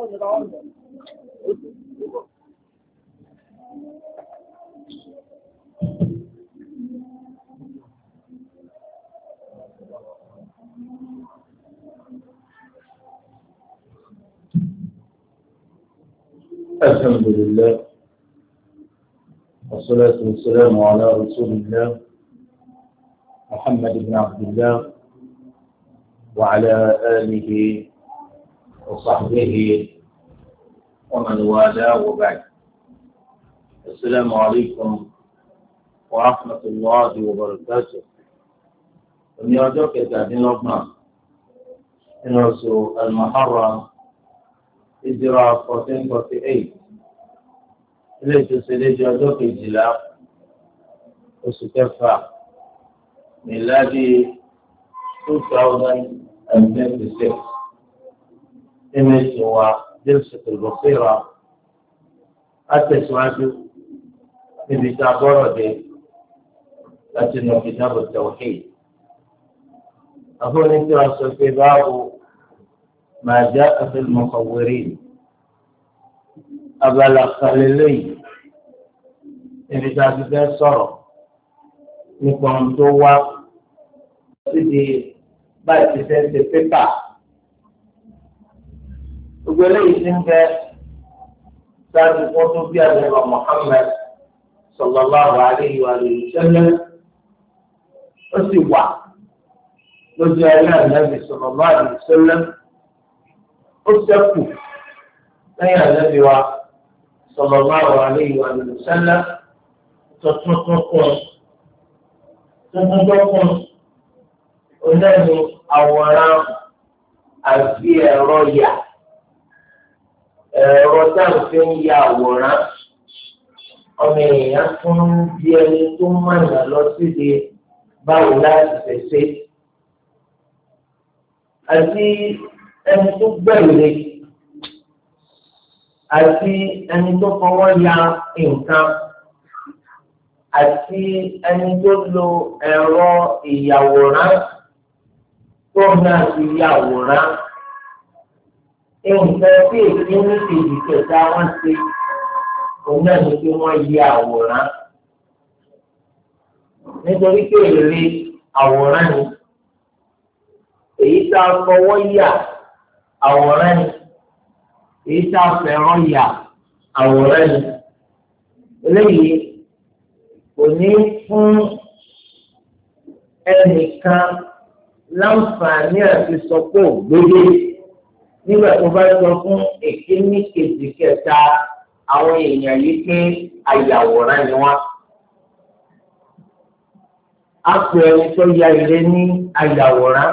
الحمد لله والصلاة والسلام على رسول الله محمد بن عبد الله وعلى آله وصحبه ومن والاه وبعد. السلام عليكم ورحمة الله وبركاته. من يوجد كتابين ربنا إنه المحرم Ìjírà 1448 ilé ìtòsílẹ̀ ìjọ ọjọ́ kejìlá oṣù kẹfà míládì 2026 nínú ètò wa Jalsatul Basira àtẹ̀síwájú níbi tá a bọ́rọ̀ dé láti nù Kitab Tawhid. àfọwọ́nì tí wàá sọ pé báwo. ما جاء في المصورين أبلغ خليلي إذا كان صار نكون توا سيدي بعد سنة تبع وقالي إنك صار يقول في هذا محمد صلى الله عليه وآله وسلم وسوى وجاء النبي صلى الله عليه وسلم ó sẹ́kù lẹ́yìn àlẹ́bí wa sallallahu alayhi wa sallam tuntun onáni àwòrán àfi ẹ̀rọ yà ẹ̀rọ táwọn fi ń ya àwòrán ọmọ èèyàn tún di ẹni tó mọ̀nà lọ síbi báwo láti fẹsẹ̀ àti ẹni tó gbẹ̀rẹ̀ àti ẹni tó fọwọ́ ya nǹkan àti ẹni tó lo ẹ̀rọ ìyàwòrán tó náà ti yàwòrán nǹkan tí èyí ní kejì kẹta wọn ṣe òun náà ní kí wọ́n yí àwòrán nítorí pé èrè àwòrán ni èyí tá a fọwọ́ yà. Àwòrán ni èyí tá a fẹ́ràn yà àwòrán ni eléyìí kò ní fún ẹnìkan láǹfààní àti sọ pé ògbédè nígbà tó bá sọ fún èkíní kejì kẹta àwọn èèyàn yìí pé àyàwòrán ni wọn. a pè ẹni tó ya ilé ní àyàwòrán.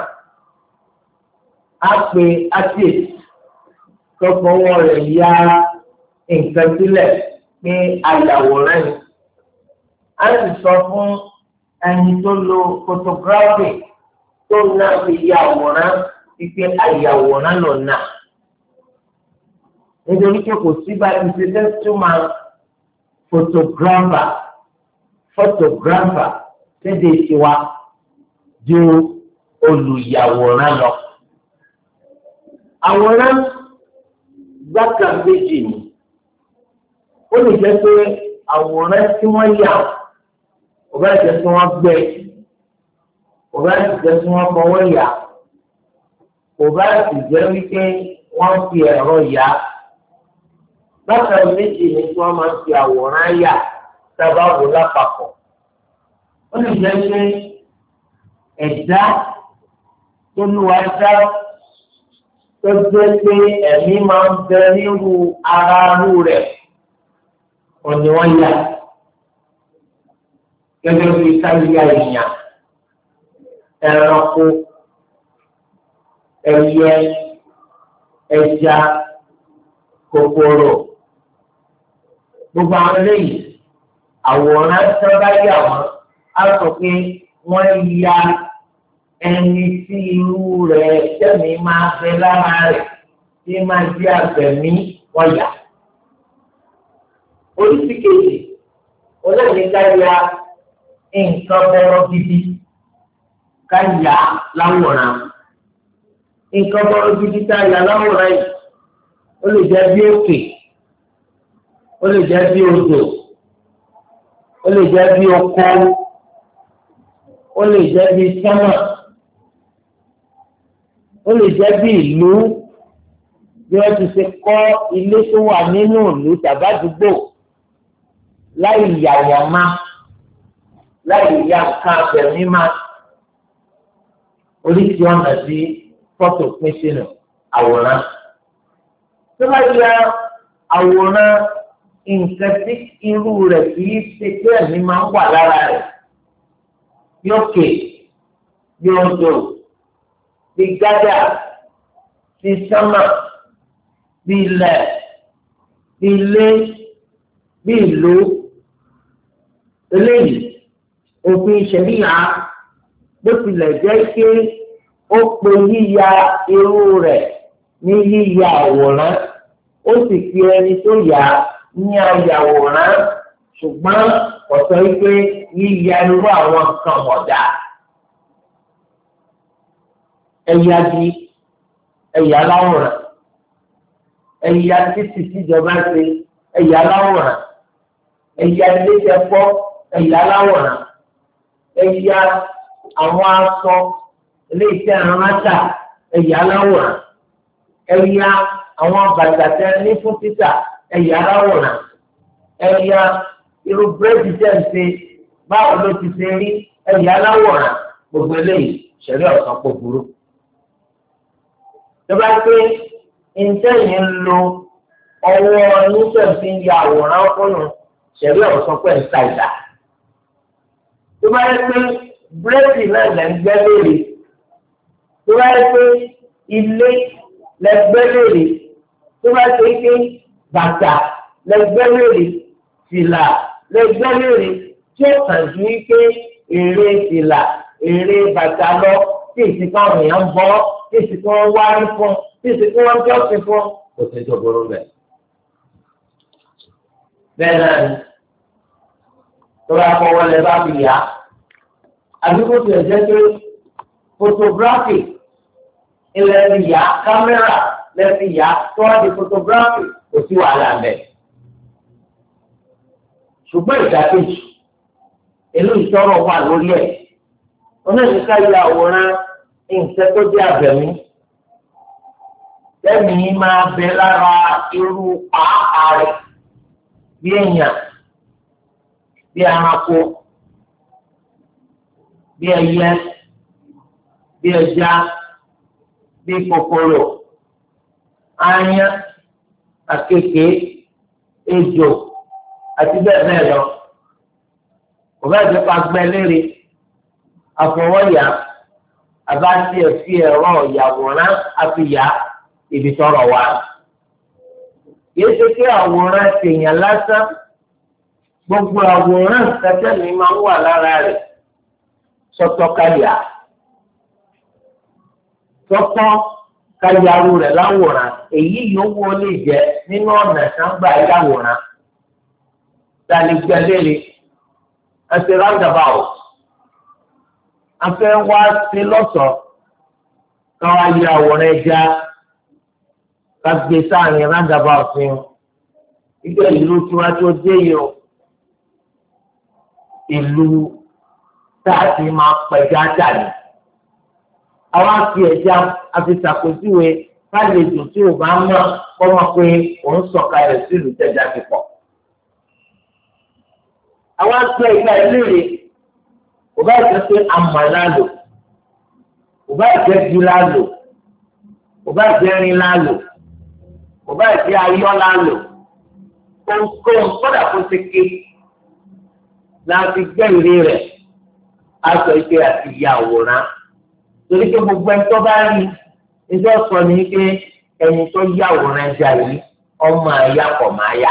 A pè artist tó fọwọ́ rẹ̀ ya nǹkan sílẹ̀ pé ayàwòrán ni. A sì sọ fún ẹni tó lo photography tó náà fi ya àwòrán pípé ayàwòrán lọ náà. Nítorí pé kò sí bá ti ṣe fẹ́ túmọ̀ photographer kéde tiwa ju olùyàwòrán lọ. Àwòrán gbáka méjì ni ó lè jẹ́ pé àwòrán tí wọ́n yà ó bá jẹ́ tí wọ́n gbẹ ó bá jẹ́ tí wọ́n fọwọ́ yà ó bá sì jẹ́ wípé wọ́n fi ẹ̀rọ yà gbáka méjì ni tí wọ́n máa ń fi àwòrán yà sábà wò lápapọ̀ ó lè jẹ́ pé ẹ̀dá tó lù wá dá. Tó jẹ́ pé ẹ̀mí máa ń bẹ nírú ara rú rẹ̀ òní wọ́n yà gẹ́gẹ́ bí káyà èèyàn ẹranko ẹyẹ ẹja kòkòrò gbogbo àwọn eléyìí àwòrán tí wọ́n bá yà wọ́n á sọ pé wọ́n ya ẹni tí irú rẹ̀ tẹ̀mí máa fẹ́ lára rẹ̀ tí máa jẹ́ àfẹ̀mí wọ́n yà. Oríṣi kejì olóòní ká ya nǹkan bọ́rọ̀ gidi ká yà láwòrán. Nǹkan bọ́rọ̀ gidi ká yà láwòrán yìí ó ó lè jẹ́ bí òkè, ó lè jẹ́ bí odò, ó lè jẹ́ bí oko, ó lè jẹ́ bí sánmà, ó lè jẹ́ bí ìlú bí wọ́n ti ṣe kọ́ ilé tó wà nínú ìlú tàbádùgbò láì yàyà má láì yá nǹkan abẹ̀mí má oríṣi ọ̀nà tí fọ́tò pín sínú àwòrán. tó bá yẹ àwòrán nǹkan tí irú rẹ̀ kì í ṣe pé ẹ̀mí máa ń wà lára rẹ̀ yóò ké yóò dò bí gádà bí sánmà bí ilẹ̀ bí ilé bí ìlú eléyìí òfin ṣẹ̀ríyà bó tilẹ̀ jẹ́ pé ó pe yíya irú rẹ̀ ní yíya àwòrán ó sì fi ẹni tó yà á ní ayàwòrán ṣùgbọ́n ọ̀sọ́ wípé yíya irú àwọn nǹkan ọ̀dà ẹ̀yà di ẹ̀yà láwòrán ẹ̀yà títí tíjọba ṣe ẹ̀yà láwòrán ẹ̀yà ilé ẹ̀fọ́ ẹ̀yà láwòrán ẹ̀yà àwọn aṣọ ilé iṣẹ́ ìrànlọ́ta ẹ̀yà láwòrán ẹ̀yà àwọn bàtà tẹ́ ní fún títà ẹ̀yà láwòrán ẹ̀yà irú búrẹ́dì tẹ̀ ń ṣe báwo ló ti ṣe rí ẹ̀yà láwòrán gbogbo eléyìí ṣẹlẹ̀ ọ̀sán kò burú. tó bá pé ìǹtẹ̀yìn ń lo ọwọ́ oníṣẹ́ǹfì ya àwòrán fóònù ṣẹlẹ̀ ọ̀sán pẹ̀ ń ta ìdá. tó bá yẹ pé búrẹ́dì náà lẹ́ ń gbẹ́ lórí tó bá yẹ pé ilé lẹ́ gbẹ́ lórí tó bá ṣe pé bàtà lẹ́gbẹ́ lórí fìlà lẹ́gbẹ́ lórí tí ó kàn ju wípé èrè fìlà èrè bàtà lọ tí ìsìnkú àwọn èèyàn ń bọ́ tí ìsìnkú wọn wárí fún tí ìsìnkú wọn jọ́sìn fún kò sí tó burú bẹ́ẹ̀. bẹ́ẹ̀ náà ni tó bá fọwọ́ lẹ bá fi yá àdúgbò tó yẹ jẹ́ pé photography ilẹ̀ fi yá kámẹ́rà lẹ́fi yá tó wá di photography kò sí wàhálà bẹ́ẹ̀. ṣùgbọ́n ìdàkejì ìlú ìtọ́rọ̀ wà lórí ẹ̀ oníṣẹ́ká ya àwòrán nǹkan tó jẹ́ abẹ̀mí lẹ́mìí máa bẹ lára irú pàápàá rẹ̀ bí èèyàn bí ẹranko bí ẹyẹ bí ẹja bí kòkòrò aáyán àkekèé ejò àti bẹ́ẹ̀ bẹ́ẹ̀ lọ. Kò bá jẹ́ pa gbẹ́ léèrè àfọwọ́yà àbáṣe ẹ̀fí ẹ̀rọ ìyàwòrán àfìyà ibi tọrọ wa. Yéé ṣe kí àwòrán ṣèyàn lásán gbogbo àwòrán kẹtẹ́ mi máa ń wà lára rẹ̀ sọ́tọ̀ káyà. Sọ́tọ̀ káyàrú rẹ̀ láwòrán èyí yòówó lè jẹ́ nínú ọ̀nà sáńgbà yàwòrán. Tani gbẹlẹ́lẹ́ ẹsẹ̀ roundabout afẹ́ wá sí lọ́sọ̀ọ́ káwá yẹ àwòrán ẹja ká gbé sáàrin roundabout fún un ìgbà ìlú tiwa tó dé yìí o ìlú táàtì máa pẹ̀já dàní àwọn afi ẹja afi ṣàpèjúwe fàlejò tí o bá mọ̀ kọ́mọ pé òun sọ̀kalẹ̀ sílùú tẹ̀já ti pọ̀. Àwọn àgbẹ̀ ìgbà ìlérí kò bá jẹ́ pé amọ̀ lálò kò bá jẹ́ bí lálò kò bá jẹ́ rin lálò kò bá jẹ́ ayọ́ lálò ohunkóhun kódà kó ṣe ké láti gbẹ́ ìrè rẹ̀ aṣọ ike àti ìyá àwòrán torí pé gbogbo ẹni tó bá rí ẹjọ́ sọ ní pé ẹni tó yá àwòrán ẹja yìí ọmọ àyà kọ̀ máa yá.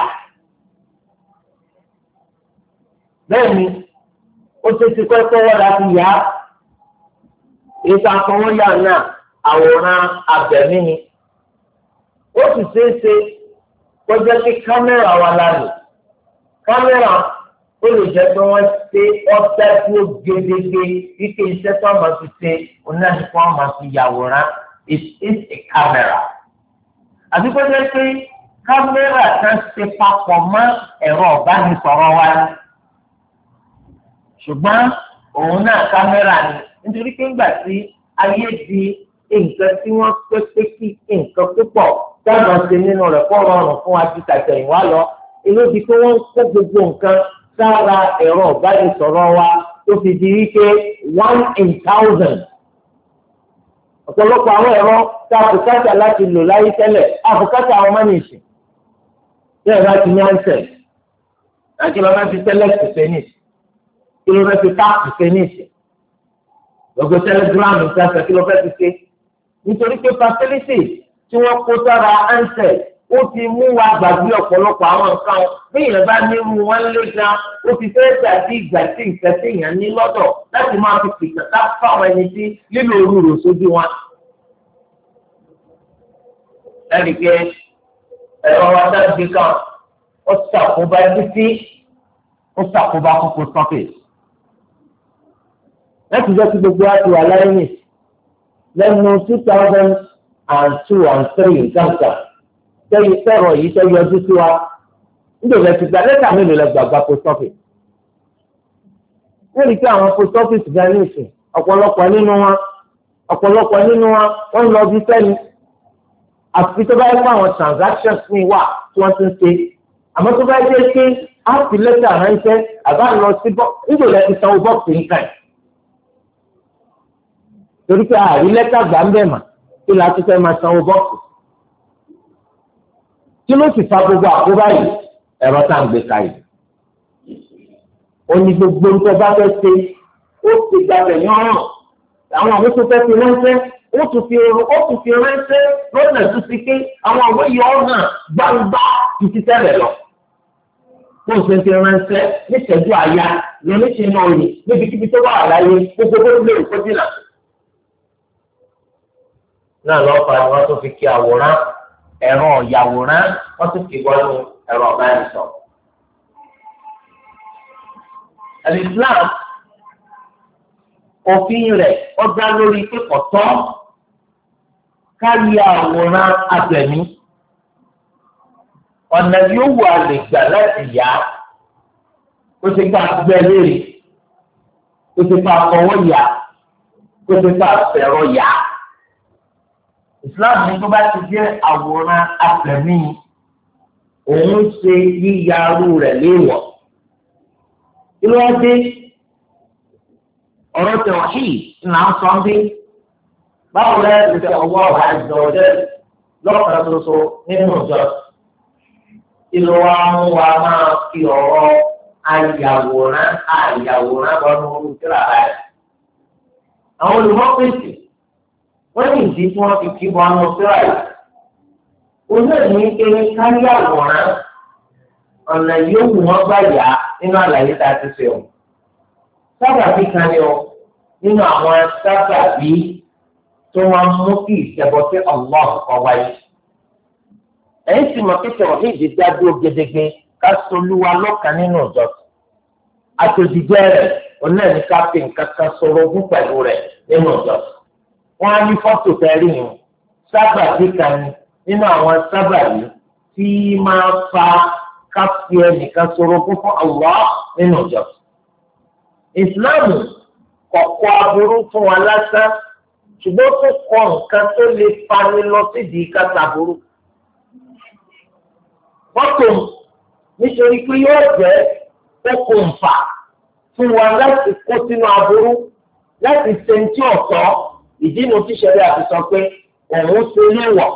Bẹ́ẹ̀ni, ó ṣe ti kọ́ ẹ̀kọ́ láti yá ètò àfọwọ́yà náà àwòrán abẹ̀mí ni. Ó sì ṣeé ṣe kọjá pé kámẹ́rà wà lálẹ́. Kámẹ́rà ó lè jẹ́ pé wọ́n ṣe ọ́dá tí ó gédégbé wípé iṣẹ́ tó máa fi ṣe onáníkó máa fi yàwòrán it is a camera. àbí kó jẹ́ pé kámẹ́rà kan ṣe papọ̀ mọ́ ẹ̀rọ ìbánisọ̀rọ̀ wa ni ṣùgbọ́n òun náà kámẹ́rà ni nítorí pé ńgbà tí ayé di nǹkan tí wọ́n pé kí nǹkan púpọ̀ dáná ṣe nínú rẹ̀ kó rọrùn fún wa ti tàtẹ̀yìnwá lọ inú di pé wọ́n kó gbogbo nǹkan sára ẹ̀rọ ìbánisọ̀rọ̀ wa tó fi di wípé 1 in 1000 ọ̀pọ̀lọpọ̀ àwọn ẹ̀rọ tá a bùkátà láti lò láyé tẹ́lẹ̀ a bùkátà àwọn mánìsì bí ẹ̀rọ ti ní ansẹ̀ láti lọ́ọ́ fi tẹ́lẹ̀tì fẹ́nìsì kí ló fẹ́ fi táàpù fẹ́nìsì gbogbo tẹlẹgíráàmù ìtàkùn kí ló fẹ́ fi ṣe nítorí pé facility tí wọ́n kó sára ansẹ̀ ó ti mú wa gbàgbé ọ̀pọ̀lọpọ̀ àwọn nǹkan bí èèyàn bá ní mú wọn lé gan ó ti fẹ́ dàbí ìgbà tí nǹkan tí èèyàn ní lọ́dọ̀ láti máa fi pèsè ká fáwọn ẹni tí lílo òru rò sójú wọn. ẹnì pé ẹ̀rọ wa dájú kan ó ṣàkóbá títí ó ṣàkóbá kókó surface. láti jẹ́ kí gbogbo àti wà láyé nì lẹ́nu 2002 and 2003 gàǹgà tẹ́yìn sọ̀rọ̀ yìí tẹ́ yọjú sí wa nítorí ẹ̀sìn gba lẹ́tà mélòó lẹ gbàgbà post office. wọ́n rí i pé àwọn post office gan ní ìsìn ọ̀pọ̀lọpọ̀ nínú wọn wọ́n lọ bí sẹ́ni àfi tó bá yẹ kó àwọn transactions ní wà tí wọ́n ti ń ṣe àmọ́ tó bá jẹ́ pé á fi lẹ́tà ránṣẹ́ àbá lọ sí nítorí ẹ̀sìn sanwó bọ́ọ̀sì nǹkan ẹ̀ torí pé àrí lẹ́tà gbà ń bẹ̀ mà kí la tún fẹ́ máa sanwó bọ́ọ̀sì. kí ló sì fa gbogbo àkóbá yìí ẹ̀rọ tá à ń gbé ka yìí. ó ní gbogbo nǹkan bá fẹ́ ṣe ó ti gbàgbẹ́ yán hàn àwọn àwọn tó fẹ́ fi ránṣẹ́ ó tún fi ránṣẹ́ lọ́nà tó ti pé àwọn àwọn yìí ọ̀hàn gbangba ju ti tẹ́lẹ̀ lọ. bó ń ṣe fi ránṣẹ́ níṣẹ́jú àyà ní oníṣẹ́ náà rí níbikíbi tó bá wà láyé gbogbo bó lè kó dínà. náà lọ́ọ́ fa ni wọ́n tún fi kí àwòrán ẹ̀rọ ìyàwòrán wọ́n tún fi wọnú ẹ̀rọ ìbánisọ̀rọ̀. Al-Islam òfin rẹ̀ ó dá lórí pípọ̀ tọ́ kárí àwòrán abẹ̀mí. ọ̀nà yóò wà lè gbà láti yá ó ti pa gbẹ léèrè ó ti pa fọwọ́ yá ó ti pa fẹ̀rọ yá. Islam ní tó bá ti jẹ́ àwòrán abẹ̀mí òun ṣe yíyarú rẹ̀ léèwọ̀. kí ló wá dé ọ̀rọ̀ tawhid ńlá ń sọ bí báwo lẹ́yìn ti tẹ ọwọ́ azza wa jalla lọ́kàn ṣoṣo nínú ìjọ. kí ló wá mú wa máa fi ọ̀rọ̀ àyàwòrán bọ́nú olùkíra rẹ̀. àwọn olùmọ́pẹ̀sì wọ́n ní ìdí tí wọ́n fi kí bọ́ ọ́nà síráì. Onídìí kéré kárí àwòrán ọ̀nà yòówù wọ́n gbà yá nínú àlàyé tá a ti ṣe o. Sábàbí kan ni o nínú àwọn sábàbí tó máa ń mú kí ìṣẹ̀bọ̀ sí Allah kọ́ wáyé. Ẹ̀yin sì mọ̀ pé tẹ̀wọ̀n ní ìdí dádúró gedegbe ká solúwa lọ́kàn nínú ìjọsìn. Àtòjìjẹ́ rẹ̀ onílẹ̀ ká fi nǹkan kan sọ̀rọ̀ ogún pẹ̀lú rẹ̀ nínú ìjọsìn. Wọ́n á ní fọ́tò tẹ́rì yìí sábàbí kan nínú àwọn sábàbí tí máa fa káfí ẹnìkan sọ̀rọ̀ fún Allah nínú ìjọsìn. Ìsìláàmù kọ̀kọ́ aburú fún wa lásán ṣùgbọ́n tó kọ nǹkan tó lè fani lọ sídìí kásá burú. Fọ́tò nítorí pé yóò jẹ́ okùnfà fún wa láti kó sínú aburú láti ṣe ní tí ọ̀tọ̀. Ìdí inú tí ṣẹlẹ̀ àti sọ pé òun ṣe léwọ̀.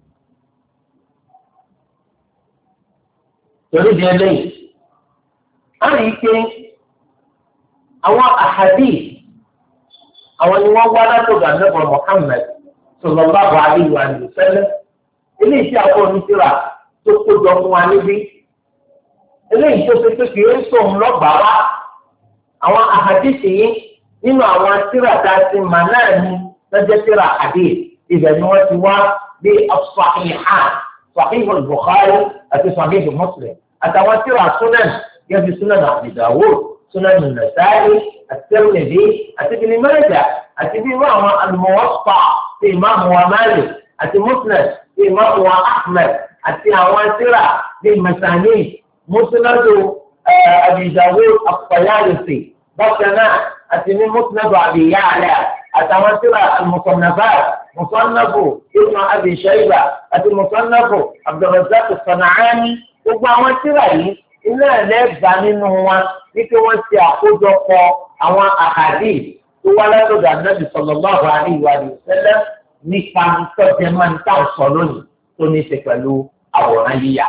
Torí di eléyìí, a rí i pé àwọn àhàdí àwọn ni wọ́n wá látọ̀gà nẹ́bọ̀ Muhammad sallallahu alaihi wa sallam. Eléyìí tí àwọn oníṣẹ́ra tó kójọ fún wa níbí. Eléyìí tó ṣe pé kì í sóhun lọ́gbàá wá. Àwọn àhàdí sì yín nínú àwọn tírà tá a ti mà náà ni lọ́jọ́ tírà hadith ibẹ̀ ni wọ́n ti wá bí as-sahihan Sahih al-Bukhari àti Sahih Muslim àtàwọn tírà sunan yẹn fi sunan Abi Dawud sunan an-Nasa'i at-Tirmidhi àti Ibn Majah àti bí wọ́n àwọn al-Muwatta ti Imam wa Malik àti musnad bí ìmáàmù wa Ahmad àti àwọn tírà bí Masanid musnadu Abi Dawud at-Tayalisi bákan náà àti ní musnadu Abi Ya'la àtàwọn tírà al-Musannafat musannafu Ibn Abi Shayba àti musannafu Abdurrazzaq as-San'ani gbogbo àwọn tírà yìí iná ẹlẹ́gbà nínú wa wípé wọ́n ti àkójọpọ̀ àwọn àhàdíìsì tó wá látọ̀dọ̀ Ànábì sallallahu alaihi wa sallam nípa tọ́jú máa ń tà sọ lónìí tó ní í ṣe pẹ̀lú àwòrán yíyà.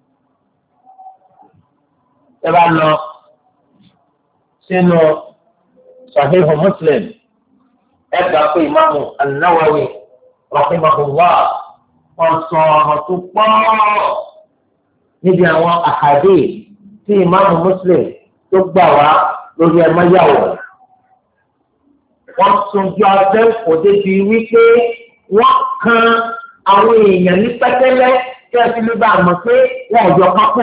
ẹ bá lọ sínú Sahihu Muslim ẹ gbà pé ìmáàmù An-Nawawi rahimahullah wọ́n sọ ọ̀rọ̀ tó pọ̀ níbi àwọn àhàdíìsì tí ìmáàmù Muslim tó gbà wá lórí ẹ̀mọ́ yàwó. Wọ́n tún jọ abẹ́ǹkò débi wípé wọ́n kan àwọn èèyàn ní pẹ́tẹ́lẹ́ tí wọ́n ti lè bá a mọ̀ pé wọ́n ò jọ kápò.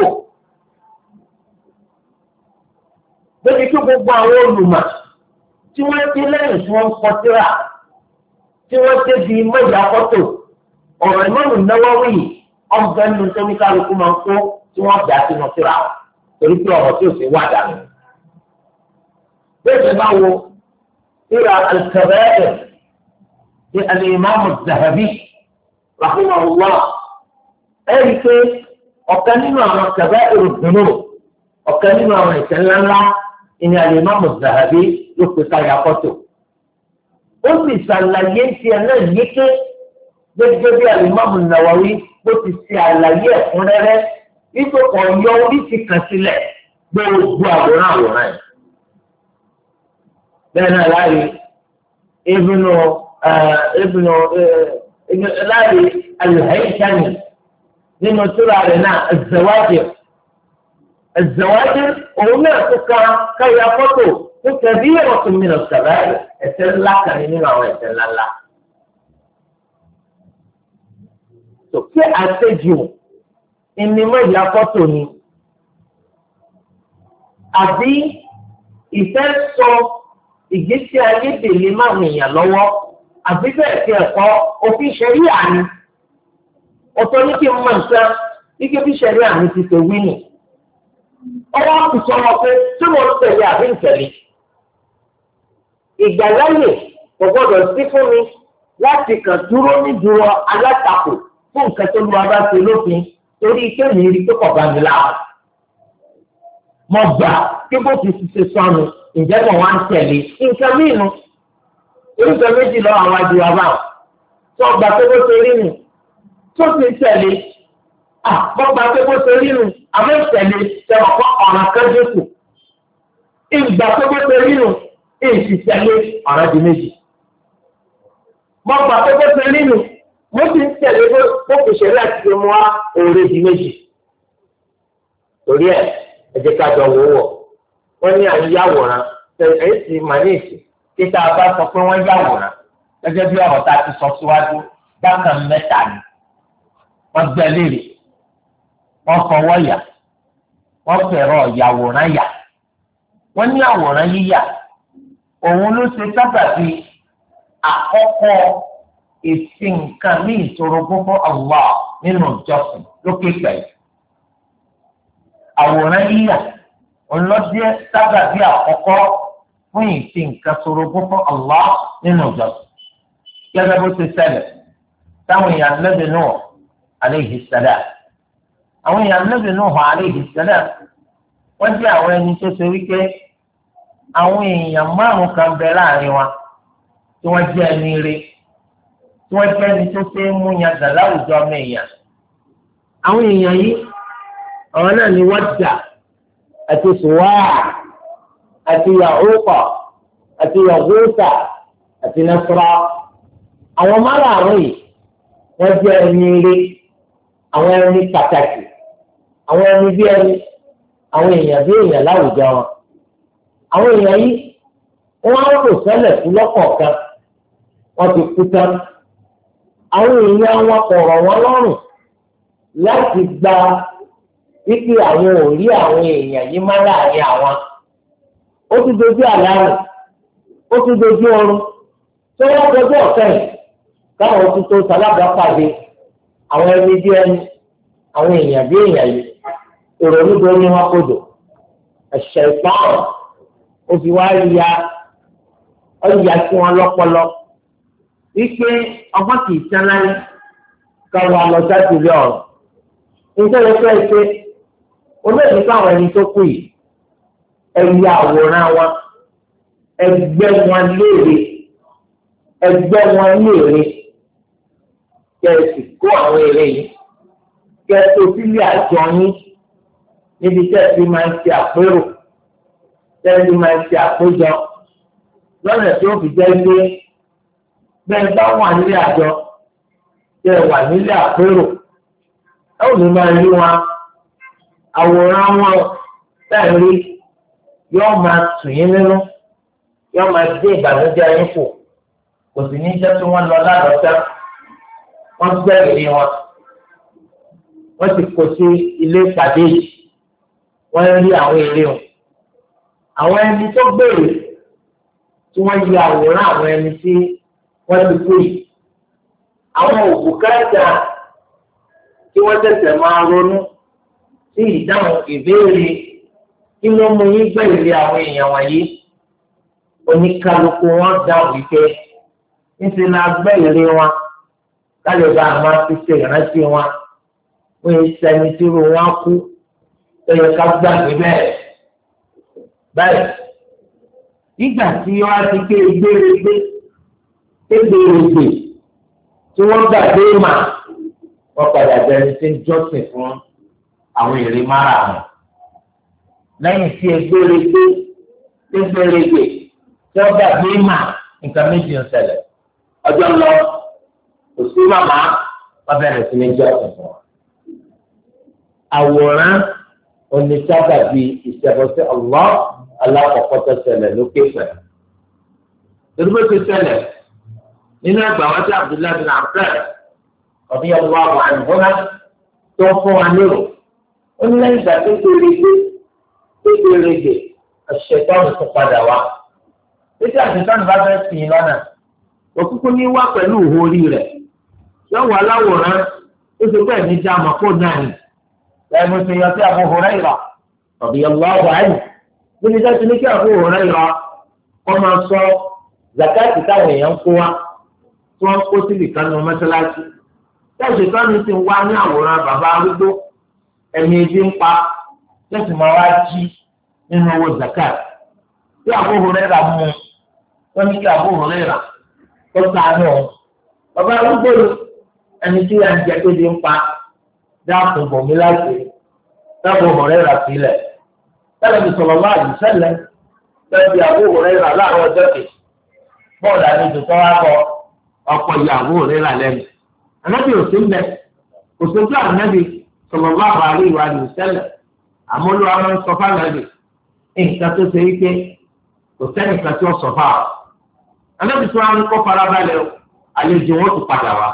Débi tó gbogbo àwọn olùmọ̀ tí wọ́n ti lẹ́yìn tí wọ́n ń kọ síra tí wọ́n débi mọ́jà fọ́tò ọ̀rọ̀ Ìmáàmù Nawawi ọ̀gbẹ́ni tó ní kálukú máa ń kó tí wọ́n dà sínú síra torí pé ọ̀rọ̀ tí ò sí wà dànù. Bẹ́ẹ̀ bá wo إلى الكبائر للإمام الذهبي رحمه الله أي كيف وكلمة عن كبائر الذنوب وكلمة عن الكلام إن الإمام الذهبي يقصى يقصه قلت سألين في أن يكي جدي الإمام النووي قلت سألين هنا إذا كان يولي في كسلة بوضوء بين لاري ابن لاري الهيثمي nínú tírà rẹ̀ náà الزواجر òun náà tó káyà fọ́tò tó kẹ̀bí ọ̀tún mìíràn sàrà ẹ̀ṣẹ̀ ńlá kan nínú àwọn ẹ̀ṣẹ̀ ńláńlá. Tòkí àṣejù ìnímọ̀ ìyá fọ́tò ni àbí ìfẹ́ sọ ìgbésí ayé dèlé máa ń yàn lọ́wọ́ àbí bẹ́ẹ̀ tí ẹ̀kọ́ òfin ṣẹ̀rí àní ọ̀tọ̀ ní kí n mọ̀ nǹkan ike bí ṣẹ̀rí àní ti ṣe wí nì. ọwọ́ àkùsọ wọn pé tí mo ń tẹ̀lé àbí ń tẹ̀lé. ìgbàláyè kò gbọ́dọ̀ sí fún mi láti kàn dúró nídúró alátakò fún nǹkan tó lọ́wọ́ bá ṣe lófin torí ike mi rí pé kò bá mi láàbù. mo gbà kí bó ti ṣe sọnù ǹjẹ́ mo wá ń tẹ̀lé nǹkan mìíràn orúkọ méjì lọ́wọ́ àwọn àdìwà bá wọn tó gbà pé bó ṣe rí nù tó ti ń tẹ̀lé mo gbà pé bó ṣe rí nù àmọ́ ìtẹ̀lé tẹ̀wọ̀n kọ́ ọ̀ràn kan dínkù ìgbà pé bó ṣe rí nù èsì tẹ̀lé ọ̀ràn di méjì mo gbà pé bó ṣe rí nù mo ti ń tẹ̀lé bó kò ṣẹlẹ̀ àti ṣe mú wa òòrè di méjì torí ẹ jẹ́ ká jọ wò wọ̀ wọ́n ní àwọn yàwòrán ẹ̀yìn tí màníìsì títa bá sọ pé wọ́n yàwòrán gẹ́gẹ́ bí ọ̀rọ̀ tá a ti sọ síwájú bákan mẹ́ta ni wọ́n gbẹ́ léèrè wọ́n fọwọ́ yà wọ́n fẹ̀rọ yàwòrán yà wọ́n ní àwòrán yíyà òun ló ṣe sábàbí àkọ́kọ́ ìsìn nǹkan ní ìṣòro gbogbo Allah nínú ìjọsìn lókè pẹ̀lú àwòrán yíyà ọlọ́dẹ sábàbí àkọ́kọ́ fún ìsìn nǹkan ṣòro gbogbo Allah nínú ìjọsìn gẹ́gẹ́ bó ti ṣẹlẹ̀ táwọn èèyàn Ànábì Nuh alayhi salam àwọn èèyàn Ànábì Nuh alayhi salam wọ́n jẹ́ àwọn ẹni tó ṣe wípé àwọn èèyàn márùn kan bẹ láàrin wa tí wọ́n jẹ́ ẹni ire tí wọ́n jẹ́ ẹni tó ṣe é mú yàgà láwùjọ ọmọ èèyàn àwọn èèyàn yìí àwọn náà ni Wadda àti Suwaa àti Ya'uqa àti Yaghutha àti Nasra àwọn márùn yìí wọ́n jẹ́ ẹni ire àwọn ẹni pàtàkì àwọn ẹni bí ẹni àwọn èèyàn bí èèyàn láwùjọ wọn àwọn èèyàn yìí wọ́n á kò ṣẹlẹ̀ sí lọ́kọ̀ọ̀kan wọ́n ti kú tán àwọn èèyàn wọn kò rọ̀ wọ́n lọ́rùn láti gba wípé àwọn ò rí àwọn èèyàn yìí má láàrin àwọn ó ti dojú àlárò ó ti dojú ọrùn tó wọ́n gbọ́dọ̀ ọ̀sẹ̀ káwọn tún tó sálábàápàdé àwọn ẹni bí ẹni àwọn èèyàn bí èèyàn yìí ìrònú tó ní wọn kò dò ẹ̀ṣẹ̀ ìpọ́n ó fi wá ọ̀yà sí wọn lọ́pọlọ wípé ọgbọ́n kì í tán láyé káwọn alọ́jáde lé ọ̀rọ̀ nítorí pé ṣe olóòtú káwọn ẹni tó kù yìí ẹ̀yà àwòrán wọn ẹgbẹ́ wọn léèrè kẹ̀sì kó àwọn èrè yìí kẹ̀sì sílé àjọ yín níbi tẹ́sí máa ń ṣe àpérò tẹ́sí máa ń ṣe àpéjọ lọ́nà tí ó fi jẹ́ pé bẹ́ẹ̀ bá wà nílé àjọ tẹ́ wà nílé àpérò ẹ ò ní máa rí wọn àwòrán wọn bẹ́ẹ̀ rí yóò máa tù yín nínú yóò máa dé ìbànújẹ́ yín kù kò sì ní jẹ́ tí wọ́n lọ ládọ́tà wọ́n gbẹ́rì wọn wọ́n ti kó sí ilé ìpàdé yìí wọ́n rí àwọn èrè wọn àwọn ẹni tó gbèrè tí wọ́n yí àwòrán àwọn ẹni tí wọ́n ti kú yìí àwọn òkú káàkiri tí wọ́n tẹ̀sẹ̀ máa ronú sí ìdáhùn ìbéèrè kí ló mú yín gbèrè àwọn èèyàn wọ̀nyí oníkálukú wọn dáhùn wípé níṣẹ́ la gbèrè wọn kálí bá a máa fi ṣe ìrántí wọn wọ́n yẹ sẹ́ni tí irú wọn kú ẹ̀yẹ ká gbàgbé bẹ́ẹ̀ báyìí nígbà tí wọ́n á ti ké gbèrègbè tí wọ́n gbàgbé mà wọ́n padà bẹ̀rẹ̀ sí jọ́sìn fún àwọn èrè márààrún lẹ́yìn tí gbèrègbè tí wọ́n gbàgbé mà nǹkan méjì ń ṣẹlẹ̀ ọjọ́ lọ kò sí màmá wọ́n bẹ̀rẹ̀ sí ní jọ́sìn fún wọn. àwòrán oníṣàgbàbí ìṣẹ̀bọ̀sẹ̀ Allah alákọ̀ọ́kọ́ tó ṣẹlẹ̀ lókè pẹ̀lú. Ìdúró ti ṣẹlẹ̀ nínú ẹgbàá wọn tí Abdullahi bin Abbas ọ̀bí ọ̀gbọ́n àwọn àìmọ́lá tó fún wa lérò. Ó ní lẹ́yìn ìgbà tó gbèrègbè àṣetọ́nù tó padà wá. Títí àṣetọ́nù bá fẹ́ sìn ín lọ́nà. Òkúkú ní wá pẹ̀lú òhórí rẹ̀. Yọ̀wọ̀ aláwòrán ó ti pẹ̀ ní jáàmù kó náà ní. Lẹ́yìn mo ti yọ sí Abu Hurairah ọ̀bí ọ̀gbọ́n àwọn àìmọ́. Níbi tí a ti ní kí Abu Hurairah wọ́n máa sọ zakati táwọn èèyàn kó wa tí wọ́n kó síbi kan ní mọ́ṣáláṣí. Táwọn ìṣèkánná ti ń wá ní àwòrán bàbá arúgbó ẹ̀mí ebi ń pa lẹ́sìn máa wá jí nínú owó zakati. Tí Abu Hurairah mú wọ́n ní kí Abu Hurairah tó sàánú bàbá arúgbó ẹni tí à ń jẹ pé ebi ń pa dáàbò bòmí láti Abu Hurairah sílẹ̀. Tẹ́lẹ̀mí sallallahu alaihi wasallam lẹ́bi Abu Hurairah láàárọ̀ ọjọ́ kejì bọ́ọ̀lù àlejò tó wá bọ̀ ọkọ̀ ìyá Abu Hurairah lẹ́nu. Ànábì òsín bẹ òsín tó ànábì sallallahu alaihi wasallam àmúlò àwọn sọfà ànábì nǹkan tó ṣe wípé kò sẹ́nìkan tí ó sọfà ọ̀. Ànábì tó wá ń kọ́ farabalẹ̀ àlejò wọn tó padà wá.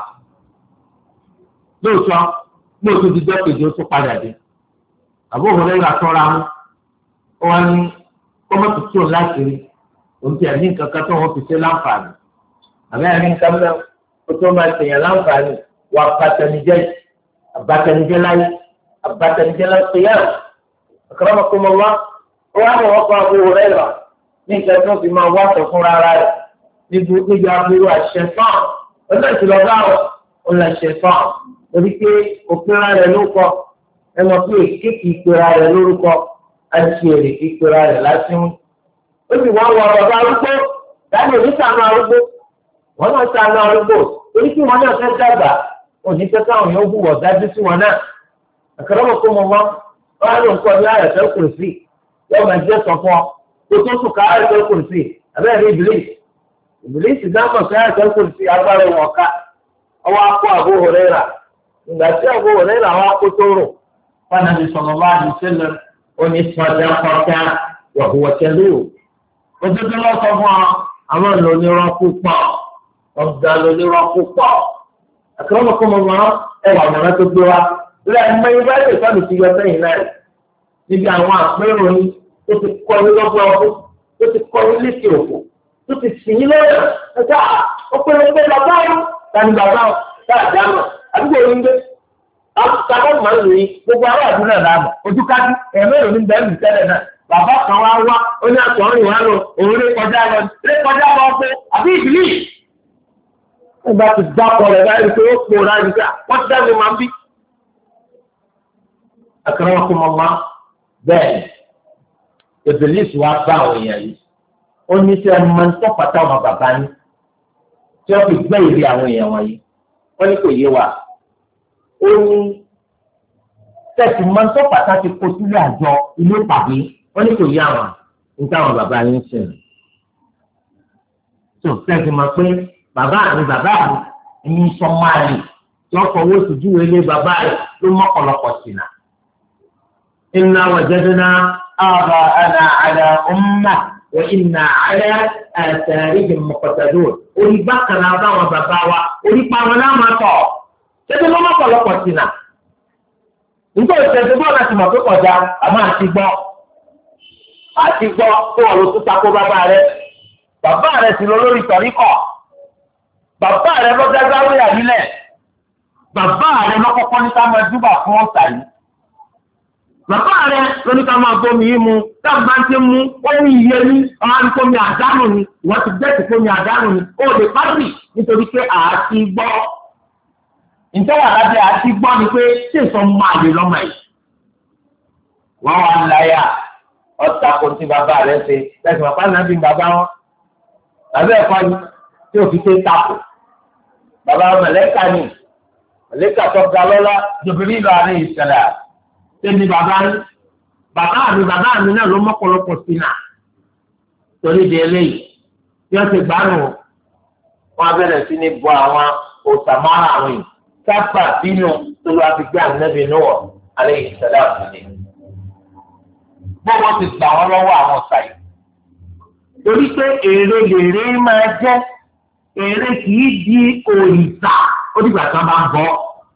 Lóòótọ́ ti jọ́ kejì ó tó padà dé. Abu Hurairah tọ́ra mú. Wọ́n ní kọ́mọ́tò tó láti rí òun ti ẹ̀mí nǹkan kan tó wọ́n fi ṣe láǹfààní àbẹ́ ẹ̀mí nǹkan mẹ́rin ó tó máa ṣèyàn láǹfààní wà àbátẹnijẹ́ láyé àbátẹnijẹ́ láti yára akramakumullah ó wá ní wọ́n kọ́ Abu Hurairah ní nǹkan tó fi máa wá sọ fún rárá rẹ̀ níbi aburú àṣẹfọ́n ọlọ́ọ̀tì lọ́gá ọ̀làṣẹfọ́n torí pé òpinra rẹ̀ ló kọ ẹ mọ̀ pé kéèkì ìpera rẹ̀ lórúkọ àti èrè ìpera rẹ̀ lásìmú. Ó sì wọ́n wọ bàbá arúgbó dáná oníṣàánú arúgbó wọ́n náà ṣàánú arúgbó torí kí wọ́n náà fẹ́ dàgbà òní pé káwọn yóò hùwà dájú sí wọn náà. Àkàràmọ̀ kó mọ wọn wọ́n á lò ń kọ́ ní àyàfẹ́ kùrùsì yóò máa jẹ́ sọ fún ọ kó tó sùn ká àyàfẹ́ kùrùsì abẹ́rẹ́ ìbílísì dáhùn sí àyàfẹ́ kùrùsì agbára wọn ká ọwọ́ akó Abu Hurairah ìgbà tí Abu Hurairah wọn akó tó rò Ànábì sallallahu alaihi wasallam oní sọdẹ́kọ̀ọ́ká wàhùwà tẹ̀lé o. Òtítọ́ lọ sọ fún ọ àwọn lónírọ́ púpọ̀ ọ̀gá lónírọ́ púpọ̀. Àkàràmọ̀kọ́mọ̀ ẹwà mọ̀nà tó gbé wa. Ilé ẹ̀mọ́ ibà ètò ìtọ́jú ti yọ sẹ́yìn náà. Níbi àwọn àpérò yín tó ti kọ́ ní lọ́gbọ́n ọkọ̀ tó ti kọ́ ní létí òkú tó ti sìn yín lọ́yà. Ẹ̀ka ọ̀pẹ̀lọpẹ̀ bàbá yín tani bàbá táàdì àmọ̀ àdúgbò orí ń gbé àtàwọn máa ń lò yí gbogbo ará àdúrà náà láàmú ojúkájú ẹ̀mẹ́rò ní bẹ́ẹ̀ ní tẹ́lẹ̀ náà bàbá kan wá wá ó ní àtọ̀rìn wá lọ òun lé kọjá lọ pé àbí ìbílí nígbà tí dápọ̀ rẹ̀ báyìí pé ó pòórá nígbà wọ́n ti dábìí máa ń bí. akramakumullah bẹ́ẹ̀ ìbílísì wá bá àwọn èèyàn yìí ó ní sẹ́ máa ń tọ́pàtà ọmọ bàbá ní tí wọ́n fi gbẹ́ ìrí àwọn èèyàn wọ̀nyí wọ́n ní kò yé wa ó ní tẹ̀sí máa ń tọ́pàtà ti kó sílé àjọ ilé ìpàdé wọ́n ní kò yé àwọn níta àwọn bàbá yín sìn tó tẹ̀sí máa pé bàbá mi ní sọ́málì tí wọ́n fọwọ́ sójú ilé bàbá rẹ̀ ló mọ́kànlọ́pọ̀ sínà. inna wajadna aba'ana ala ummah wa inna ala atharihim muqtadun. orí bákan náà báwọn bàbá wa orí pàwọn náà máa tọ̀ ṣẹ́bi ló mọ́kànlọ́pọ̀ sínà. nítorí ìṣẹ̀dá bọ́ọ̀lù àti mọ̀ pé kọjá àmọ́ àti gbọ́ tó wà ló tún takò bàbá rẹ̀ sì lọ lórí tọ̀ríkọ̀. bàbá rẹ̀ ló dágbáwé ànílẹ̀ bàbá rẹ̀ ló kọ́kọ́ ní ká máa dúbà fún ọ̀sà yìí bàbá rẹ̀ ló ní ká máa bómi yìí mu dáàbà ti mú wọ́n ní iye ní ọ̀hán ní kómi àdánù ni wọ́n ti bẹ́ẹ̀ tí kómi àdánù ni ó lè pàṣẹ nítorí pé àti gbọ́ ìtọ́wà lábẹ́ àti gbọ́ ni pé ṣé ìsọ máa lè lọ́mọ yìí wọ́n wá ń láyà ọ̀tà kò tí bàbá rẹ̀ ṣe lẹ́sìn bàbá náà bí bàbá wọn àbẹ́ ẹ̀kọ́ ni tí ò fi ṣe tako bàbá mẹlẹ́kà ni mẹlẹ́kà tó ga lọ́lá Jibril alayhi salam tẹ́ni bàbá mi náà ló mọ́kànlọ́pọ̀ sí náà torí di eléyìí tí wọ́n ti gbárùn wọn abẹ́rẹ́ sí ní bọ àwọn òsàmáà àwọn yìí sábà bínú tó lọ́wọ́ fi gbé ànábì Nuh alayhi salam ní. bọ́wọ́ ti gbà wọ́n lọ́wọ́ àwọn ọ̀sà yìí torí pé èrè lèrè máa jẹ́ èrè kìí di òrìṣà ó dìgbà tí wọ́n bá ń bọ́.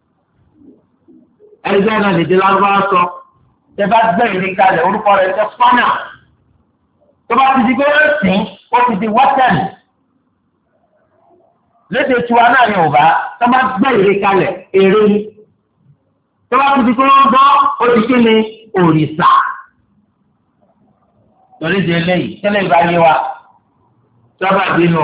ẹgbẹ́ náà lè dé lárúbáwá sọ tẹ bá gbé èrè kalẹ̀ orúkọ rẹ̀ jẹ́ fánà tó bá ti di pé ó sìn ó ti di wọ́tẹ̀lì lédè tiwa náà Yorùbá tó bá gbé èrè kalẹ̀ èrè ni tó bá ti di pé wọ́n bọ́ ó ti kí ni òrìṣà. torí di eléyìí tẹ́lẹ̀ ìbáyé wa sábà bínú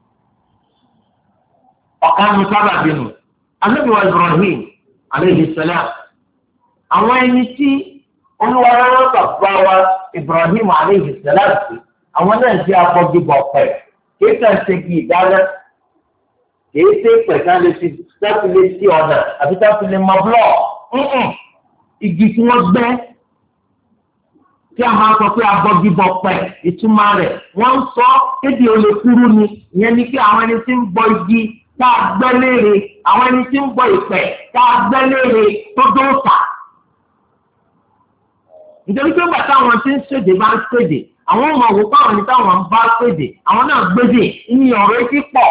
ọ̀kan ní sábà bínú Ànábì wa Ibrahim alayhi salam àwọn ẹni tí olúwarárá bàbá wa Ibrahim alayhi salam sí àwọn náà jẹ́ abọ́gibọ̀ pẹ̀ kìí kàn ṣe kí ìdáná kìí ṣe pẹ̀ká lè fi sáfì lè sí ọ̀nà àbí sáfì lè mọ búlọ̀ igi tí wọ́n gbẹ́ tí a máa sọ pé abọ́gibọ̀ pẹ̀ ìtumọ̀ rẹ̀ wọ́n ń sọ kéde olè kúrú ni ìyẹn ni pé àwọn ẹni tí ń bọ igi tá a gbẹ́ léèrè àwọn ẹni tí ń bọ ìpẹ́ tá a gbẹ́ léèrè tó dóòtà. nítorí pé bàtà àwọn tí ń ṣèdè bá ń ṣèdè àwọn ọmọ òwò fáwọn ní táwọn ń bá ṣèdè àwọn náà gbèdè ní ọ̀rọ̀ etí pọ̀.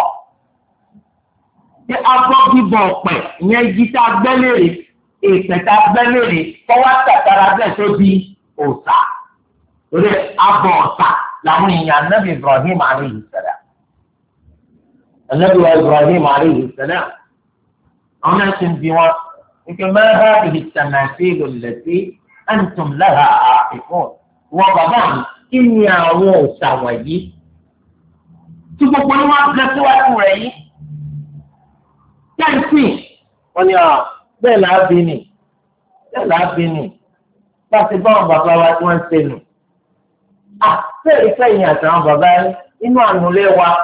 ṣé abọ́gibọ̀ pẹ̀ ìyẹn igi tá a gbẹ́ léèrè ìpẹ́ tá a gbẹ́ léèrè tọ́wọ́ tàtàrà bẹ́ẹ̀ tó di òòṣà torí abọ́ ọ̀sà làwọn èèyàn Ànábì Ibrahim alayhi salam. Ànábì wa Ibrahim alayhi salam àwọn náà ti ń bi wọn ike ma hadhihi at-tamathil allati antum laha aakifun wọn bàbá mi kí ni àwọn òòṣà wọ̀nyí tí gbogbo ni wọ́n gbé síwájú rẹ̀ yìí kẹ́ǹtì wọ́n ní bẹ́ẹ̀ làá bí ni láti bá àwọn bàbá wa tí wọ́n ń ṣe nù. Bẹ́ẹ̀ ìfẹ́ yìí àtàwọn bàbá yẹn inú ànulẹ̀ wa.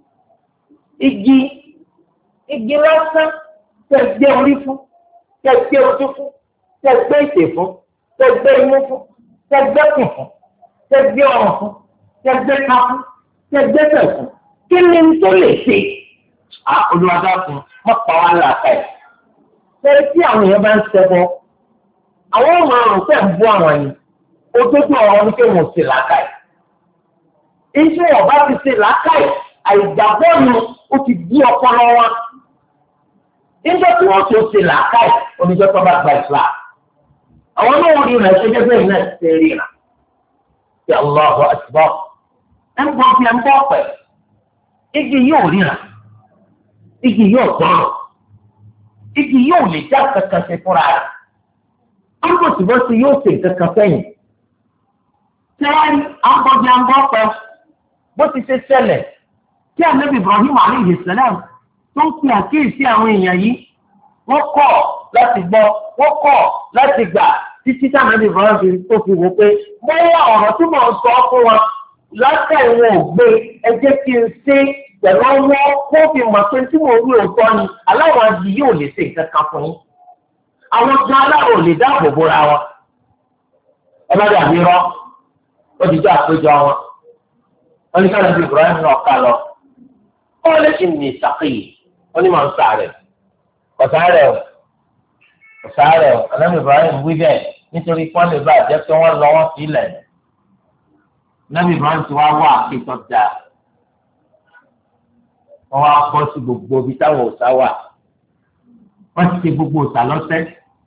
Igi lásán tẹ̀ gbé orí fún, tẹ̀ gbé ojú fún, tẹ̀ gbé ìtè fún, tẹ̀ gbé imú fún, tẹ̀ gbé kùn fún, tẹ̀ gbé ọrùn fún, tẹ̀ gbé ká fún, tẹ̀ gbé tẹ̀ fún. Kí ni tó lè ṣe? Olùwàdà fún wọ́n pa wá láàká ẹ̀. Ṣé tí àwọn èèyàn bá ń ṣẹbọ? Àwọn ọmọ àrùn fẹ́ ń bú àwọn yìí ojoojú ọ̀rọ̀ ní pé mo ṣe làákàyè. Iṣẹ́ ọ̀bá ti ṣe làákàyè àìgbàgbọ́ ni ó ti di ọpọlọ wọn. Níjọ́ tí wọ́n tó ṣe làákàyè oníjọ́ tó bá gba ìfúlà. Àwọn náà rí rẹ̀ ṣẹ́jẹ́ bẹ́ẹ̀ náà ṣe rí rà. Ṣé Allahu Akbar? Ẹ ń gbọ́ fi ẹ ń bọ́ pẹ̀. Igi yóò ríra. igi yóò gbọ́rọ̀ igi yóò lè já kankan ṣe fúnra rẹ̀ ambọ̀sibọ́sí yóò ṣe kankan fẹ́yìn. sẹ́yìn àgbọ̀dì àgbọ̀pẹ̀ bó ti ṣe ṣẹlẹ̀ tí ànábì Ibrahim alayhi salam tó ń pè àkíyèsí àwọn èèyàn yìí wọ́n kọ̀ láti gbọ́ wọ́n kọ̀ láti gbà títí tí ànábì Ibrahim tó fi wò pé bóyá ọ̀rọ̀ tí mò ń sọ fún wọn látàrí wọn ò gbé ẹ jẹ́ kí n ṣe pẹ̀lú ọwọ́ kó fi mọ̀ pé tí mo rí òótọ́ ni aláwọ̀ adì yóò lè ṣe nǹkan kan fún yín àwọn gan aláwọ̀ ò lè dáàbò bóra wọn ẹ má dàbí rọ ó ti jẹ́ àpéjọ wọn wọ́n ní káàdì Ibrahim náà ká lọ ó lè ṣì ní ìsàkìyì ó ní màá ń sàárẹ̀ ọ̀sàárẹ̀ ànábì Ibrahim wí bẹ́ẹ̀ nítorí pọ́n lè bá àjẹ́ pé wọ́n lọ wọ́n fi ilẹ̀ ànábì Ibrahim ti wá wá àpéjọ dáa wọ́n wá bọ́ sí gbogbo ibi táwọn òòṣà wà wọ́n ti ṣe gbogbo òòṣà lọ́sẹ̀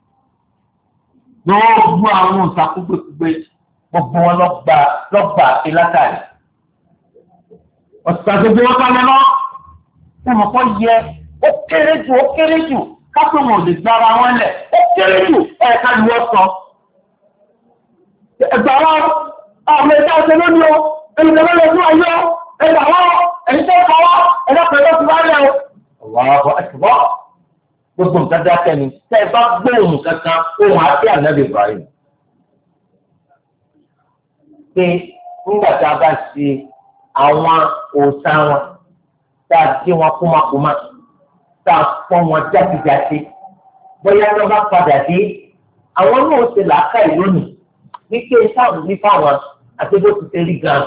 gbogbo àwọn òòṣà kúgbèkúgbè gbogbo wọn lọ́gbà àti látàrí ọ̀sà gbogbo wọn kálọ lọ wọn mọ̀ kọ́ yẹ ó kéré jù kápẹ́ wọn ò lè gbára wọn lẹ̀ ó kéré jù ẹ̀ka ni wọ́n sọ ẹgbàá wọn àwọn ẹ̀ka ọ̀sẹ̀ lónìí o ẹnìkan lọ́lọ́ fún ayọ́ ẹgbàá wọn ẹni tó kọ́ wá ẹ̀dá pẹ̀lú ọ̀sùn bá lẹ̀ o. ọ̀wọ́ ẹ̀sùnbọ̀ gbogbo nǹkan dákẹ́ ni tẹ́ ẹ bá gbóhùn kankan ohun àti ànábì Ibrahim. pé nígbà tá a bá ṣe àwọn òòṣà wọn tá a gé wọn kúmakúma tá a fọ́ wọn jákèjádé bóyá tó bá padà dé àwọn náà ṣe làákàyè lónìí wípé sáàbù ní fáwọn àti bó ti ṣe rí gan-an.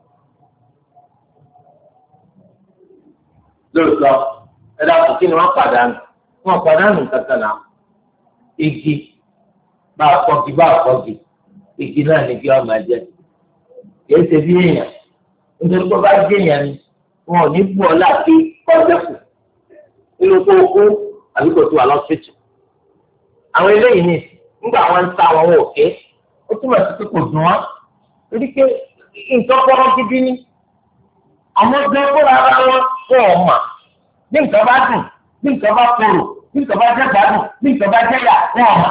lóòótọ́ ẹ dákun kí ni wọ́n pàdánù kankan náà igi bá a kọ́gi igi náà ní kí wọ́n máa jẹ kìí ṣe bí èèyàn nítorí pé bá jẹ èèyàn ni wọn ò ní bú ọ láti kọ́jọ́kù nínú tó kú àbí kò tó wà lọ́sítù àwọn eléyìí ní nígbà wọn ń ta àwọn òkè ó túmọ̀ sí pé kò dùn wọ́n torí pé nǹkan kọ́rọ́ gidi ni àwọn gbẹ́ kóra ara wọn fún ọmọ bí nǹkan bá dùn bí nǹkan bá korò bí nǹkan bá jẹ́ gbádùn bí nǹkan bá jẹ́ yà fún ọmọ.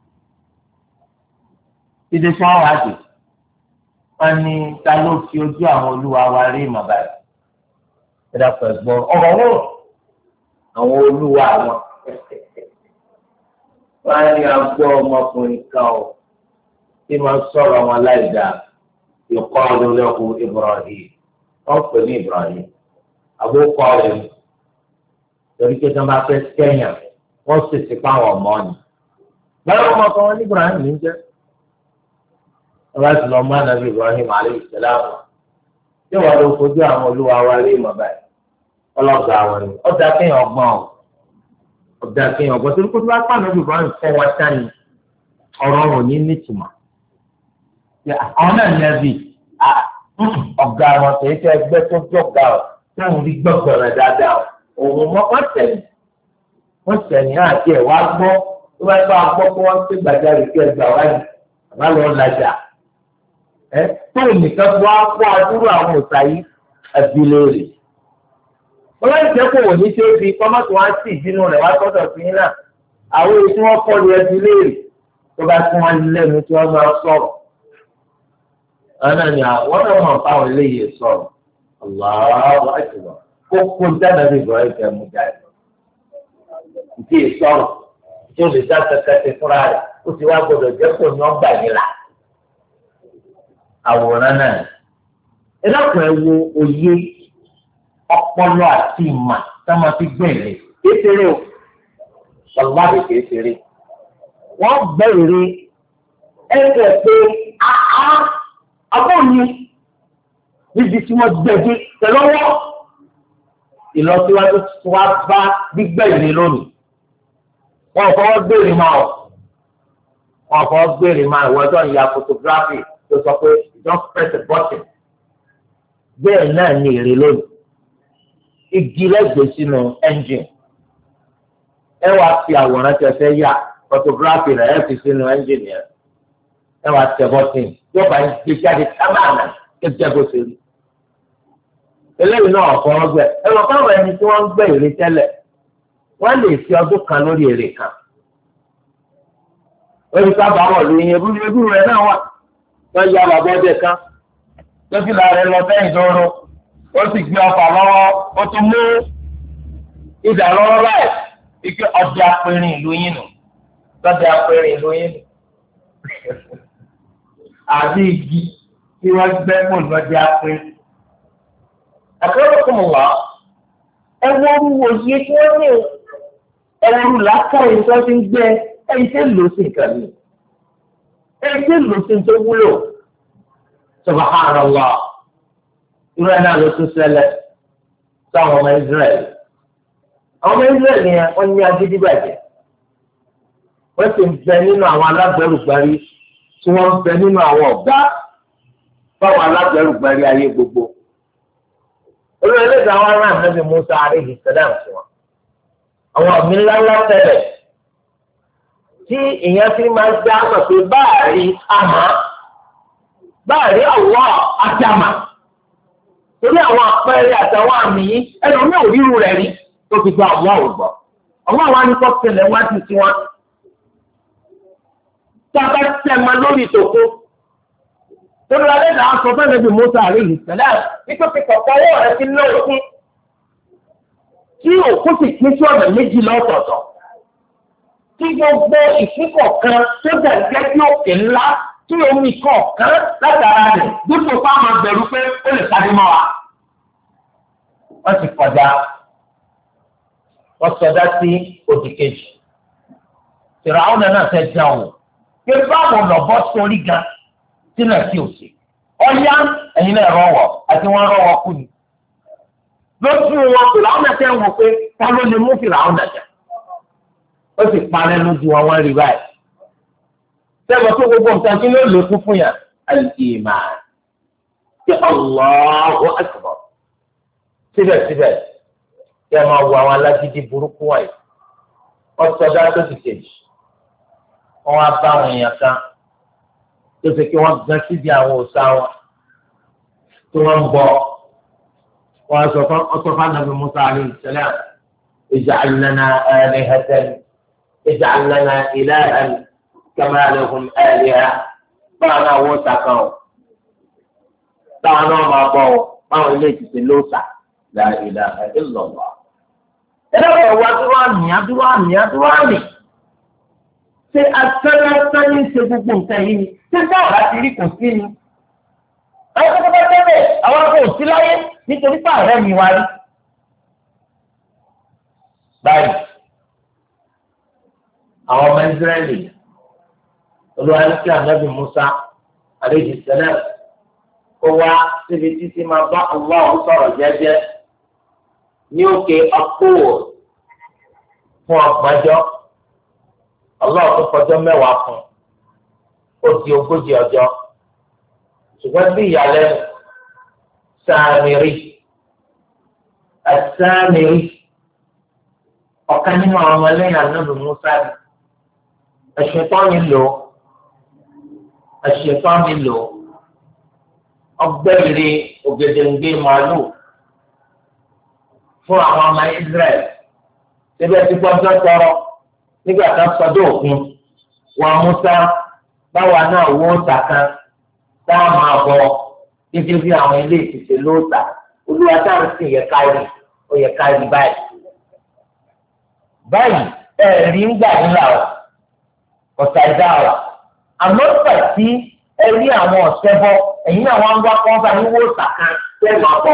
ìdè tí wọ́n wá dé wọ́n ní ta ló fi ojú àwọn olúwa wa rí màbá yìí ẹ dàpọ̀ ẹ̀gbọ́n ọ̀rọ̀ wò àwọn olúwa wọn wọ́n á ní agbọ́ ọmọkùnrin kan ọ̀ tí máa ń sọ̀rọ̀ wọn láì dáa yòókọ́ ọdún lẹ́kùn Ibrahim wọ́n pè ní Ibrahim àbókọ rẹ̀ ni torí pé sọ́n bá fẹ́ kẹ́yàn wọ́n sì ti pa àwọn ọmọ ni. báwo ọmọ kan wọn ní Ibrahim ní jẹ́ wọ́n bá ti lọ mọ́ ànábì Ibrahim alayhi salam tí wọ́n lọ fojú àwọn olúwa wa rí ìmọ̀ báyìí ọlọ́gà àwọn ni ọ̀dà kéèyàn ọgbọ́n ọ̀dà kéèyàn ọgbọ́n torí pé tí wọ́n pa ànábì Ibrahim fẹ́ wọn sani ọ̀rọ̀ wọn ní nítumọ̀ àwọn náà ní ẹbí ọ̀gá wọn kì í ṣe ẹgbẹ́ tó jọ̀gá ọ̀ tó ń rí gbọ̀gbọ̀ rẹ̀ dáadáa òun wọ́n tẹ̀lé àti ẹ̀ wá gbọ́ tó bá bá gbọ́ pé wọ́n ṣe gbàjáde kí ẹgbà wáyé àbá lọ lajà tó nìkan tó wá kó adúrú àwọn òòṣà yìí ẹbí lóore. wọ́n láti jẹ́ kó wò ní ṣé bí kọ́mọ́tò wá sí ìbínú rẹ̀ wá sọ́dọ̀ sí yín náà àwọn èyí tí wọ́n kọ́ lu ẹbí lóore tó bá tún wọn lẹ́nu tí wọ́n máa sọ̀rọ̀. ọ̀nà ni àwọn náà mọ̀ fáwọn eléyìí sọ̀rọ̀ Allahu akbar kókó dáná bí ìbọn ẹ̀jẹ̀ mú jáde. ìdí ìsọ̀rọ̀ tí ó lè dá kẹkẹ fúnra rẹ̀ ó ti wá gbọdọ̀ jẹ́ kó ní ọgbà yìí là. àwòrán náà ẹ dákun ẹ wo òye ọpọlọ àti ìmà tá máa fi gbẹ̀rẹ̀ kékeré o wàlúwàbí kékeré wọ́n gbẹ̀rẹ̀ ẹ̀jẹ̀ pé abóyún níbi tí wọ́n gbẹ̀dẹ̀ tẹ̀lọ́wọ́ ìlọsíwájú tí wọ́n bá gbígbẹ̀rẹ̀ lónìí wọ́n fọwọ́ gbèrè máa ìwọ́jọ́ ìyá photography tó sọ pé just press a button bẹ́ẹ̀ náà ní èrè lónìí igi lẹ́gbẹ̀ẹ́ sínú engine ẹ wá fi àwòrán tẹ fẹ́ yà photography rẹ̀ ẹ fi sínú engine yẹn ẹ wá tẹ button yóò bá gbé jáde sábàánà kéjẹ bó ṣe rí eléyìí náà ọ̀fọ́ ọgbẹ́ ẹ̀rọ káwọn ẹni tí wọ́n ń gbẹ́ èrè tẹ́lẹ̀ wọ́n lè fi ọdún kan lórí èrè kan. Orí sábà wọ̀ lóyún ebúrú rẹ̀ náà wà wọ́n ya bàbá ọdẹ kan lọ́sílà rẹ̀ lọ sẹ́yìn dóró ó sì gbé ọfà lọ́wọ́ ó tún mú ìdá lọ́wọ́ láì ike ọdẹ apẹ̀rìn ìlú yín nù lọ́dẹ apẹ̀rìn ìlú yín nù àbí igi tí wọ́n gbẹ́ mọ̀ lọ́dẹ apẹ̀rìn. Àkọ́kọ́ wà ẹwọ́n òye tí wọ́n ní ẹwọ́n làákàyè tó ti ń gbẹ ẹ̀yìn tí ń lò sí nǹkan mi ẹ̀yìn tí ń lò sí tó wúlò. Subhanallah irú ẹ̀ náà ló tún ṣẹlẹ̀ sáwọn ọmọ Israẹli. Àwọn ọmọ Israẹli yẹn wọ́n ní agídí bàjẹ́ wọ́n sì ń bẹ nínú àwọn alágbẹ̀rùgbárí tí wọ́n ń bẹ nínú àwọn ọ̀gá fáwọn alágbẹ̀rùgbárí ayé gbogbo. Olùrẹ̀lẹ́dàá wọn rán Ànábì Mùsá alayhi salam sí wọn. Àwọn àmì ńláńlá tẹ̀lẹ̀ tí ìyẹn fi máa dá mọ̀ pé báàrí àmà báàrí àwọ̀ àti àmà torí àwọn àpẹẹrẹ àtàwọn àmì yìí ẹlòmíì ò ríru rẹ̀ rí tó fi gba àwọn àwògbọ́. Àwọn àwọn anìkọ́ tẹ̀lẹ̀ wá ti sí wọn. Tá a bá tẹ̀ ma lórí ìtòkó. Olùrẹ̀lẹ́dàá sọ fún Ànábì Mùsá alayhi salam nítorí kọ̀ọ̀kan owó rẹ̀ ti lọ òkú tí òkú sì pín sí ọ̀nà méjì lọ́tọ̀ọ̀tọ̀ tí gbogbo ìfúnkọ̀ kan tó dàgbẹ́ bí òkè ńlá tí omi kọ̀ọ̀kan látara rẹ̀ dípò fáwọn abẹ̀rù pé ó lè sáré mọ́ wa. Wọ́n ti kọjá wọ́n sọdá sí òdì kejì. Fìràwọn náà fẹ́ jẹun pé báwo lọ́bọ́ sórí gan sínú ẹ̀sìn òsì. Ọ̀yá ẹ̀yin náà rọwọ̀ àti wọ́n rọwọ́ kú ni. Lójú wọn Fìràwọn náà tẹ̀ wọ́n pé ta ló lè mú Fìràwọn dàjà. Ó sì parẹ́ lójú wọn wọ́n rí báyìí. Sẹ́wọ̀n tó gbogbo nǹkan kí ló lè kú fún yàn? Al-Iman. Ṣé Allahu Akbar? Síbẹ̀síbẹ̀ kí ẹ máa wo àwọn alágídí burúkú wọ̀nyí. Wọ́n sọdá tó ti kejì. Wọ́n wá bá àwọn èèyàn kan tó ṣe kí wọ́n gan síbi àwọn òòṣà wọn tí wọ́n ń bọ̀. Wọ́n sọ fún Ànábì Mùsá alayhi salam ij'al lana alihatan ij'al lana ilahan kama lahum aliha báwọn náà wọ́n sàkàn ọ́ táwọn náà máa bọ̀ ọ́ báwọn ilé ìtìsí ló sà la ilaha illallah. ẹlẹ́wọ̀n wa dúró àmì ṣé asẹ́lẹ́sẹ́ ní ṣe gbogbo nǹkan yìí ni ṣé báwọn láti rí kò sí ni. àwọn tó bá tẹ́lẹ̀ àwọn akọ̀ òsí láyé nítorí pé ààrẹ mi wá rí. báyìí àwọn ọmọ Ísírẹ́lì olùwárí sí Ànábì Mùsá alayhi salam kó wá síbi títí máa bá Allah sọ̀rọ̀ jẹ́jẹ́ ní òkè akówó fún ọgbàjọ́ Allah tó fọjọ́ mẹ́wàá fún ó di 40 ọjọ́ ṣùgbọ́n bí ìyàlẹ́nu Sámírì ọ̀kan nínú àwọn ọmọlẹ́yìn Ànábì Mùsá àṣetán nílò ọgbẹ́rẹ́ ògèdèǹgbè màálù fún àwọn ọmọ Israẹli síbẹ̀ tí gbọ́dọ̀ tọrọ nígbà tó sọdọ̀ òkun wọn Mùsá báwa náà wó sàkán tá a máa bọ títí bí àwọn ilé ìtìsẹ̀ lóòótá olúwa táwọn sì yẹ kárí ó yẹ kárí báyìí ẹ̀rí ń gbà nílà ọ̀tá ìdá ọ̀la àmọ́ pàtí ẹ̀rí àwọn ọ̀sẹ̀ bọ́ ẹ̀yìn náà wọ́n ń wá kọ́ bá ní wó sàkán tẹ́ máa bọ̀.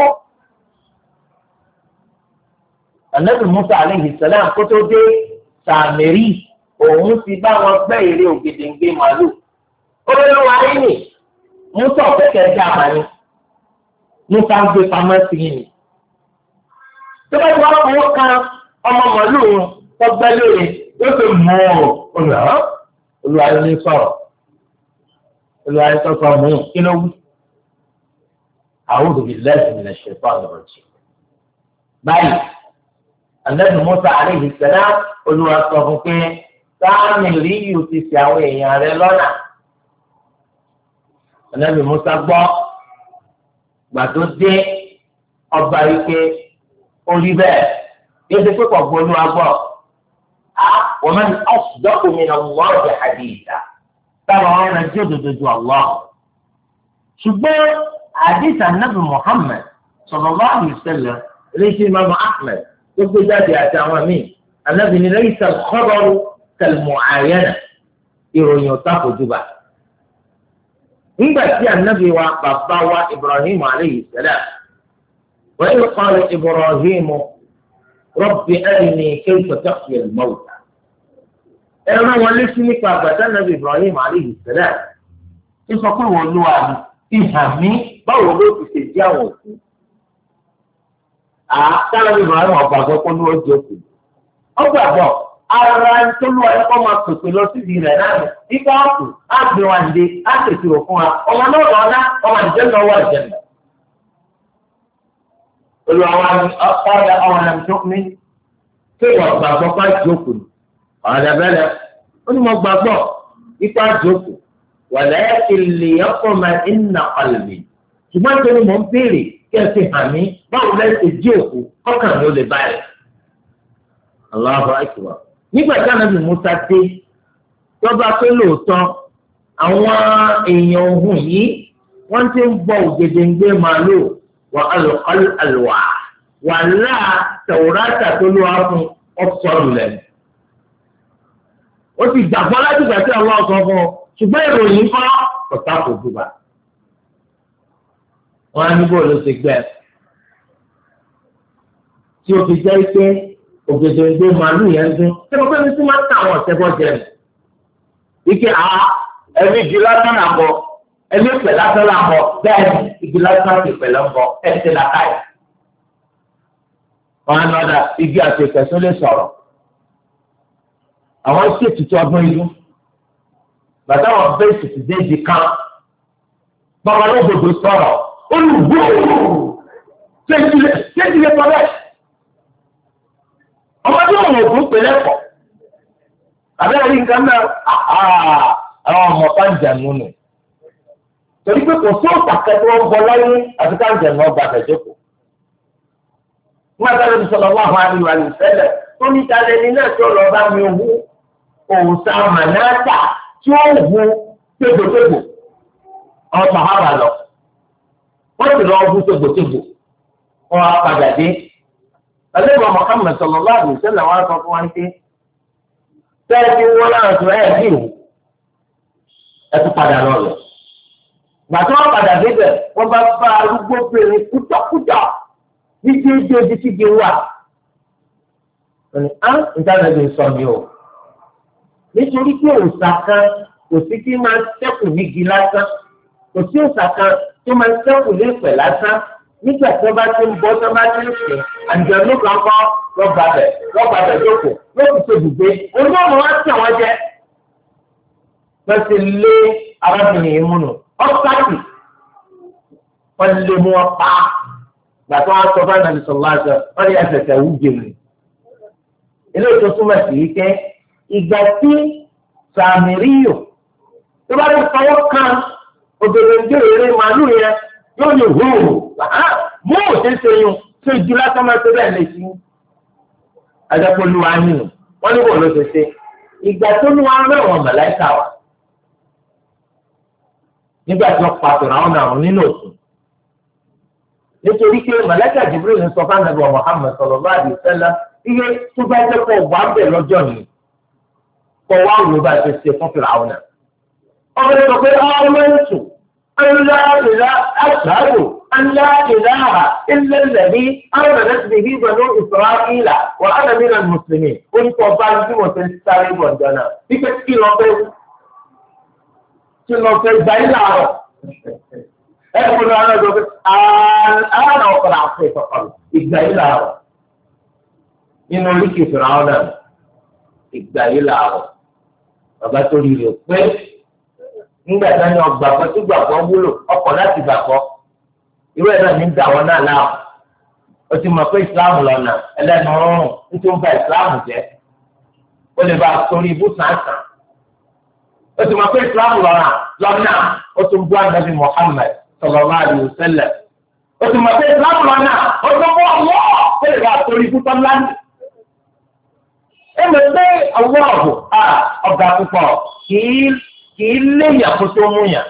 Ànábì Mùsá alayhi salam kó tó dé Sámírì òun ti bá wọn gbẹ́ ère ògèdèǹgbè màálù. Olólùwà yìí nì Mùsá ọ̀fẹ́kẹ́ dá a máa ní. Mùsá ń gbé pamọ́ sí i nì. Tó bá ti wá fọwọ́ kan ọmọ màálù yẹn tó gbẹ́ lóore yóò fi mú olùwà yìí ní sọ̀rọ̀. Olùwà yìí tó sọ mú kí ló wí. A'udhu billahi minash shaitanir rajim. Báyìí Ànábì Mùsá alayhi salam olúwa sọ fún pé Sámírì yìí ti fi àwọn èèyàn rẹ̀ lọ́nà. Ànábì Mùsá gbọ́ gbà tó dé ọba ike orí bẹ́ẹ̀ yóò ṣe pé kò gbólú agbọ́ wa man asdaqu min Allahi haditha táwọn ọ̀rọ̀ ẹ̀jẹ̀ òdòdó Allah. ṣùgbọ́n hadith Ànábì Muhammad sallallahu alaihi wasallam eléyìí Imam Ahmad tó gbé jáde àti àwọn míì Ànábì ní laysa al-khabaru kal-mu'ayana ìròyìn ọ̀tá àfojúbà. nígbà tí Ànábì wa bàbá wa Ibrahim alayhi salam wa idh qala Ibrahim rabbi arini kayfa tuhyi al-mawta. ẹ̀rọ wọn létí nípa àgbàdo Ànábì Ibrahim alayhi salam ń sọ pé wọ́n lù wá ìhà mí báwo ló ti ṣe jẹ́ àwọn òkú. Àtàlẹ́ Ibrahim ọ̀gbàgbọ́ kó ló ń jókòó. ọgbàgbọ́ ara tó lù wá ẹ̀kọ́ máa pèpè lọ síbi rẹ̀ náà nípa ọ̀kù á gbé wa dìde á tètè rò fún wa ọmọ náà lọ́nà ọmọ àdìjẹ́ náà wà jẹ̀nà. olùwàwọ̀ ọ̀dà ọmọ náà tó ní kéèyàn ọ̀gbàgbọ́ pa jókòó ọ̀dà bẹ́ẹ̀ ó ní mo gbàgbọ́ ipa jókòó walakin liyatma'inna qalbi ṣùgbọ́n tó ní mò ń béèrè kí ẹ fi hàn mí báwo lẹ́sẹ̀ jí òkú ọkàn mi ò lè báyìí. Allahu akbar. nígbà tí Ànábì Mùsá dé tọ́ba pé lóòótọ́ àwọn èèyàn ohun yìí wọ́n ti ń bọ ògèdèǹgbé màálù wà àlùwà wà láà Tawrata tó ló wá fún ọ̀sọ̀rù lẹ́nu. ó ti gbàgbọ́ láti gbà tí àwọn ọ̀sán fún ọ ṣùgbọ́n ìròyìn kọ́ ọ̀tá kò dùbà. wọ́n á ní bó ló ti gbẹ tí o fi jẹ́ pé ògèdèǹgbé màálù yẹn ń dún ṣé mo fẹ́ mi tún máa ń ta àwọn ọ̀sẹ̀ bọ́ jẹ mi. ike ẹbí igi lásán là ń bọ ẹbí ìpè lásán là ń bọ bẹ́ẹ̀ igi lásán ti pẹ̀lẹ́ ń bọ ẹsẹ̀ làkàyè. wọ́n á nọ́dà igi àti ìkẹsùn lè sọ̀rọ̀ àwọn ṣètùtù ọdún ìlú bàtà wọn bẹ́ẹ̀ sì dé di kan bàbá ló gbogbo sọ̀rọ̀ olùgbòòrò ṣéjìlẹ̀ pọ̀ bẹ́ẹ̀ ọmọdé òun ògùn pèlè pọ̀ àbẹ́rẹ́ rí nǹkan náà àwọn ọmọ pàǹjànú nù torí pé kò sóòtà kẹtọ́ ń bọ láyé àti pàǹjànú ọgbà àtẹ̀jọ́kọ̀ nígbà tí wọ́n ti sọ̀rọ̀ wọ́n àwọn àríwá ní ìfẹ́lẹ̀ tó ní ìtàlẹ́ ní náà tí ó lọ bá mi wú òòsà mànáàtà tí ó wú tégbòtégbò àwọn sàhábà lọ wọ́n ti lọ wú tégbòtégbò wọ́n á padà dé. àlejò Muhammad sallallahu alaihi wasallam wọ́n á sọ fún wa ní pé tẹ́ẹ̀tì wọn náà sọ ẹ̀ bí ìwò ẹ̀ tún padà lọ lọ. gbàtí wọ́n padà débẹ̀ wọ́n bá bá arúgbó bèrè kútọ́kútọ́ ní déédéé ojú tí di wà. ìtàlẹ́bí sọ mi o nítorí pé òòṣà kan kò sí kí máa ṣẹ́kù nígi lásán kò sí òòṣà kan tó máa ṣẹ́kù lẹ́pẹ̀ lásán nígbà tí wọ́n bá ti ń bọ́ tí wọ́n bá ti ń sè àjọyọ̀ kan kọ́ lọ́gbà bẹ̀ jókòó lókùn tó dùgbé olóòmù wá sí àwọn jẹ́ wọ́n ti lé arábìnrin yìí múnú ọ́sáàtì wọ́n lé mú wọn pa gbàtọ́ wọn sọ fún ànàbì sọ̀rọ̀ àjọ wọ́n ní ẹsẹ̀sẹ̀ wú jèrè ilé ìtọ́ túmọ̀ sí ike ìgbà tí sàmìríyò tó bá ti fọwọ́ kan òbèrè ń dé eré màálù yẹn yóò ní hóòrò mú òṣèṣe yun tó ìdí lásán máa tó bẹ́ẹ̀ lè sí adẹ́pọ̀lùwà nínú wọ́n ní kò ló ṣe ṣe ìgbà tó ní wọn rẹ̀wọ̀n màláìkà wà nígbà tí wọ́n pa Fìráúnà náà nínú òkun nítorí pé màláìkà Jibril ń sọ fún Ànábì Muhammad sallallahu alaihi wasallam iye tó bá jẹ́ kó wà bẹ̀ lọ́jọ́ yìí kó wá wò bá ṣe ṣe fún Fìráúnà ọmọ rẹ̀ sọ pé ọmọ ẹ̀ sùn ńlá أشهد أن لا إله إلا الذي آمنت به بنو إسرائيل وأنا من المسلمين. قلت وبعد ذلك وتنساري وجنا. بيك كيلو في زينارو. أقول أنا دوك أنا أقرأ في فقط. زينارو. إنه لك فرعون. زينارو. أبتوري له. nígbà tí wọ́n gbàgbọ́ tó gbàgbọ́ wúlò ọkọ̀ láti gbàgbọ́ irú ẹ̀ náà ní dà wọ́n náà láàmú o ti mọ̀ pé ìsìláàmù lọ́nà ẹlẹ́nu rọrùn nítorí ń ba ìsìláàmù jẹ́ o lè ba torí ibú sàǹsàn o ti mọ̀ pé ìsìláàmù lọ́nà o tún bú ànábì Muhammad sallallahu alaihi wasallam o ti mọ̀ pé ìsìlámù lọ́nà o tó fún ọwọ́ ó lè bá torí púpọ̀ ńlá ní. ẹ mọ̀ pé ọwọ́ ọ̀gá púpọ̀ kìí léyà kó tó múyà.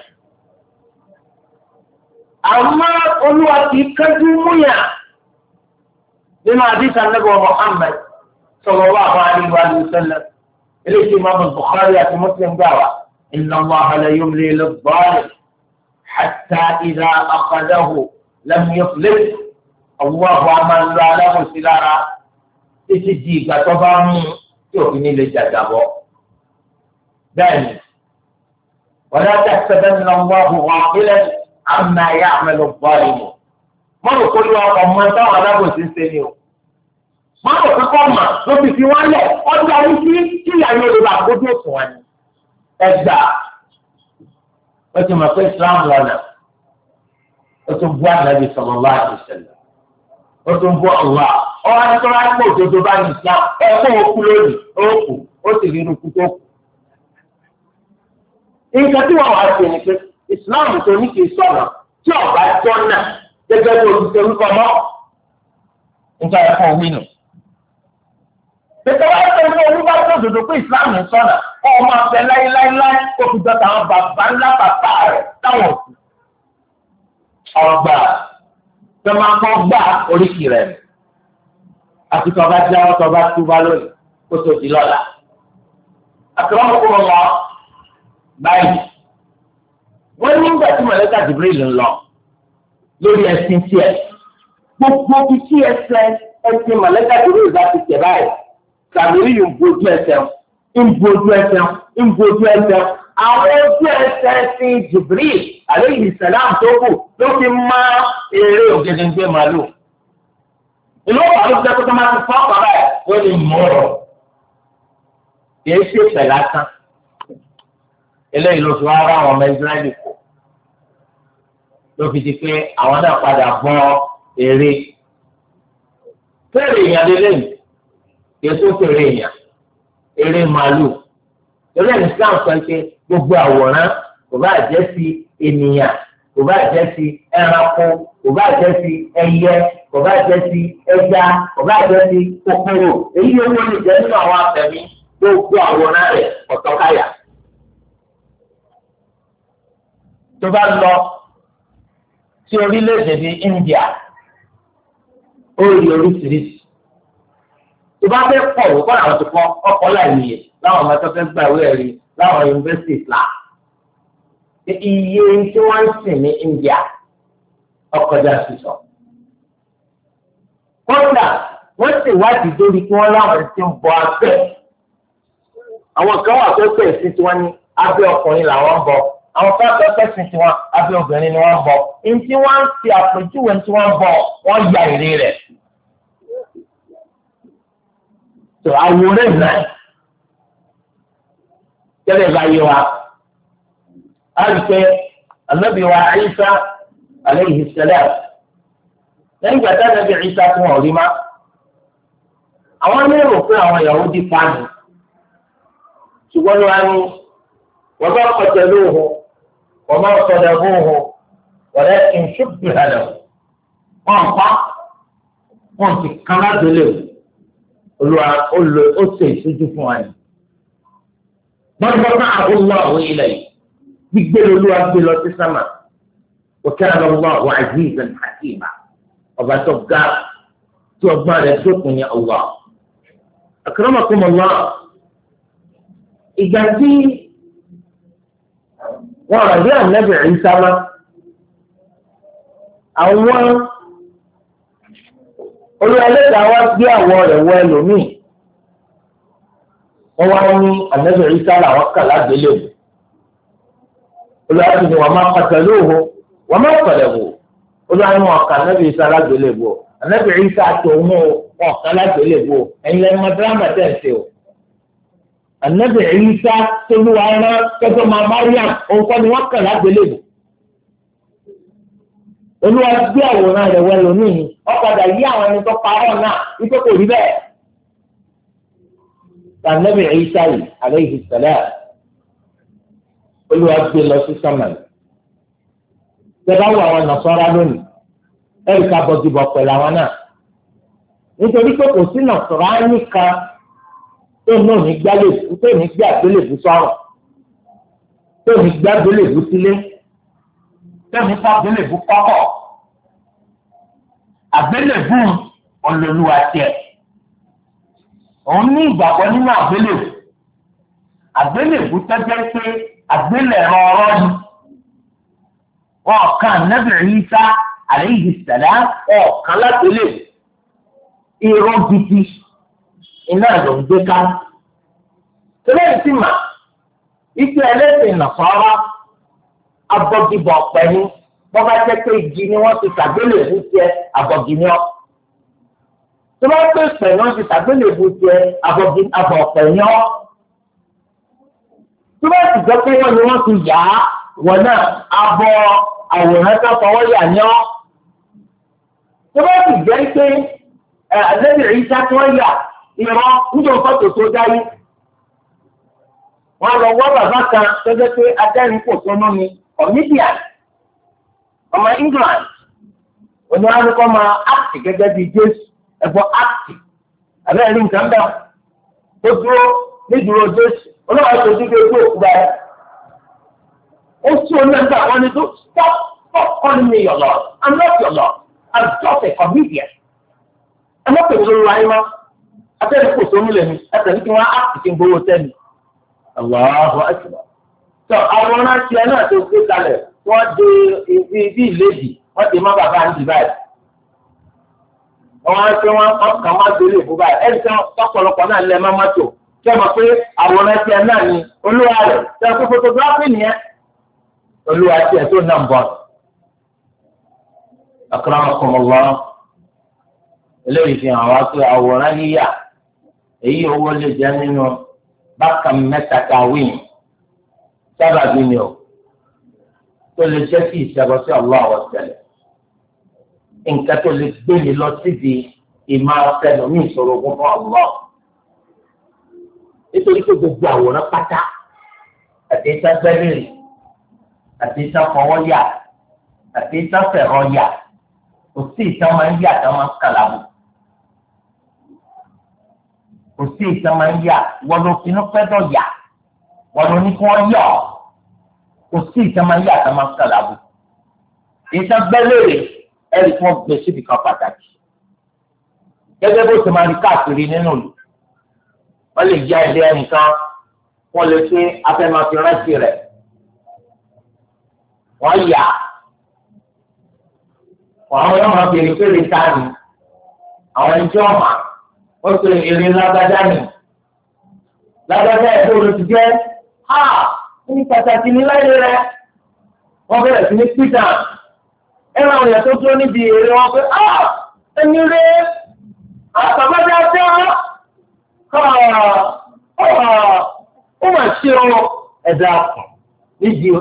àmọ́ olúwa kìí kájú múyà. nínú àdìsá nàbọ̀ Muhammad sallallahu alaihi wa sallam eléyìí Imam Bukhari àti Muslim gbà wá inna Allaha la yumli lil-zalim hatta idha akhadhahu lam yuflih. Allahu máa ń lo alábòsí lára títí di ìgbà tó bá mú tí òfin ní lè jàjàbọ́. bẹ́ẹ̀ni wala tahsabanna Allahu ghafilan amma ya'malu adh-dhalimun. mọ́rò kó ló ọmọ táwọn alábòsí ń ṣe ni o. mọ́rò kó kọ́ mà ló fi wọ́n lẹ̀ ọjà ní kí ìyá yóò lè bá àkójú òsùn wọn ni. ẹgbà ó ti mọ̀ pé Islam lọ́nà ó tún bú Ànábì sallallahu alaihi wasallam ó tún bú Allah ọ̀hún àti tọ́lá ń pò òdodo bá ní Islam ẹ̀kọ́ òkú lónìí ó kù ó sì rí irúkú tó kù. nǹkan tí wọ́n wá sí ni pé Islam tó ní kì í sọ̀rọ̀ tí ọ̀gá jọ́ náà gẹ́gẹ́ bí olùsọ orúkọ mọ́ nǹkan ẹ̀kọ́ òwì nù. Tètè wá sọ fún orúkọ tó dòdò pé Islam ń sọ̀nà ọmọ abẹ láíláíláí ó fi jọ táwọn bàbá ńlá bàbá rẹ̀ táwọn òkú. ọgbà tó máa kọ́ gbà oríkì rẹ̀ àti tọ́ba jáwọ́ tọ́ba túbá lónìí kó tó di lọ́la. àtúrọ̀ kó wọn báyìí wọ́n nígbà tí mọ̀lẹ́kà Jibril ń lọ lórí ẹṣin tiẹ̀ gbogbo bí tí ẹṣin mọ̀lẹ́kà Jibril ìgbà ti tẹ̀ báyìí Sàmírì yìí ń bojú ẹsẹ̀ àwọn ojú ẹsẹ̀ ti Jibril alayhi salam tó kù ló fi má eré ògèdèǹgbè màlúù. ìlú ọ̀pá ló jẹ́ kótó máa ti fọ́ ọ̀pá báyìí ó lè mú ọ̀rọ̀ kìí ṣe pẹ̀ lásán. eléyìí ló fi wá rá àwọn ọmọ Ísírẹ́lì kù ló fi di pé àwọn náà padà bọ́ eré. fẹ́ẹ̀rẹ̀ èèyàn lélẹ́yìn kìí tó fẹ́ẹ̀rẹ̀ èèyàn eré màlúù. eré Islam sọ pé gbogbo àwòrán kò bá jẹ́ sí ènìyàn kò bá jẹ́ sí ẹranko kò bá jẹ́ sí ẹyẹ kò bá jẹ́ sí ẹja kò bá jẹ́ sí kòkòrò èyí yóò wọlé jẹ́ nínú àwọn afẹ́mi gbogbo àwòrán rẹ̀ ọ̀tọ̀káyà. tó bá lọ sí orílẹ̀-èdè bíi India ó rí oríṣiríṣi. tó bá fẹ́ pọ̀ wò kọ́ làwọn ti kọ́ ọkọ̀ láìníye láwọn ọmọ tó fẹ́ gbà ìwé ẹ̀rí láwọn yunifásitì Islam. iye tí wọ́n ń sìn ní India ọkọjá sísọ. kódà wọ́n sì wádìí lórí kí wọ́n láwọn ti ń bọ abẹ́. àwọn kan wà tó pè sí tí wọ́n ní abẹ́ ọkùnrin làwọn ń bọ. àwọn kan tó pè sí tí wọ́n abẹ́ obìnrin ni wọ́n ń bọ. ní tí wọ́n ń fi àpèjúwe tí wọ́n ń bọ wọ́n ya èrè rẹ̀. tó àwòrán náà tẹ́lẹ̀ bá yé wa. àrùkẹ́ Ànábì wa Ìsá alayhi salam lẹ́yìn ìgbà tí Ànábì Ìsá fún ọ̀rí má àwọn lérò pé àwọn Yahudi pààyàn ṣùgbọ́n ló wá ní wọ́n bá qataluhu wa ma salabuhu walakin shubbiha lahu wọ́n pa wọ́n ti kán ládùúlẹ̀ Olúwa ó ṣe ìṣojú fún wa ni. gbọ́dọ̀ náà àbúrò àwọn ilẹ̀ yìí gbígbé Olúwa gbé lọ sí sámà wa kana Allahu azizan hakima ọba tó ga tí ọgbọ́n rẹ̀ dókun ní Allah. akramakumullah ìgbà tí wọ́n rà bí Ànábì Ìsá má àwọn olùwàlẹ́dàá wá gbé àwọ̀ rẹ̀ wọ ẹlòmíì wọ́n wá ní Ànábì Ìsá làwọn kà lágbélébùú. olùwàlẹ́dàá ni wọ́n máa qataluhu wọ́n máa salabuhu olùwàlẹ́dàá wọn kà Ànábì Ìsá lágbélébùú. Ànábì Ìsá tó mú wọn kà lágbélébùú ẹ̀yin lẹ́nu mọ́ dírámà tẹ̀sí o. Ànábì Ìsá tolúwa rán kẹ́kọ̀ọ́ máa Mariam òun kọ́ ni wọ́n kà lágbélébùú. Olúwa gbé àwòrán rẹ̀ wọ ẹlòmíì ọ̀padà yí àwọn ẹni tó parọ́ náà wípé kò rí bẹ́ẹ̀. Ànábì Ìsá yìí alayhi salam Olúwa gbé lọ sí sámà. Tẹ́lá wọ àwọn Nasara lónìí ẹ̀rí ká bọ́gibọ̀ pẹ̀lú àwọn náà nítorí pé kò sí Nasrani kan tó náà ní gbálẹ̀bù tó ní gbé àgbélébù sọ̀rọ̀ tó ní gbé àgbélébù sílé tó ní gbé àgbélébù kọ́kọ́ àgbélébù ọlọ́lúwa tiẹ̀ òun ní ìgbàgbọ́ nínú àgbélébù tẹ́tẹ́ pé àgbélẹ̀rọ ọ̀rọ̀ ni wọn kàn Nábì Ìsá alayhi salam ọ̀kan látòlè irọ́ gidi iná ló ń gbé ká. Tẹ́lẹ̀ tí mà ike ẹlẹ́sìn Nasara abọ́gibọ̀ pẹ̀lú wọ́n bá jẹ́ pé igi ni wọ́n ti ṣàgbélébùú tiẹ̀ abọ́gi ni ọ́. Tó bá pè pẹ̀lú wọ́n ti ṣàgbélébùú tiẹ̀ abọ̀ pẹ̀lú ọ́. Tó bá sì jẹ́ pé wọ́n ni wọ́n ti yà á wọ̀ náà abọ́ àwòrán tó fọwọ́ yà ni ọ́. Tó bá sì jẹ́ pé Nábì Ìsá tí wọ́n yà irọ́ níjọ́ fọ́tò tó dáyé. Wọ́n lọ wọ́ bàbá kan tó jẹ́ pé adẹ́rìn kò tó náà ni comedian ọmọ England òní wọn ni kọ́ máa act gẹ́gẹ́ bí Jésù ẹ̀fọ́ act abẹ́rẹ́ ní nǹkan bẹ́ẹ̀ tó dúró nídúró Jésù olóòwò tó dúró ojú òkú báyìí. Ó sún oní ẹgbẹ́ àwọn ẹni tó stop calling me your Lord. I'm not your Lord. I'm just a comedian. Ẹ mọ̀ pé mi ló ra ẹ mọ́. Abẹ́rẹ́ kò sómi lẹ́nu ẹsẹ̀ ní kí wọ́n á kìí gbowó sẹ́ni. Allahu akbar. Sọ àwọn ọ̀rántí ẹ náà tó gbé kalẹ̀ wọ́n dé ibi ìlédì wọ́n ti má bàbá ń di báyìí. Wọ́n á ṣe wọ́n kàn má délé ìbú báyìí. Ẹni tí ọ̀pọ̀lọpọ̀ náà lẹ́ má mọ́tò. Ṣé mọ̀ pé àwọn ọ̀rántí ẹ náà ni olúwa rẹ̀ ṣe é kó fotográfì nìyẹn. Olúwa tí ẹ tó nà ń bọ̀. Akramakumullah. Eléyìí fi hàn wá pé àwòrán yíyà èyí owó lè jẹ́ nínú bákan mẹ́ta káwíìn sábàbí ni o tó lè jẹ́ kí ìṣẹ́gun sí Allah àwọn ṣẹlẹ̀ nǹkan tó lè gbé mi lọ síbi ìmọ̀ ọ̀sẹ̀lẹ̀ ní ìṣòro ogun fún Allah nítorí pé gbogbo àwòrán pátá àti ìtàn gbẹ́lẹ́rì àti ìtàn fọwọ́yà àti ìtàn fẹ̀rọ̀yà kò sí ìtàn máa ń yà tán máa ń kàlàbù. Kò sí ìtàn máa ń yà wọ́n ló finú fẹ́dọ̀ yà wọ́n ló ní kí wọ́n yọ̀ kò sí ìtàn máa ń yà tán máa ń kàlàbù. Ìtàn gbẹ́lẹ́rẹ̀ ẹ̀rí tí wọ́n gbé síbi kan pàtàkì. Gẹ́gẹ́ bó ti máa rí káàkiri nínú ìlú. Wọ́n lè jẹ́ ilé ẹnìkan wọ́n lè ṣe afẹ́màfi rántí rẹ̀. Wọ́n yà àwọn yóò máa bèrè pé lè ta ni àwọn ẹni tí wọ́n mà wọ́n pe èrè lágbájá ni lágbájá ẹ̀dọ́ ló ti jẹ́ ní pàtàkì ní láyé rẹ̀ wọ́n bẹ̀rẹ̀ sí ní pítà ẹ̀rọ àwọn èèyàn tó dúró níbi èrè wọn pé ẹni rẹ̀ àtàgbájá tẹ́ ó mà ṣe ọ ẹ̀dá ọkàn nídìí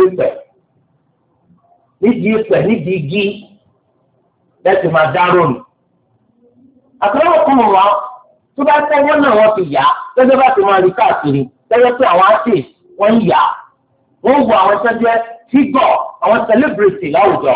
ìpẹ́ nídìí igi lẹ́sìn máa dárò nù. Àtúrọ̀ kún wọn tó bá tẹ́wọ́ náà wọ́n ti yá gẹ́gẹ́ bá ti máa rí káàkiri lẹ́yìn pé àwọn artist wọ́n ń yá wọ́n wo àwọn sẹ́jẹ́ fígọ̀ àwọn celebrity láwùjọ.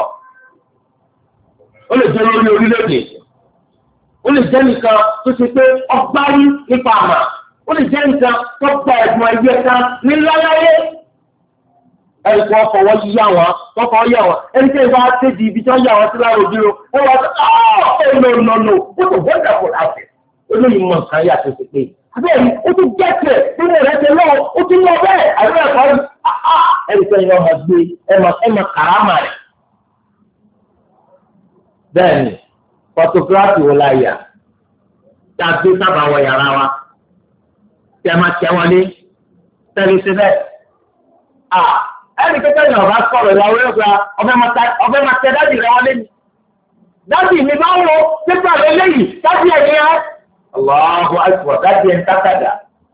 Ó lè jẹ́ lórí orílẹ̀-èdè. Ó lè jẹ́ nìkan tó ṣe pé ọgbárí nípa àmà. Ó lè jẹ́ nìkan tó gba ẹ̀gbọ́n ẹgbẹ́ kan ní láyáyé. Ẹni tí wọ́n fọwọ́ yíyá wọn, wọ́n fọwọ́ yá wọn. Ẹni tí wọ́n bá tẹ́jú ibi tí wọ́n yá wọn sí lára òjúro, wọ́n wá sọ, no, what a wonderful outfit. Olóyìn mọ̀ nǹkan yà tó ti pé. Abẹ́ẹ̀ni, ó tún gẹ́tẹ̀ nínú rẹ̀ ṣe lọ́wọ́, ó tún lọ bẹ́ẹ̀. Àbẹ́ ẹ̀kọ́ ẹni tí wọ́n máa gbé ẹ̀mọ kàrámà rẹ̀. Bẹ́ẹ̀ni, photography wo la yà? Tá a gbé sábà wọ yàrá wa. Tí a máa tẹ wọlé, tẹ́lẹ̀ ṣe bẹ́ẹ̀. Ẹni kẹ́kẹ́ ní ọ̀rá sọ̀rọ̀ ìyàwó ẹ̀gbà ọ̀fẹ́ máa tẹ dájì rẹ̀ wọlé ni. Dájì mi bá wo pépà rẹ̀ léyìí, dájì ẹ̀ ní ẹ́. Allahu akbar, dájì ẹ̀ ń tákàdá.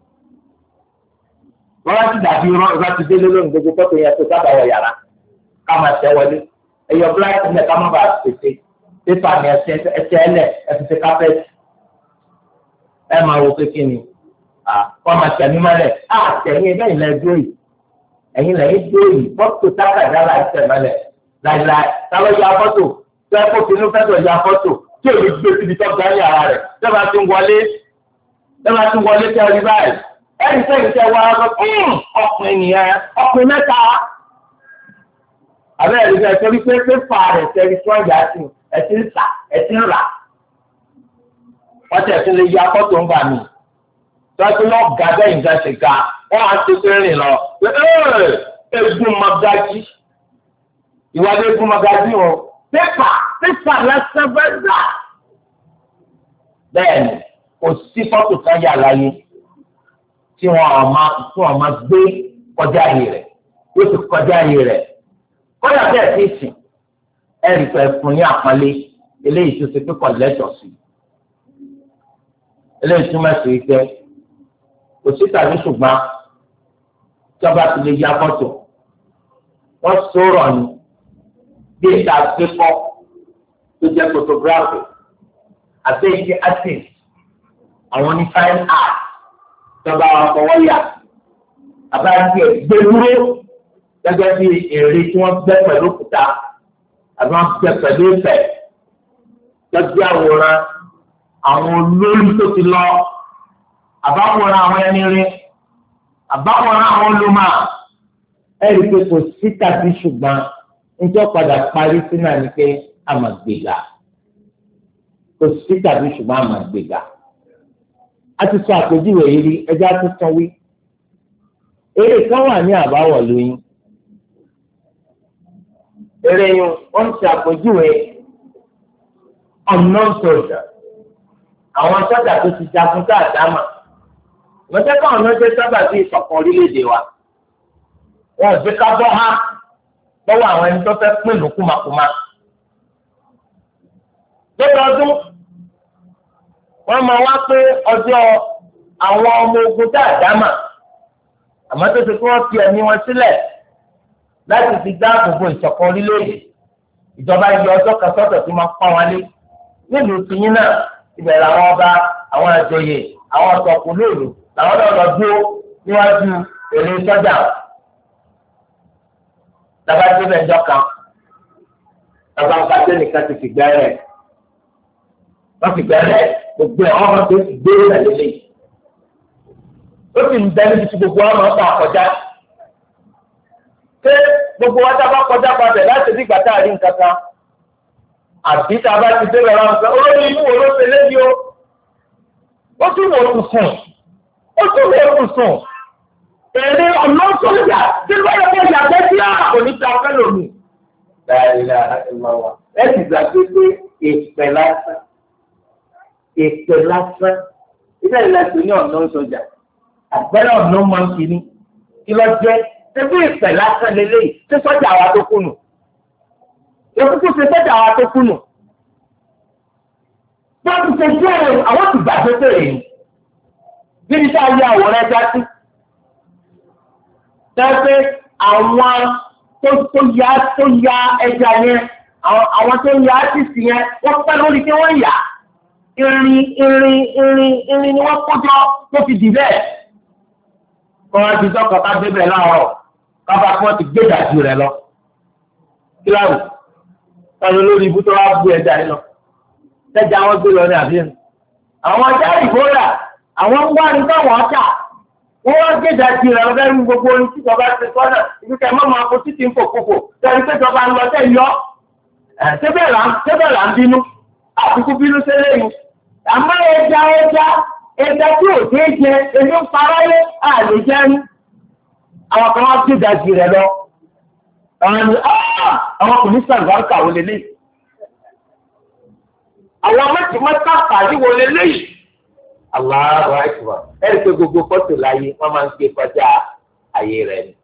Wọ́n wá sí dàbí ìrọ̀ ti délé lónìí gbogbo tọ́tò yẹn tó sábà wọ yàrá. Ká máa tẹ wọlé. Ẹ̀yọ̀ bíláìkì ní ẹ̀ká má bàa pèsè. Pépà ni ẹsẹ̀ ẹlẹ̀ ẹ̀fẹ̀sẹ̀ kápẹ́tì. Ẹ máa wo pé kí ni? Wọ́n máa tẹ̀mí mọ́lẹ̀. Tẹ̀mí ẹ̀ bẹ́ẹ̀ ilẹ̀ dúró yìí. Ẹ̀yin lẹ́yìn dúró yìí fọ́tò tákàdá láì tẹ̀ mọ́lẹ̀ láìláì táwọn ya fọ́tò tẹ́ kó finú fẹ́tọ̀ ya fọ́tò tí ò ní gbé síbi tó ga ní ara rẹ̀ tẹ́lá ti ń wọlé tẹ́ rí báyìí ẹni sẹ́yìn tẹ́ wá ọkùnrin nìyẹn ọkùnrin mẹ́ta àbẹ́rẹ́ rí bẹ́ẹ̀ torí pé pépà rẹ̀ tẹ́rí tí wọ́n yà sí ẹtí ń tà ẹtí ń rà wọ́n tẹ̀ tún lè ya fọ́tò ń bà mí tọ́jú lọ́ọ́ ga bẹ́ẹ̀ nǹkan ṣe ga wọ́n á ti pé rìn lọ pé egun magají ìwádìí egun magají o pépà lásán fẹ́ gbà. Bẹ́ẹ̀ni kò sí fọ́tò kan yà láyé tí wọ́n máa gbé kọjá yìí rẹ̀ yóò fi kọjá yìí rẹ̀ kọ́dà bẹ́ẹ̀ ti sìn ẹ̀rì pẹ̀ fún ní àpọ́nlé eléyìí tó ṣe pé kọ̀ lẹ́tọ̀ sí eléyìí túmọ̀ sí pé kò sí tàbí ṣùgbọ́n tí ọba ti lè ya fọ́tò wọ́n sọ̀rọ̀ ni bí ìta gbẹ́kọ́ tó jẹ́ photography àti ìṣe artist àwọn ní fine art tọ́ba ọkọ̀wọ́ yà àbájáde gbẹdúró gẹ́gẹ́ bí èrè tí wọ́n gbẹ́ pẹ̀lú òkúta àbí wọ́n gbẹ́ pẹ̀lú ìfẹ́ lọ́jọ́ àwòrán àwọn olórí tó ti lọ àbáwòrán àwọn ẹni rí àbáwòrán àwọn olùmọ̀ ẹ̀rí pé kò sí tàbí ṣùgbọ́n níjọ́ padà parí sínú àní pé àmàgbègà kò sí tàbí ṣùgbọ́n àmàgbègà a ti sọ àpèjúwe yìí rí ẹjẹ́ àtúntàn wí eré kan wà ní àbáwọ̀ lóyún eré yìí wọ́n ti àpèjúwe unknown soldier àwọn sọ́jà tó ti jagun káàdámà wọ́n jẹ́ káwọn náà jẹ́ sábà bí ìṣọ̀kan orílẹ̀-èdè wa wọn ò jẹ́ ká bọ́ há lọ́wọ́ àwọn ẹni tó fẹ́ pín ìlú kúmakúma. lọ́dọọdún wọ́n máa wá pé ọjọ́ àwọn ọmọ ogun káàdámà àmọ́ tó ti kí wọ́n fi ẹ̀mí wọn sílẹ̀ láti fi dáàbò bo ìṣọ̀kan orílẹ̀-èdè ìjọba yọ ọjọ́ kan sọ́tọ̀ tí wọ́n pọ́n wọn lé nílùú tìyín náà ìbẹ̀rẹ̀ àwọn ọba àwọn àjòyè àwọn ọ̀tọ̀kùn lóòlù làwọn náà lọ dúró níwájú èrè sọ́jà tàbá débẹ̀ ńjọ́ kan tàbá ń pàṣẹ nìkan ti fìgbà rẹ̀ wọ́n fìgbà rẹ̀ gbogbo ẹ̀ wọ́n máa tó ti gbé rẹ̀ lélẹ̀ ó sì ń bẹ níbi tí gbogbo wọn máa ń bá kọjá ṣé gbogbo wa tá a bá kọjá padà láti bí gbàtà rí nǹkan kan àbí tá a bá ti débẹ̀ wọn sọ olórí inú wo ló ṣe lébi o ó tún wò ó sùn èrè ọ̀nà sọ́jà tí wọ́n yẹ kó yàgbẹ́ sí oníta fẹ́lòmí. ẹ ti gbàgbé pé èpè lásán ilé ìlẹ́sìn ní ọ̀nà sọ́jà àgbẹ̀rẹ̀ ọ̀nà máa ń kiri kí lọ jẹ́ ṣébí èpè lásán lélẹ́yìí tí sọ́jà wa tó kùnù èkúkú ṣe sọ́jà wa tó kùnù. wọ́n ti ṣe jẹ́ àwọn ti gbàgbé pé èyí bí ní sáà yẹ àwòrán ẹja sí. Tẹ́lẹ̀ àwọn tó ya ẹja yẹn àwọn tó ya ásìsì yẹn wọ́n pẹ́ lórí kí wọ́n yà irin ni wọ́n kójọ tó fi dì bẹ́ẹ̀. Wọ́n ti sọ́kọ̀ ká débẹ̀ láàárọ̀ kábà kí wọ́n ti gbé ìdájú rẹ̀ lọ. Kíláàrù táwọn olórí ibú tó wá gbé ẹja yìí lọ. Tẹ́jà wọn gbé lọ ní àbíyẹn. Àwọn ajá ìgbóra àwọn ń wá ní káwọn ọ̀tà. Wọ́n wá gbé ìdájí rẹ̀ lọ́dẹ́ ní gbogbo orin tí ìjọba ti sọ́nà ìdíkẹ́ mọ́mọ́ akọ títí ń fòkòfò tẹ̀lé pé ìjọba ń lọ tẹ̀ yọ. Ṣébẹ̀ là ń bínú àkókò bínú sílẹ̀ yìí. Àmọ́ ẹja tí ò dé jẹ èmi ń paráyé àlè jẹ́nu. Àwọn kan wá gbé ìdájí rẹ̀ lọ. Àwọn kò ní sàlùbáríkà wọlé lẹ́yìn. Àwọn mẹ́tìmọ́tà pàdé wọlé lẹ́yìn. Allahu Akbar. Ẹ̀rí pé gbogbo fọ́tò láyé wọ́n máa ń gbé kọjá ayé rẹ̀ ni.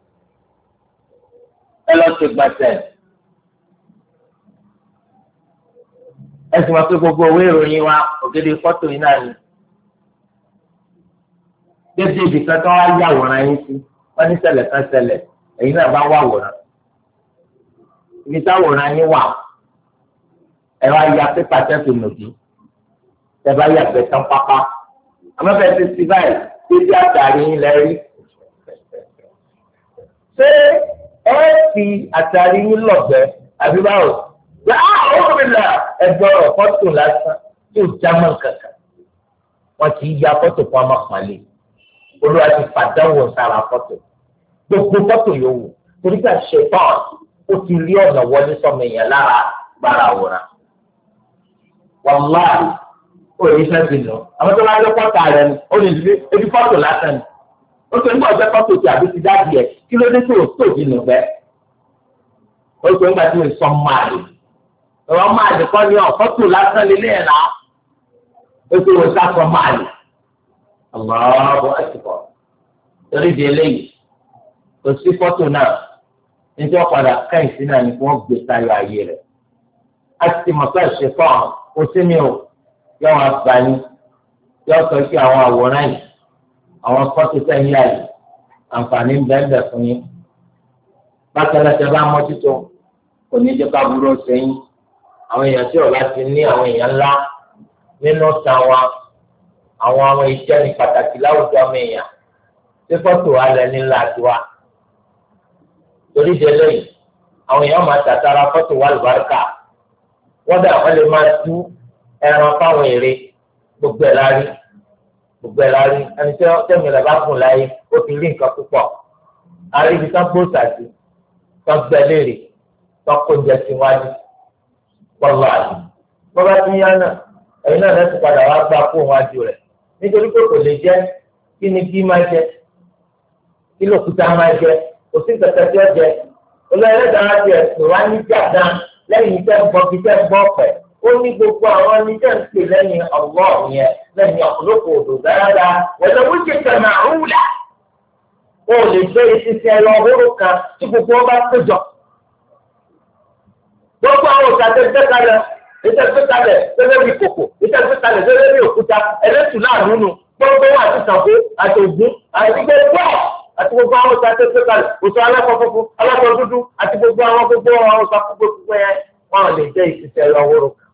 Ẹ lọ sí gbàtẹ́. Ẹ sì máa pé gbogbo owó ìròyìn wa ògidì fọ́tò yìí náà ni. Dédé ibìkan tó wá yá àwòrán yín sí, wọ́n ní ṣẹlẹ̀ kan ṣẹlẹ̀, èyí náà bá wá àwòrán. Ibi táwòrán yín wà, ẹ wá ya pépà tẹ́sí nòdì, ẹ bá yàgbẹ́ tán pápá. Àmọ́fẹ́ ti ti báyìí títí àtàrí yín lẹ́rí. Ṣé ẹ fi àtàrí yín lọ̀gbẹ́ àbí báwo? Ṣé àwọn bìlà ẹgbẹ́ fọ́tò lásán tí ò jámọ́ kankan wọ́n ti ya fọ́tò fún ọmọ pàlẹ́ olúwa ti fàdánwò sára fọ́tò gbogbo fọ́tò yòówù torí ká ṣe tán ó ti rí ọ̀nà wọlé sọmọ èèyàn lára gbára àwòrán wàláì ó yẹ iṣẹ́ ti lọ àwọn tó bá lé pọ́tà rẹ ni ó lè lé ebi fọ́tò lásán ni ó tó nígbà ọjọ́ fọ́tò tí àbí ti dáàbì ẹ̀ kí ló dé tó di nù bẹ́ẹ̀ ó tó nígbà tí mo sọ máàlì ọ̀rọ̀ máàlì kọ́ ni ọ̀ fọ́tò lásán lélẹ̀ ẹ̀ náà ó tó wọ́n sá sọ máàlì ọ̀gbọ́n ẹ̀sìnkọ́ torí di eléyìí kò sí fọ́tò náà níjọ́ padà káyìsí náà ni wọ́n gbé tayọ ayé rẹ̀ a ti mọ̀ pé ṣe fọ́ ọ sí mi ò yọ wọn gbani yọ sọ sí àwọn àwòrán yìí àwọn fọ́tò sẹ́yìn àyè àǹfààní ń bẹ́ẹ̀ fún yín bákẹ́lẹ́sẹ̀ bá mọ́títọ́ oníjẹ́ká burú sẹ́yìn àwọn èèyàn tí ọ̀la ti ní àwọn èèyàn ńlá nínú tàwọn àwọn iṣẹ́ ní pàtàkì láwùjọ àwọn èèyàn tí fọ́tò alẹ́ nílá tiwa torí délé yìí àwọn èèyàn máa tàtàrà fọ́tò wà lùbáríkà wọ́n dà wọ́n lè máa tú ẹran fáwọn èrè gbogbo ẹ̀ lárí ẹni tí tẹ́mi rẹ̀ bá gùn láyé ó ti rí nǹkan púpọ̀ àríbi tán gbòòsà sí tán gbẹ́lérè tán kóúnjẹ sí wájú pọ̀lú àdì bó bá tún yá náà ẹ̀yin náà lẹ́sìn padà wá gbá fún wájú rẹ̀ nítorí pé kò lè jẹ́ kí ni kí máa jẹ kí lòkúta máa jẹ kò sí kẹ̀kẹ́ tí ó jẹ olóyèdàá ti ẹ̀sìn wá ní jàdá lẹ́yìn tẹ́ ń bọ́ kí tẹ́ ń bọ́ pẹ̀ ó ní gbogbo àwọn ẹni tẹ́ ń pè lẹ́yìn ọ̀wọ́ yẹn lẹ́yìn ọ̀pọ̀lọpọ̀ òdò dáadáa wẹ̀lẹ̀ wọ́n ti tẹ̀mẹ̀ àrùlà ó lè gbé ìṣiṣẹ́ lọ hóró kan tí gbogbo ọba péjọ. gbogbo àwọn òṣàtẹ̀gbẹ́kalẹ̀ ìtẹ̀gbẹ́kalẹ̀ gẹ́gẹ́ bí kòkò ìtẹ̀gbẹ́kalẹ̀ gẹ́gẹ́ bí òkúta ẹlẹ́tù láàánú nù gbogbo àti Ṣàngó àti Ògún àti gbogbo àti gbogbo àwọn òṣàtẹ̀gbẹ́kalẹ̀ òṣà alákọ̀ọ́fọ́fọ́ alákọ̀ọ́ dúdú àti gbogbo àwọn òṣàkókò yẹn wọn lè jẹ́ ìṣiṣẹ́ lọ hóró kan.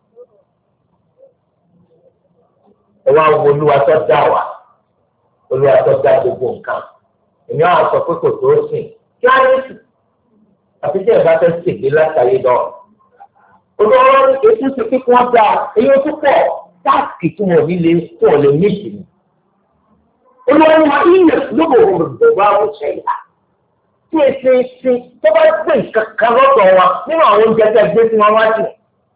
ẹ wá wo olúwa tó dá wa olúwa tó dá gbogbo nǹkan èmi àwọn sọ pé kò tó sìn kí á ní sùn àti tí ẹ bá fẹ́ ṣègbè látàrí lọ. olùwọ́n ètò ṣe pé kí wọ́n dá èyí tó pọ̀ táàkì tí wọ́n nílé tí wọ́n lè méjì ni. olùwọ́n wa ìyẹn lóbò òmùdókòwò àwọn ṣẹ̀yà tí èsì èsì tó bá gbé nǹkan kan lọ́dọ̀ wa nínú àwọn oúnjẹ tẹ́ gbé sí wọn wá jù.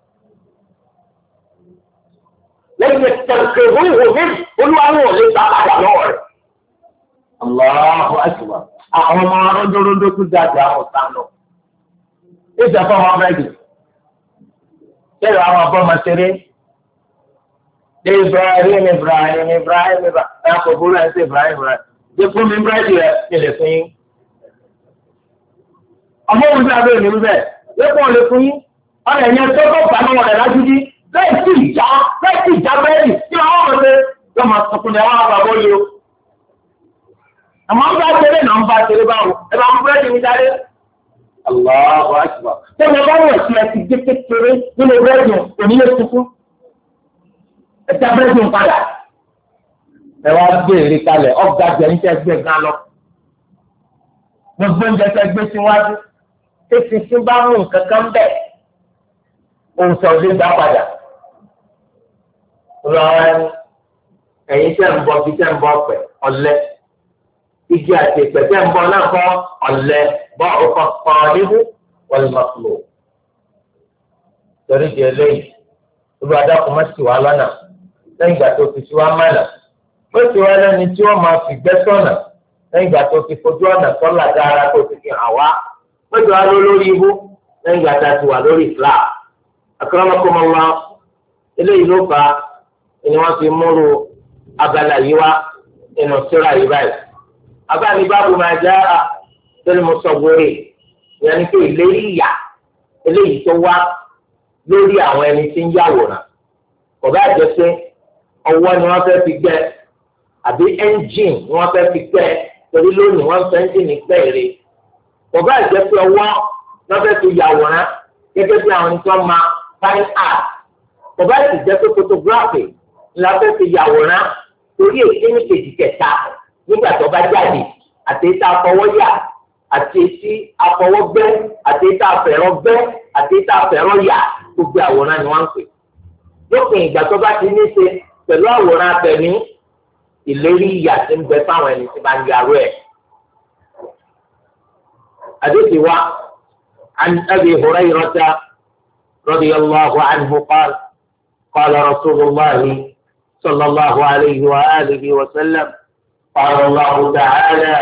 lẹ́yìn ìtẹ̀kẹ̀ ìwé mi olúwarùn ò lè gba padà lọ́wọ́ rẹ̀. Allahu akbar. Àwọn ọmọ arọ́jọ́rọ́jọ́ tó jáde àwọn ọ̀sán lọ. Ìjà fún ọmọ bẹ́ẹ̀dì. Bẹ́ẹ̀rẹ̀ àwọn abọ́mọ ṣeré. Ibrahim ẹ̀ kò burú ẹ̀ sí Ibrahim. Ṣé fún mi bẹ́ẹ̀dì rẹ̀ nílẹ̀ fún yín? Ọmọ òun sí abẹ́rẹ́ mi bẹ́ẹ̀. Lẹ́kọ̀ọ́ lè fún yín. Ọ̀rẹ́ ẹ̀yẹn tó kọ́ pàmò rẹ̀ lájúdí. Bẹ́ẹ̀ sì ìjà bẹ́ẹ̀dì tí wọ́n mọ̀ pé yóò máa sọkún ní àwọn àbàbọ̀ yìí o. Àmọ́ ń bá ṣeré náà ń bá ṣeré báwo ẹ bá ń búrẹ́dì mi jáde. Allahu akbar. Tẹ́lẹ̀ bá wọ̀ sí ẹtì gé kékeré nínú búrẹ́dì òní lè tuntun. Ẹ já búrẹ́dì ń padà. Ẹ wá gbé èrè kalẹ̀ ọ̀gá jẹ̀ ń tẹ́ gbé gan lọ. Gbogbo oúnjẹ tẹ́ gbé síwájú. Tẹ́sí sí bá mú nǹkan kan bẹ̀. Òun sọ lé gbá padà. Lọ́wọ́ ẹ̀yin tẹ́ ń bọ̀ bí tẹ́ ń bọ̀ pẹ̀ ọ̀lẹ́. Igi àti ìpẹ̀tẹ́ ń bọ̀ náà kọ́ ọ̀lẹ́ bọ́ ọkọ̀ kan níbú wọ́n lè máa fò. Torí di eléyìí, olùwàdà kò má sì wá lọ́nà lẹ́yìn ìgbà tó fi sí wá mọ́nà. Ó sì wá lẹ́ni tí wọ́n máa fi gbẹ́ sọ̀nà lẹ́yìn ìgbà tó fi fojú ọ̀nà sọ́là dára tó fi fi hàn wá. Ó sì wá lórí ibú lẹ́yìn ìgbà tá a ti wà lórí Islam. Akramakumullah eléyìí ló fà á ni wọ́n fi múru abala yìí wá nínú síra yìí báyìí. Abáni báàbù máa já lórí mọ́sọ̀gbọ́rì ìyẹn ní pé ìlérí ìyà eléyìí tó wá lórí àwọn ẹni tí ń yàwòrán. Kò bá jẹ́ pé ọwọ́ ni wọ́n fẹ́ fi gbẹ́ àbí ẹ́ńjìn ni wọ́n fẹ́ fi gbẹ́ torí lónìí wọ́n fẹ́ ẹ́ńjìnì gbẹ́ èrè. Kò bá jẹ́ pé ọwọ́ ni wọ́n fẹ́ fi yàwòrán gẹ́gẹ́ bí àwọn tó máa fine art. Kò bá sì jẹ́ pé photography ni wọ́n fẹ́ fi yàwòrán torí èké ní kejì kẹta nígbà tó bá jáde àti ètò àfọwọ́yà àti ètò àfọwọ́gbẹ́ àti ètò àfẹ̀rọ̀gbẹ́ àti ètò àfẹ̀rọ̀yà gbogbo àwòrán ni wọ́n ń pè lópin ìgbà tó bá ti ní ṣe pẹ̀lú àwòrán abẹ̀mí ìlérí ìyà tí ń bẹ fáwọn ẹni tí bá ń yarú ẹ̀. حديث عن أبي هريرة رضي الله عنه قال قال رسول الله صلى الله عليه وآله وسلم قال الله تعالى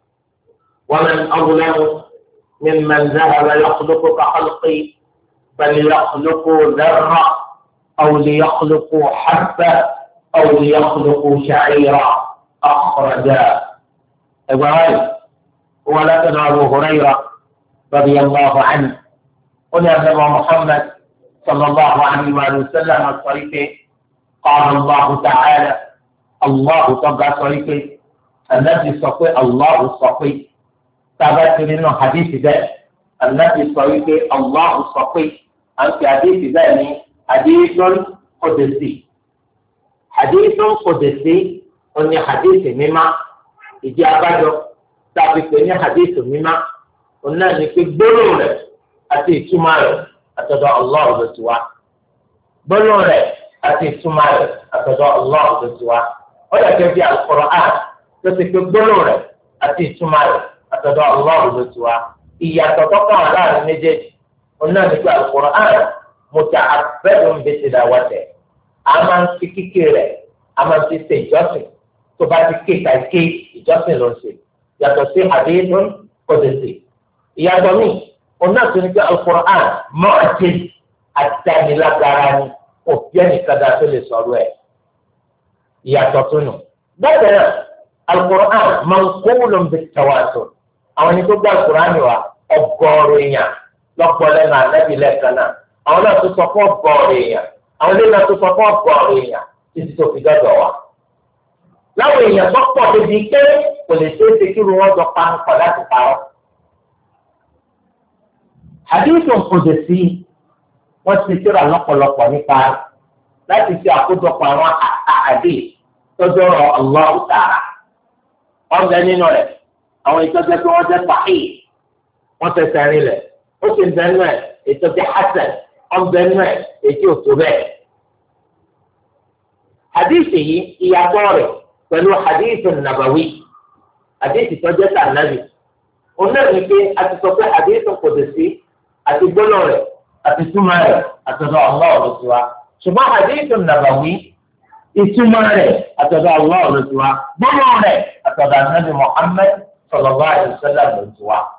ومن أظلم ممن ذهب يخلق كخلقي فليخلقوا ذرة أو ليخلقوا حبة أو ليخلقوا شعيرا أخرجا إبراهيم ولكن أبو هريرة رضي الله عنه قل يا نبي محمد صلى الله عليه وسلم الصريح قال الله تعالى الله تبع صريح النبي صفي الله صفي ثبت لنا حديث ذا النبي صريح الله صفي أنت حديث ذا حديث قدسي حديث قدسي أن حديث مما إجابة tàbí pé ní hadithu mímá òun náà ní pé gbólóhùn rẹ̀ àti ìtumọ̀ rẹ̀ àtọ̀dọ̀ Allah ló ti wá gbólóhùn rẹ̀ àti ìtumọ̀ rẹ̀ àtọ̀dọ̀ Allah ló ti wá ó dàgẹ́ bí Al-Qur'an tó ti pé gbólóhùn rẹ̀ àti ìtumọ̀ rẹ̀ àtọ̀dọ̀ Allah ló ti wá ìyàtọ̀ tó kàn án láàrin méjèèjì òun náà ní pé Al-Qur'an muta'abbadun bi tilawatihi a máa ń fi kíké rẹ̀ a máa ń fi ṣe ìjọsìn tó bá ti ké kàìké ìjọsìn ló ń ṣe yàtọ̀ sí hadithun qudsi ìyàtọ̀ mi ọ̀nà tó ní pé Al-Qur'an mu'jiz àdánilágara ni òbí ẹnìkan dá tó lè sọ̀rọ̀ ẹ̀ ìyàtọ̀ tó nù. bẹ́ẹ̀ náà Al-Qur'an manqulun bit-tawatur àwọn ẹni tó gbé Al-Qur'an wa ọgọ́rùn èèyàn lọ́pọ̀ lẹ́nu ànábì lẹ́ẹ̀kan náà àwọn náà tó sọ fún ọgọ́rùn èèyàn àwọn ilé náà tó sọ fún ọgọ́rùn èèyàn títí tó fi dọ́dọ̀ wa. láwọn èèyàn tó pọ̀ débi pé kò lè ṣe é ṣe kí wọ́n jọ pa nǹkan láti parọ́. Hadithun qudsi wọ́n ti tírà lọ́pọ̀lọpọ̀ nípa láti ṣe àkójọpọ̀ àwọn àdé tọ́jú ọ̀rọ̀ Allah Ta'ala. wọ́n bẹ nínú rẹ̀ àwọn ìtọ́jú pé wọ́n jẹ́ sahih wọ́n fẹsẹ̀ rin lẹ̀ ó sì ń bẹ nínú ẹ̀ ìtọ́jú hasan wọ́n bẹ nínú ẹ̀ èyí ò tó bẹ́ẹ̀. hadith yìí ìyàtọ̀ rẹ̀ pẹ̀lú hadithun nabawi hadith tọ́jú ẹ̀ta nàbì òun náà ní pé a ti sọ pé hadithun qudsi àti gbọ́dọ̀ rẹ̀ àti túmọ̀ rẹ̀ àtọ̀dọ̀ Allah ló ti wá ṣùgbọ́n hadithun nabawi ìtumọ̀ rẹ̀ àtọ̀dọ̀ Allah ló ti wá gbọ́dọ̀ rẹ̀ àtọ̀dọ̀ Ànábì Muhammad sallallahu alaihi wasallam ló ti wá.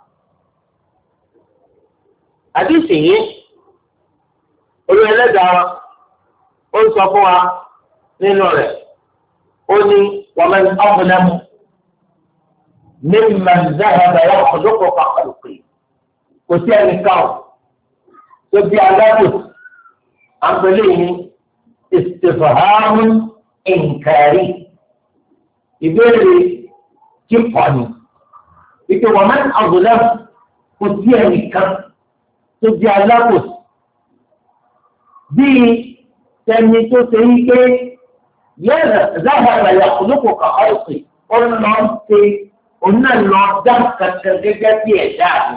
hadith yìí olú ẹlẹ́dàá ó ń sọ fún wa nínú rẹ̀ ó ní ومن أظلم ممن ذهب يخلق كخلقي kò sí ẹnìkan tó bí alábòsí àpẹẹlẹ istifhamu inkari ìbéèrè kíkọ ni ìpè ومن أظلم kò sí ẹnìkan tó bí alábòsí bíi tẹni tó ṣe yí pé ذهب يخلق كخلقي قلنا قلنا لو دمك كجاجة يدار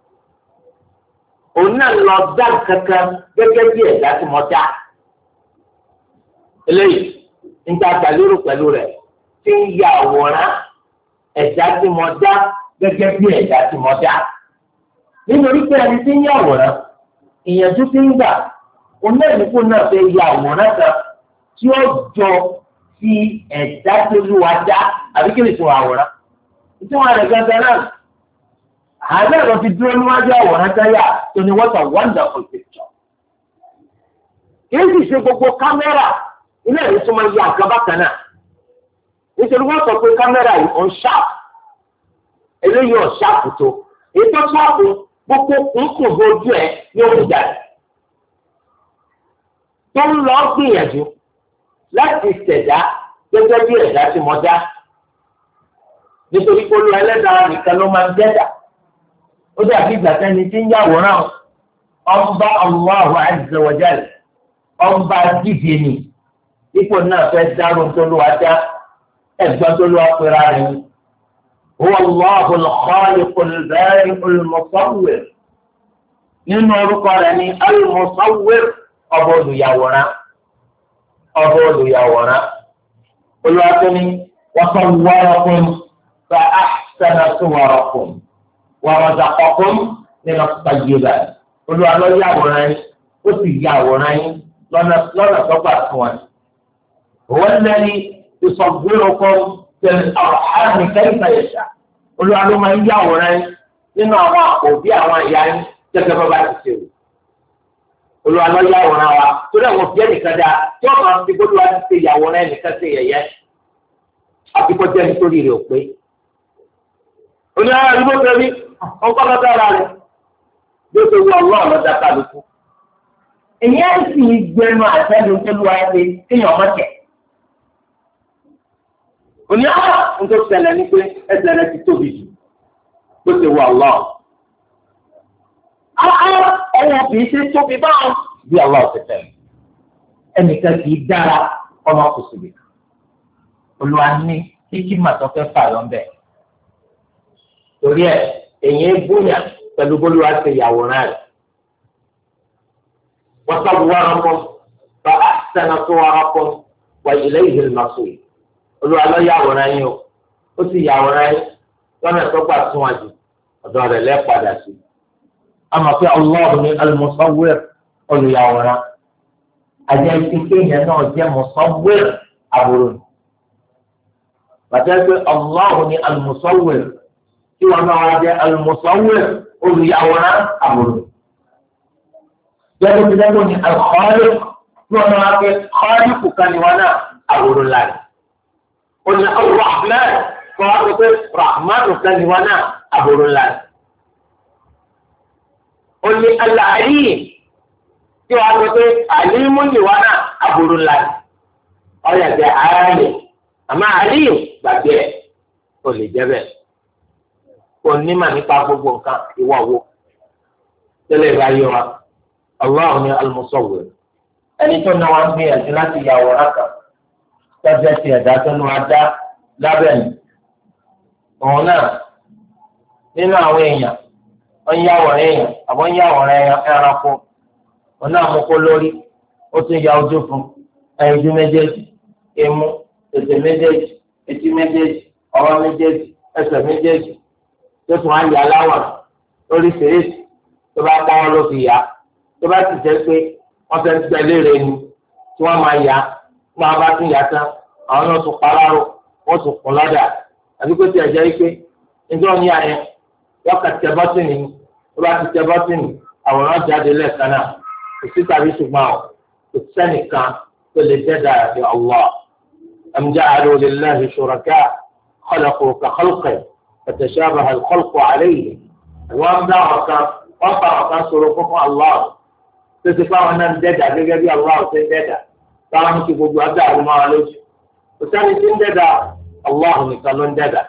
قلنا لو دمك كجاجة يدار مجا ليه انت تعليرو كلورة تيجي أورا ẹ̀dá tí mo dá gẹ́gẹ́ bí ẹ̀dá tí mo dá nítorí pé ẹni tí ń yà àwòrán ìyẹ̀dú tí ń gbà onílẹ̀kùn náà fẹ́ yà àwòrán kan tí ó jọ sí ẹ̀dá tó lúwa dá àbí kí ni tí wọ́n àwòrán tí wọ́n rẹ̀ gẹ́gẹ́ náà àárẹ̀ lọ fi dúró níwájú àwòrán táyà tó ní what a wonderful picture. kì í sì ṣe gbogbo kámẹ́rà ilé ìwé tó máa ya nǹkan bákan náà nítorí wọ́n sọ pé kámẹ́rà yìí on sharp eléyìí on sharp tó ètò sharp gbogbo kùnkùn bójú ẹ̀ ní òun jáde tó ń lọ gbìyànjú láti ṣẹ̀dá gẹ́gẹ́ bí ẹ̀dá tí mo dá nítorí pé olú ẹlẹ́dàá nìkan ló máa ń dẹ́dà ó dàbí ìgbà sẹ́ni tí ń yàwòrán ọba Allahu azza wa jalla ọba dídì ni ipò náà fẹ́ dárò tó ló wá dá ẹ̀gbọ́n tó ló wá pera rẹ̀ ni huwa Allahu al-khaliqu al-bari'u al-musawwir nínú orúkọ rẹ̀ ní al-Musawwir ọba olùyàwòrán Olúwa tó ní wa sawwarakum fa ahsana suwarakum wa razaqakum min at-tayyibat Olúwa ló yàwòrán yín ó sì yàwòrán yín lọ́nà tó gbà fún wọn. huwa alladhi yusawwirukum fil arham kayfa yasha Olúwa ló máa ń yàwòrán yín nínú àwọn òbí àwọn ìyá yín gẹ́gẹ́ bá bá ti ṣe o. Olúwa ló yàwòrán wa torí àwọn òbí ẹnìkan dáa tí wọ́n máa ń fi gbọ́dọ̀ wá ti ṣe yàwòrán ẹnìkan ṣe yẹ̀yẹ́ àfikọ́ jẹ́ nítorí rẹ̀ ò pé. Olúwa ló ń bọ́ mi ọkọ̀ lọ́dọ̀ ara rẹ̀ bí ó ṣe wú ọlọ́run lọ́dọ̀ kálukú. Èyí á sì gbẹnu àtẹ́lu tó lu ayé kéèyàn mọ́tẹ̀. Òní àwọn ohun tó ṣẹlẹ̀ ní pé ẹsẹ̀ rẹ̀ ti tóbi jù bó ṣe wú ọlọ́run. Ọwọ́ kìí ṣe tóbi báwọn bí ọlọ́run ti tẹ̀lé. Ẹnìkan kìí dára ọmọ kò sì lè. Olúwa ní kíkí màtọ́ fẹ́ fà lọ́nbẹ̀. Torí ẹ̀ èyí ń búyà pẹ̀lú bólúwa ṣe yàwòrán rẹ̀. Wọ́n sawwarakum fa ahsana suwarakum wa ilayhi al-masir. Olúwa ló yàwòrán yín o ó sì yàwòrán yín lọ́nà tó gbà tún wájú ọ̀dọ̀ rẹ̀ lẹ́ẹ̀padà sí. Àmọ́ pé Allah ní al-Musawwir olùyàwòrán àjẹ́ ìkéyàn náà jẹ́ Musawwir àbúrò ni. Bàtà pé Allah ní al-Musawwir tí wọn náà wá jẹ́ al-Musawwir olùyàwòrán àbúrò. Jẹ́bi dídẹ́gbò ní al-Khaliq tí wọn náà wá pé Khaliq kan ní wọn náà àbúrò láàyè. Ó ní al-Rahman kọ́ wá pé Rahman kan ní wọn náà àbúrò láàyè. Ó ní al-Alim tí wọn wá pé Alimu ní wọn náà àbúrò láàyè. Ọ̀yà jẹ́ ààyè àmọ́ Alim gbàgbé ẹ̀ kò lè jẹ́ bẹ́ẹ̀. Onímọ̀ nípa gbogbo nǹkan ìwọ wo tẹ́lẹ̀ ìráyé wa Allah ní al-Musawwir ẹni tó náà wá ń gbìyànjú láti yàwòrán kan tọ́jú ti ẹ̀dá tó ní wá dá lábẹ́ni òun náà nínú àwọn èèyàn wọ́n ń yàwòrán èèyàn àbọ̀ ń yàwòrán ẹranko òun náà mú kó lórí ó tún ya ojú fún ẹ̀yinjú méjèèjì imú ètè méjèèjì etí méjèèjì ọwọ́ méjèèjì ẹsẹ̀ méjèèjì tó tún á yà láwọ̀ lóríṣiríṣi tó bá pọ́n wọn ló fi yà tó bá ti jẹ́ pé wọ́n fẹ́ tẹ̀lé rẹ̀ ni tí wọ́n máa yà tí wọ́n bá tún yà tán àwọn náà tún parárò wọ́n tún kún lọ́dà àbí kó tiẹ̀ jẹ́ pé níjọ́ ní àyẹ̀ yọkà tẹ bọ́tìnì ni tó bá ti tẹ bọ́tìnì àwòrán jáde lẹ́ẹ̀kan náà kò sí tàbí ṣùgbọ́n kò sẹ́nìkan tó lè dẹ́dà àti Allah am ja'alu lillahi shuraka khalaqu ka khalqihi فتشابه الخلق عليه وان دا وكان وان سورو فún Allah tó ti fáwọn náà ń dẹ́dà gẹ́gẹ́ bí Allah ṣe ń dẹ́dà táwọn ti gbogbo ọjọ́ àrùmọ́ wa lójú kò sẹ́ni tí ń dẹ́dà Allah nìkan ló ń dẹ́dà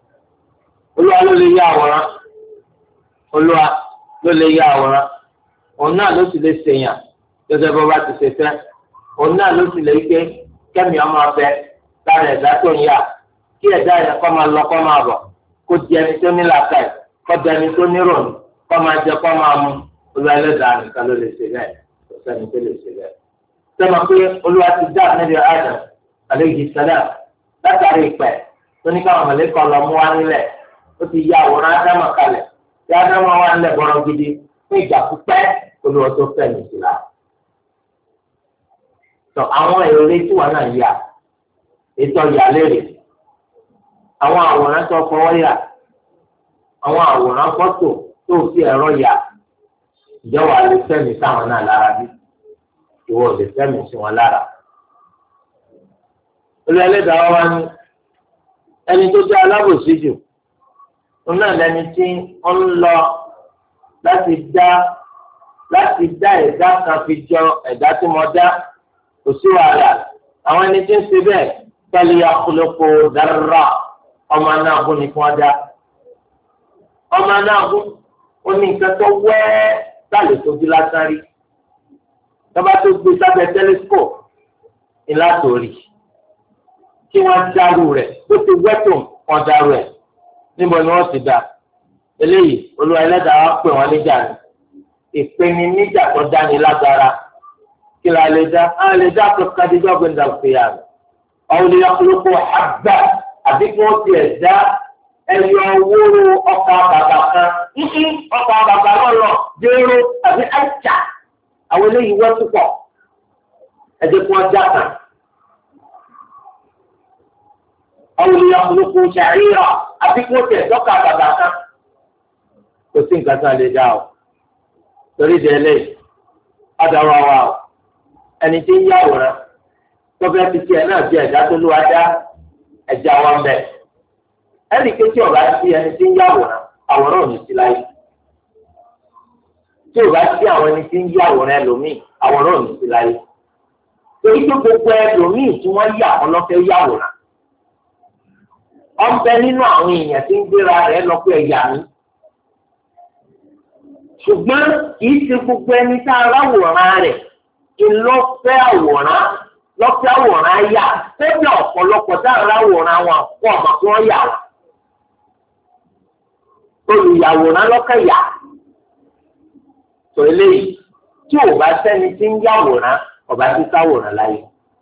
Olúwa ló lè yá àwòrán Olúwa ló lè yá àwòrán òun náà ló sì lè ṣèyàn gẹ́gẹ́ bó bá ti ṣe fẹ́ òun náà ló sì lè ké kẹ́mi ọmọ ọbẹ̀ lára ẹ̀dá tó ń yà kí ẹ̀dá yẹn kọ́ máa lọ kọ́ máa bọ̀ kó di ẹni tó ní làákàyè kó di ẹni tó ní rònú kó máa jẹ kó máa mu Olúwa ẹlẹ́dàá nìkan ló lè ṣe bẹ́ẹ̀ kò sẹ́ni tó lè ṣe bẹ́ẹ̀. sẹ́mi pé Olúwa ti dá Ànábì Adam alayhi salam látàrí ìpẹ́ tó ní káwọn mọ̀lẹ́kọ̀ lọ mú wá nílẹ̀ ó ti yá àwòrán Ádámù kalẹ̀ tí Ádámù wá nílẹ̀ bọ́rọ̀ gidi fún ìgbà pípẹ́ Olúwa tó fẹ́ mi sí la. tó àwọn èrè tí wọn náà yà ètò ìyà lérè àwọn àwòrán tó fọwọ́ yà àwọn àwòrán fọ́tò tó fi ẹ̀rọ yà ìjọba lè fẹ́mi sáwọn náà lára bí ìwọ lè fẹ́mi sí wọn lára. olú ẹlẹ́dàá wa ní ẹni tó jẹ́ alábòsí jù òun náà lẹni tí ó ń lọ láti dá ẹ̀dá kan fi jọ ẹ̀dá tí mo dá kò sí wàhálà àwọn ẹni tí ń ṣe bẹ́ẹ̀ tẹ́lẹ̀ yà kúlókò dára. Ọmọ náà gún ni kí wọ́n dá ọmọ náà gún ó ní nǹkan tó wẹ́ẹ́ sálẹ̀ tójú lásán rí tọ́ba tó gbé sábẹ́ tẹlẹsikópù ìlàtòrí kí wọ́n dárú rẹ̀ tó ti wẹ́tò wọn dárú ẹ̀ níbo ni wọ́n ti dá eléyìí Olúwa ẹlẹ́dàá wa pè wọ́n níjà ni ìpèníjà tó dání lágbára kí la lè dá a lè dá kọ́kadìjọ́ gbẹ̀ndà fìyà ọ̀hún ni ọkùnrin àgbà àbí kí wọ́n tiẹ̀ dá ẹyọ wóró ọkà bàbà kan ọkà bàbà lọ́lọ́ dérò àbí àjà àwọn eléyìí wọ́n túpọ̀ ẹ̀jẹ̀ kí wọ́n já kan. ọ̀hún ni ọkùnrin ṣàríyà àbí kí wọ́n tiẹ̀ dọ́kà bàbà kan kò sí nǹkan kan lè dá o torí ìdẹ́lẹ̀ ọ̀dọ̀wọ̀ wa o ẹni tí ń yàwòrán tó fẹ́ fi tiẹ̀ náà bí ẹ̀dá tó lù wá dá ẹ̀já wọn bẹ̀. ẹnì kejì ọ̀gá sí ẹni tí ń yàwòrán àwòrán òní sí láyé tí ọ̀gá sí àwọn ẹni tí ń yàwòrán ẹlòmíì àwòrán òní sí láyé torí pé gbogbo ẹlòmíì tí wọ́n yà wọn lọ́fẹ́ yàwòrán ọ̀bẹ nínú àwọn èèyàn tí ń gbéra rẹ̀ lọ pé ẹ̀yà mi. ṣùgbọ́n kì í ṣe gbogbo ẹni tá a ráwòrán rẹ̀ ìlọ́fẹ́ àwòrán lọ́fẹ́ àwòrán yà tẹ́lẹ̀ ọ̀pọ̀lọpọ̀ tá a ráwòrán wọn kọ́ ọ̀mọ̀ tí wọ́n yà wọ́n. olùyàwòrán lọ́kẹ́ yà tó eléyìí tí ò bá sẹ́ni tí ń yàwòrán ọba tí sáwòrán láyé.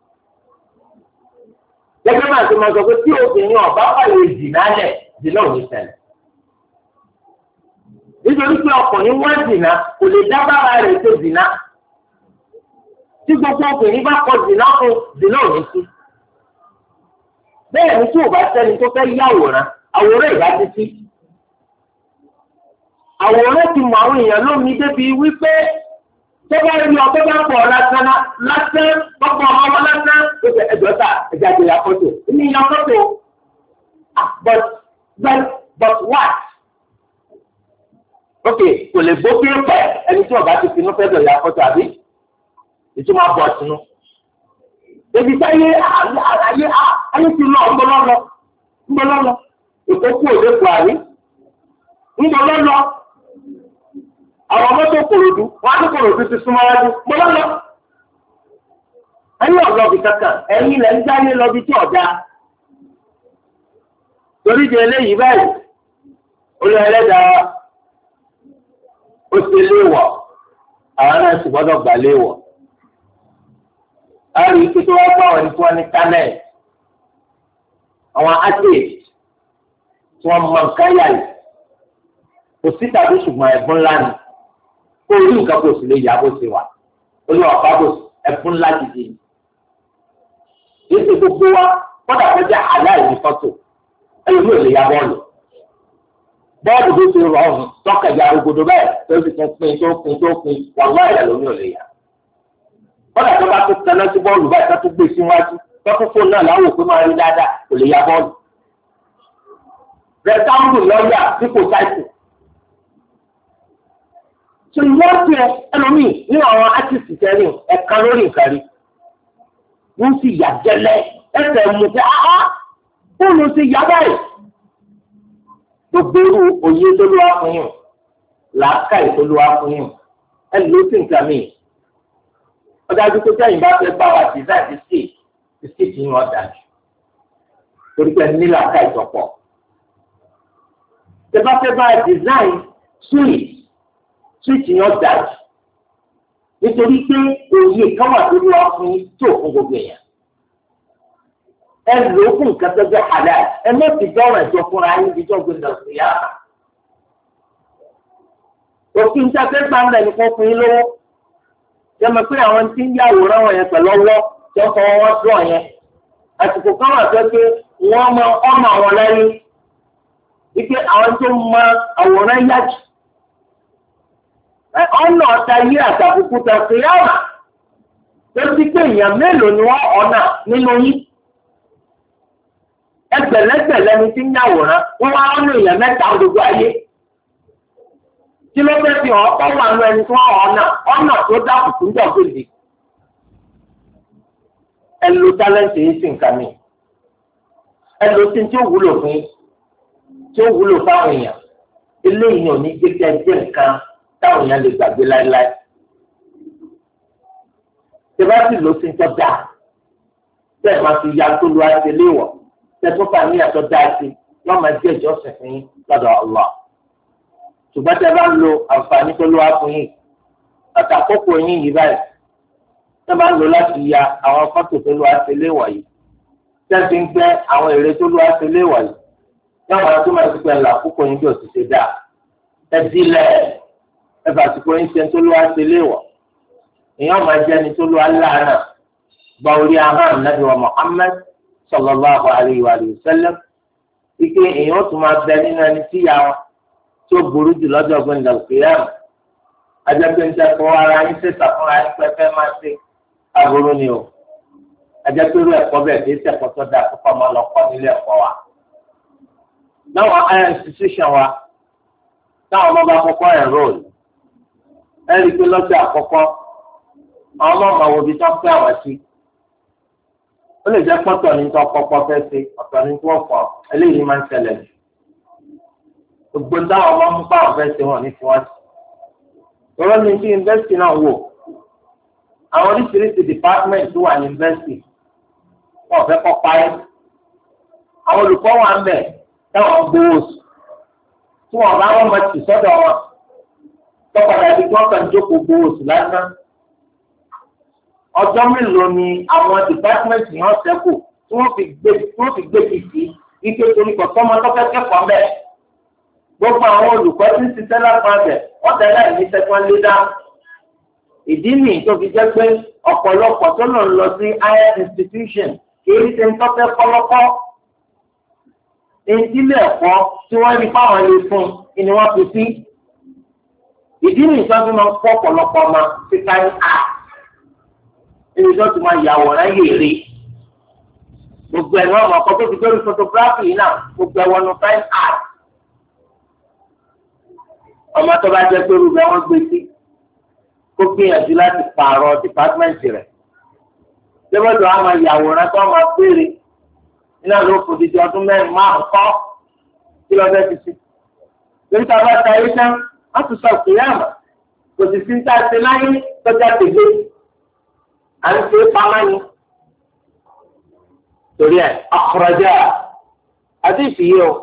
gẹ́gẹ́ bá a ti máa sọ pé tí obìnrin ọba fàyè dìnnà lẹ̀ dìnnà ò ní ṣẹlẹ̀. nítorí pé ọkùnrin wọ́n dìnnà kò lè dábàrà rẹ̀ tó dìnnà tí gbogbo obìnrin bá kọ dìnnà fún dìnnà ò ní sí. bẹ́ẹ̀ ni tí ò bá sẹ́ni tó fẹ́ yàwòrán àwòrán ìbá ti sí. àwòrán ti mọ àwọn èèyàn lómi débi wípé tó bá rí ọ tó bá pọ̀ lásán pọ̀pọ̀ ọmọ lásán tó fẹ́ ẹ̀dọ́ta ẹ̀já ti ya fọ́tò ní ìyá fọ́tò but what? ok kò lè gbó pé pẹ́ ẹni tí ọba ti finú fẹ́ dọ̀ ya fọ́tò àbí ìtumọ̀ bọ̀ sínú. ebi táyé ayé ti lọ ńgbọ́lọ́lọ́ ìkókó òde buhari ńgbọ́lọ́lọ́ àwọn mọ́tò kòròdú wọn á tó kòròdú ti súnmọ́ wájú ńgbọ́lọ́lọ́. ẹ̀yin ọ̀lọ́bì kankan ẹ̀yin lẹ́ ń jáde lọ́bi tí ọ̀dà torí di eléyìí báyìí olú ẹlẹ́dàá ó ṣe léèwọ̀ àwọn náà sì gbọ́dọ̀ gbà léèwọ̀. a rí i pé tó wá bá wọn ní tí wọ́n ní talent àwọn artist tí wọ́n mọ nǹkan yà yìí kò sí tàbí ṣùgbọ́n ẹ̀bùn ńlá ni kó orí nǹkan kò sì lè yà bó ṣe wà ó ní ọ̀pá kò ẹ̀bùn ńlá gidi ni. kì í ṣe gbogbo wa kọ́dà kó jẹ́ aláìní fọ́tò ẹlòmí ò lè ya bọ́ọ̀lù bọ́ọ̀lù tó ti rọrùn tọ́ka ìyá arogodo bẹ́ẹ̀ tó sì tún pin wàhálà ìyá lómi ò lè yà. kọ́dà tó bá tó tẹ́lẹ̀ sí bọ́ọ̀lù báyìí tó tún gbé síwájú tó tún fóònù náà láwò pé máa rí dáadáa kò lè ya bọ́ọ̀lù. rẹ̀táǹgù lọ́ọ̀yà dípò sáìkù. tó ìwọ́n ti ẹlòmí ní àwọn átìsì tẹ́rìn ẹ̀ka lórí nǹkan rí wọ́n sì yà jẹ́lẹ̀ ẹsẹ̀ mú pé fóònù ti yá báyìí gbogbo irú òye tó ló wá fún yín làákàyè tó ló wá fún yín ẹni ló sì ń kà mí ọjà àdúgbò sẹ́yìn bá fẹ́ bá wa design ti state yín ọ̀dà jù torí pé ní làákàyè tó pọ̀ tẹ́ bá fẹ́ bá design switch yín ọ̀dà jù nítorí pé òye kan wà tó ló wá fún yín tó fún gbogbo èèyàn. ẹ lò ó fún nǹkan tó jẹ́ halal ẹ má ti dọ́rọ̀ ẹ̀jọ́ fúnra yín bí tó gbẹdọ̀ sí yá. òfin tí a fẹ́ gbà ń bẹ̀ ní fún fún yín lówó. ṣé mo pé àwọn tí ń yàwòrán wọn yẹn pẹ̀lú ọwọ́ tí wọ́n fọwọ́ wọn dùn yẹn. àsìkò kan wà tó pé wọ́n mọ ọmọ àwọn lẹ́yìn. wípé àwọn tó mọ àwòrán yá jù. ọ̀nà ọ̀tá yí àtàkùkù tà sí yàrá. tó ti pé èèyàn mélòó ni wọ́n ọ̀nà nínú yín. ẹgbẹ̀lẹ́gbẹ̀lẹ́ ni tí ń yàwòrán wọ́n wá ọ́nà èèyàn mẹ́ta gbogbo ayé. kí ló fẹ́ fi hàn ọ́ wà nù ẹni tí wọ́n ọ̀nà tó dáàbò tó ń jọ gbèdé. ẹ lo tálẹ́ǹtì yìí sí nǹkan mi. ẹ lo tí ó wúlò fún yín tí ó wúlò fáwọn èèyàn. eléyìí ni ò ní jẹ́ kí ẹ jẹ́ nǹkan táwọn èèyàn lè gbàgbé láéláé. tẹ bá sì lọ sí nǹkan dáa tẹ ẹ máa fi ya tó lu àti léwọ̀. tẹ̀sọ́fà ní àtọ́ dáàsì wọ́n máa jẹ́ ìjọsìn fún yín lọ́dọ̀ Allah. ṣùgbọ́n tẹ́ bá ń lo àǹfààní tó lọ́wọ́ fún yín àtàkókò yín yìí báyìí tó bá ń lò láti ya àwọn fọ́tò tó lọ́wọ́ ṣe léwọ̀ yìí tẹ́ ti ń gbẹ́ àwọn ère tó lọ́wọ́ ṣe léwọ̀ yìí yóò máa tó máa ti pẹ́ là àkókò yín bí òsì ṣe dà ẹ dílẹ̀ ẹ fàṣìkò yín ṣe tó lọ́wọ́ ṣe léwọ̀ èèyàn máa jẹ́ ni tó lọ́wọ́ láàánà gba orí ahọ́n nàbí wa Muhammad sallallahu alayhi wa sallam ike èèyàn tún máa bẹ nínú ẹni tíya wọn tí ó burú jù lọ́jọ́ gbẹ̀ndà òkèèyàn ajẹ́pẹ́ńtẹ́ fún ara yín ṣèṣà fúnra yín pẹ́pẹ́ máa ṣe aburú ni o ajẹ́pẹ́rú ẹ̀kọ́ bẹ́ẹ̀ kì í ṣẹ̀kọ́ tó dáa kókó máa lọ kọ́ nílé ẹ̀kọ́ wa. láwọn higher institution wa táwọn ọmọ bá kọ́kọ́ enroll ẹ rí i pé lọ́sẹ̀ àkọ́kọ́ àwọn ọmọ ọmọ wo bí tó ń pẹ́ àwọn sí ó lè jẹ́ pọ́tọ̀ ní tó kọ́kọ́ fẹ́ ṣe ọ̀tọ̀ ní tó fọ́ eléyìí máa ń ṣẹlẹ̀ jù gbogbo táwọn ọmọ mú báwọn fẹ́ ṣe wọn ní tiwọn sí. Ìrọ́ ní ti yunifásitì náà wò àwọn oríṣiríṣi department tó wà ní yunifásitì wọn fẹ́ kọ́ parí àwọn olùkọ́ wà ń bẹ̀ táwọn gbowó sùn tí wọn bá wọn máa tì sọ́dọ̀ wọn tọ́padà bí wọ́n kàn jókòó gbowó sùn lásán ọjọ́ mélòó ni àwọn department yẹn ṣẹ́kù tí wọ́n fi gbé kìkì ike torí kọ̀ sọ́mọ tó fẹ́ kẹ́kọ̀ọ́ bẹ́ẹ̀. Gbogbo àwọn olùkọ́ tí ń ṣiṣẹ́ lápá bẹ̀ wọ́n tẹ̀lé ìníṣẹ́ kan lé dá. Ìdí nìyí tó fi jẹ́ pé ọ̀pọ̀lọpọ̀ tó lọ lọ sí higher institution kìí ṣe ń tọ́pẹ́ kọ́lọ́kọ́. Ìdílé ẹ̀kọ́ tí wọ́n rí fáwọn ilé fún ni wọ́n fi sí. Ìdí nìyí tó fi máa ń kọ́ ọ̀pọ̀lọpọ̀ ọmọ sí fine art. Ibi tó ti máa yàwòrán yèrè. Gbogbo ẹ̀ ní wọ́n mọ̀ ọkọ̀ tó fi dórí photography yìí náà gbogbo ẹ̀ wọnú fine art. Ọmọ tó bá jẹ́ pé rúbẹ́ wọ́n gbé sí kó gbìyànjú láti pààrọ̀ dìpátímẹ́ǹtì rẹ̀. Lébọ̀dọ̀ á máa yàwòrán tó máa béèrè nínú àlọ́ òfòdìdì ọdún mẹ́rin márùn-ún kọ́ kí lọ́ọ́ fẹ́ fi sí. Lórí tá a bá ta ayé tán, wọ́n tún sọ pé àmà kò sì sí ń tá a ṣe láyé tọ́jà tèlé. À ń ṣe é pamá ni. Torí ẹ̀ ọ̀kọ̀rọ̀jà àti ìfìyè o.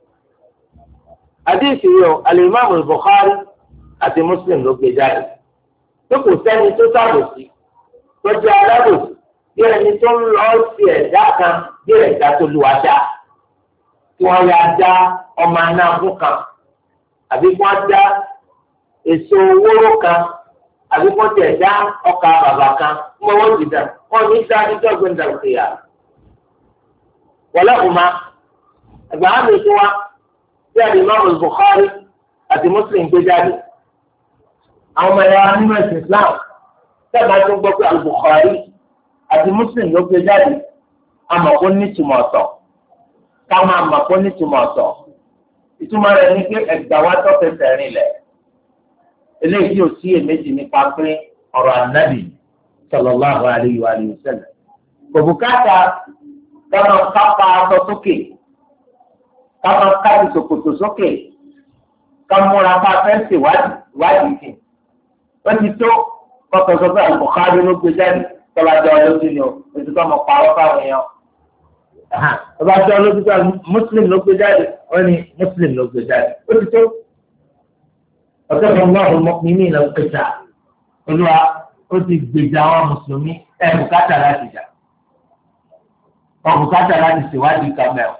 Àdéhìí yọ Al-Imam Al-Bukhari àti Muslim ló gbé jáde. Tó kò sẹ́ni tó sábòsí tó jẹ́ alábòsí bí ẹni tó ń lọ sí ẹ̀dá kan bí ẹ̀dá tó lu ajá. Tí wọ́n yá dá ọmọ anáàbù kan àbí wọ́n dá èso wóró kan àbí wọ́n tẹ̀ dá ọkà bàbà kan mọ́ wọ́n ti dà wọ́n ní dá níjọ́ gbẹ̀ndà òkèèyà. Wọ́lá ọ̀ma ẹgbàá mi tó wá. Tí Al-Imam Al-Bukhari àti Muslim gbé jáde. Àwọn ọmọ ẹ̀yà nínú ẹ̀sìn Islam sábà tó gbọ́ pé Al-Bukhari àti Muslim ló gbé jáde. Àmọ̀kó nítumọ̀ ọ̀tọ̀. Káwọn àmọ̀kó nítumọ̀ ọ̀tọ̀. Ìtumọ̀ rẹ̀ ní pé ẹ̀gbà wa tó fẹsẹ̀ rìn lẹ̀. Eléyìí tí ò sí èméjì nípa pé ọ̀rọ̀ Ànábì sallallahu alayhi wa sallam. Kò bùkátà káwọn kápá aṣọ sókè. Káma káàdì ṣòkòtò sókè kámúra bá fẹ́ǹsì wádìí sí. Wọ́n ti tó kọ́kọ́ sọ pé Al-Bukhari ló gbé jáde tọ́lá jọ lójú ni o, ètò tó mọ̀ pàrọ̀ fáwọn èèyàn. Tọ́lá jọ lójú pé Muslim ló gbé jáde, wọ́n ní Muslim ló gbé jáde. Ó ti tó. Ọ̀sẹ̀ kan wọ́n àwọn ọmọkùnrin ní ìlànà pẹ̀sà. Olúwa ó ti gbèjà àwọn Mùsùlùmí ẹ̀ bùkátà láti jà. Ọ̀ bùkátà láti ṣèwádìí kàmẹ́ọ̀.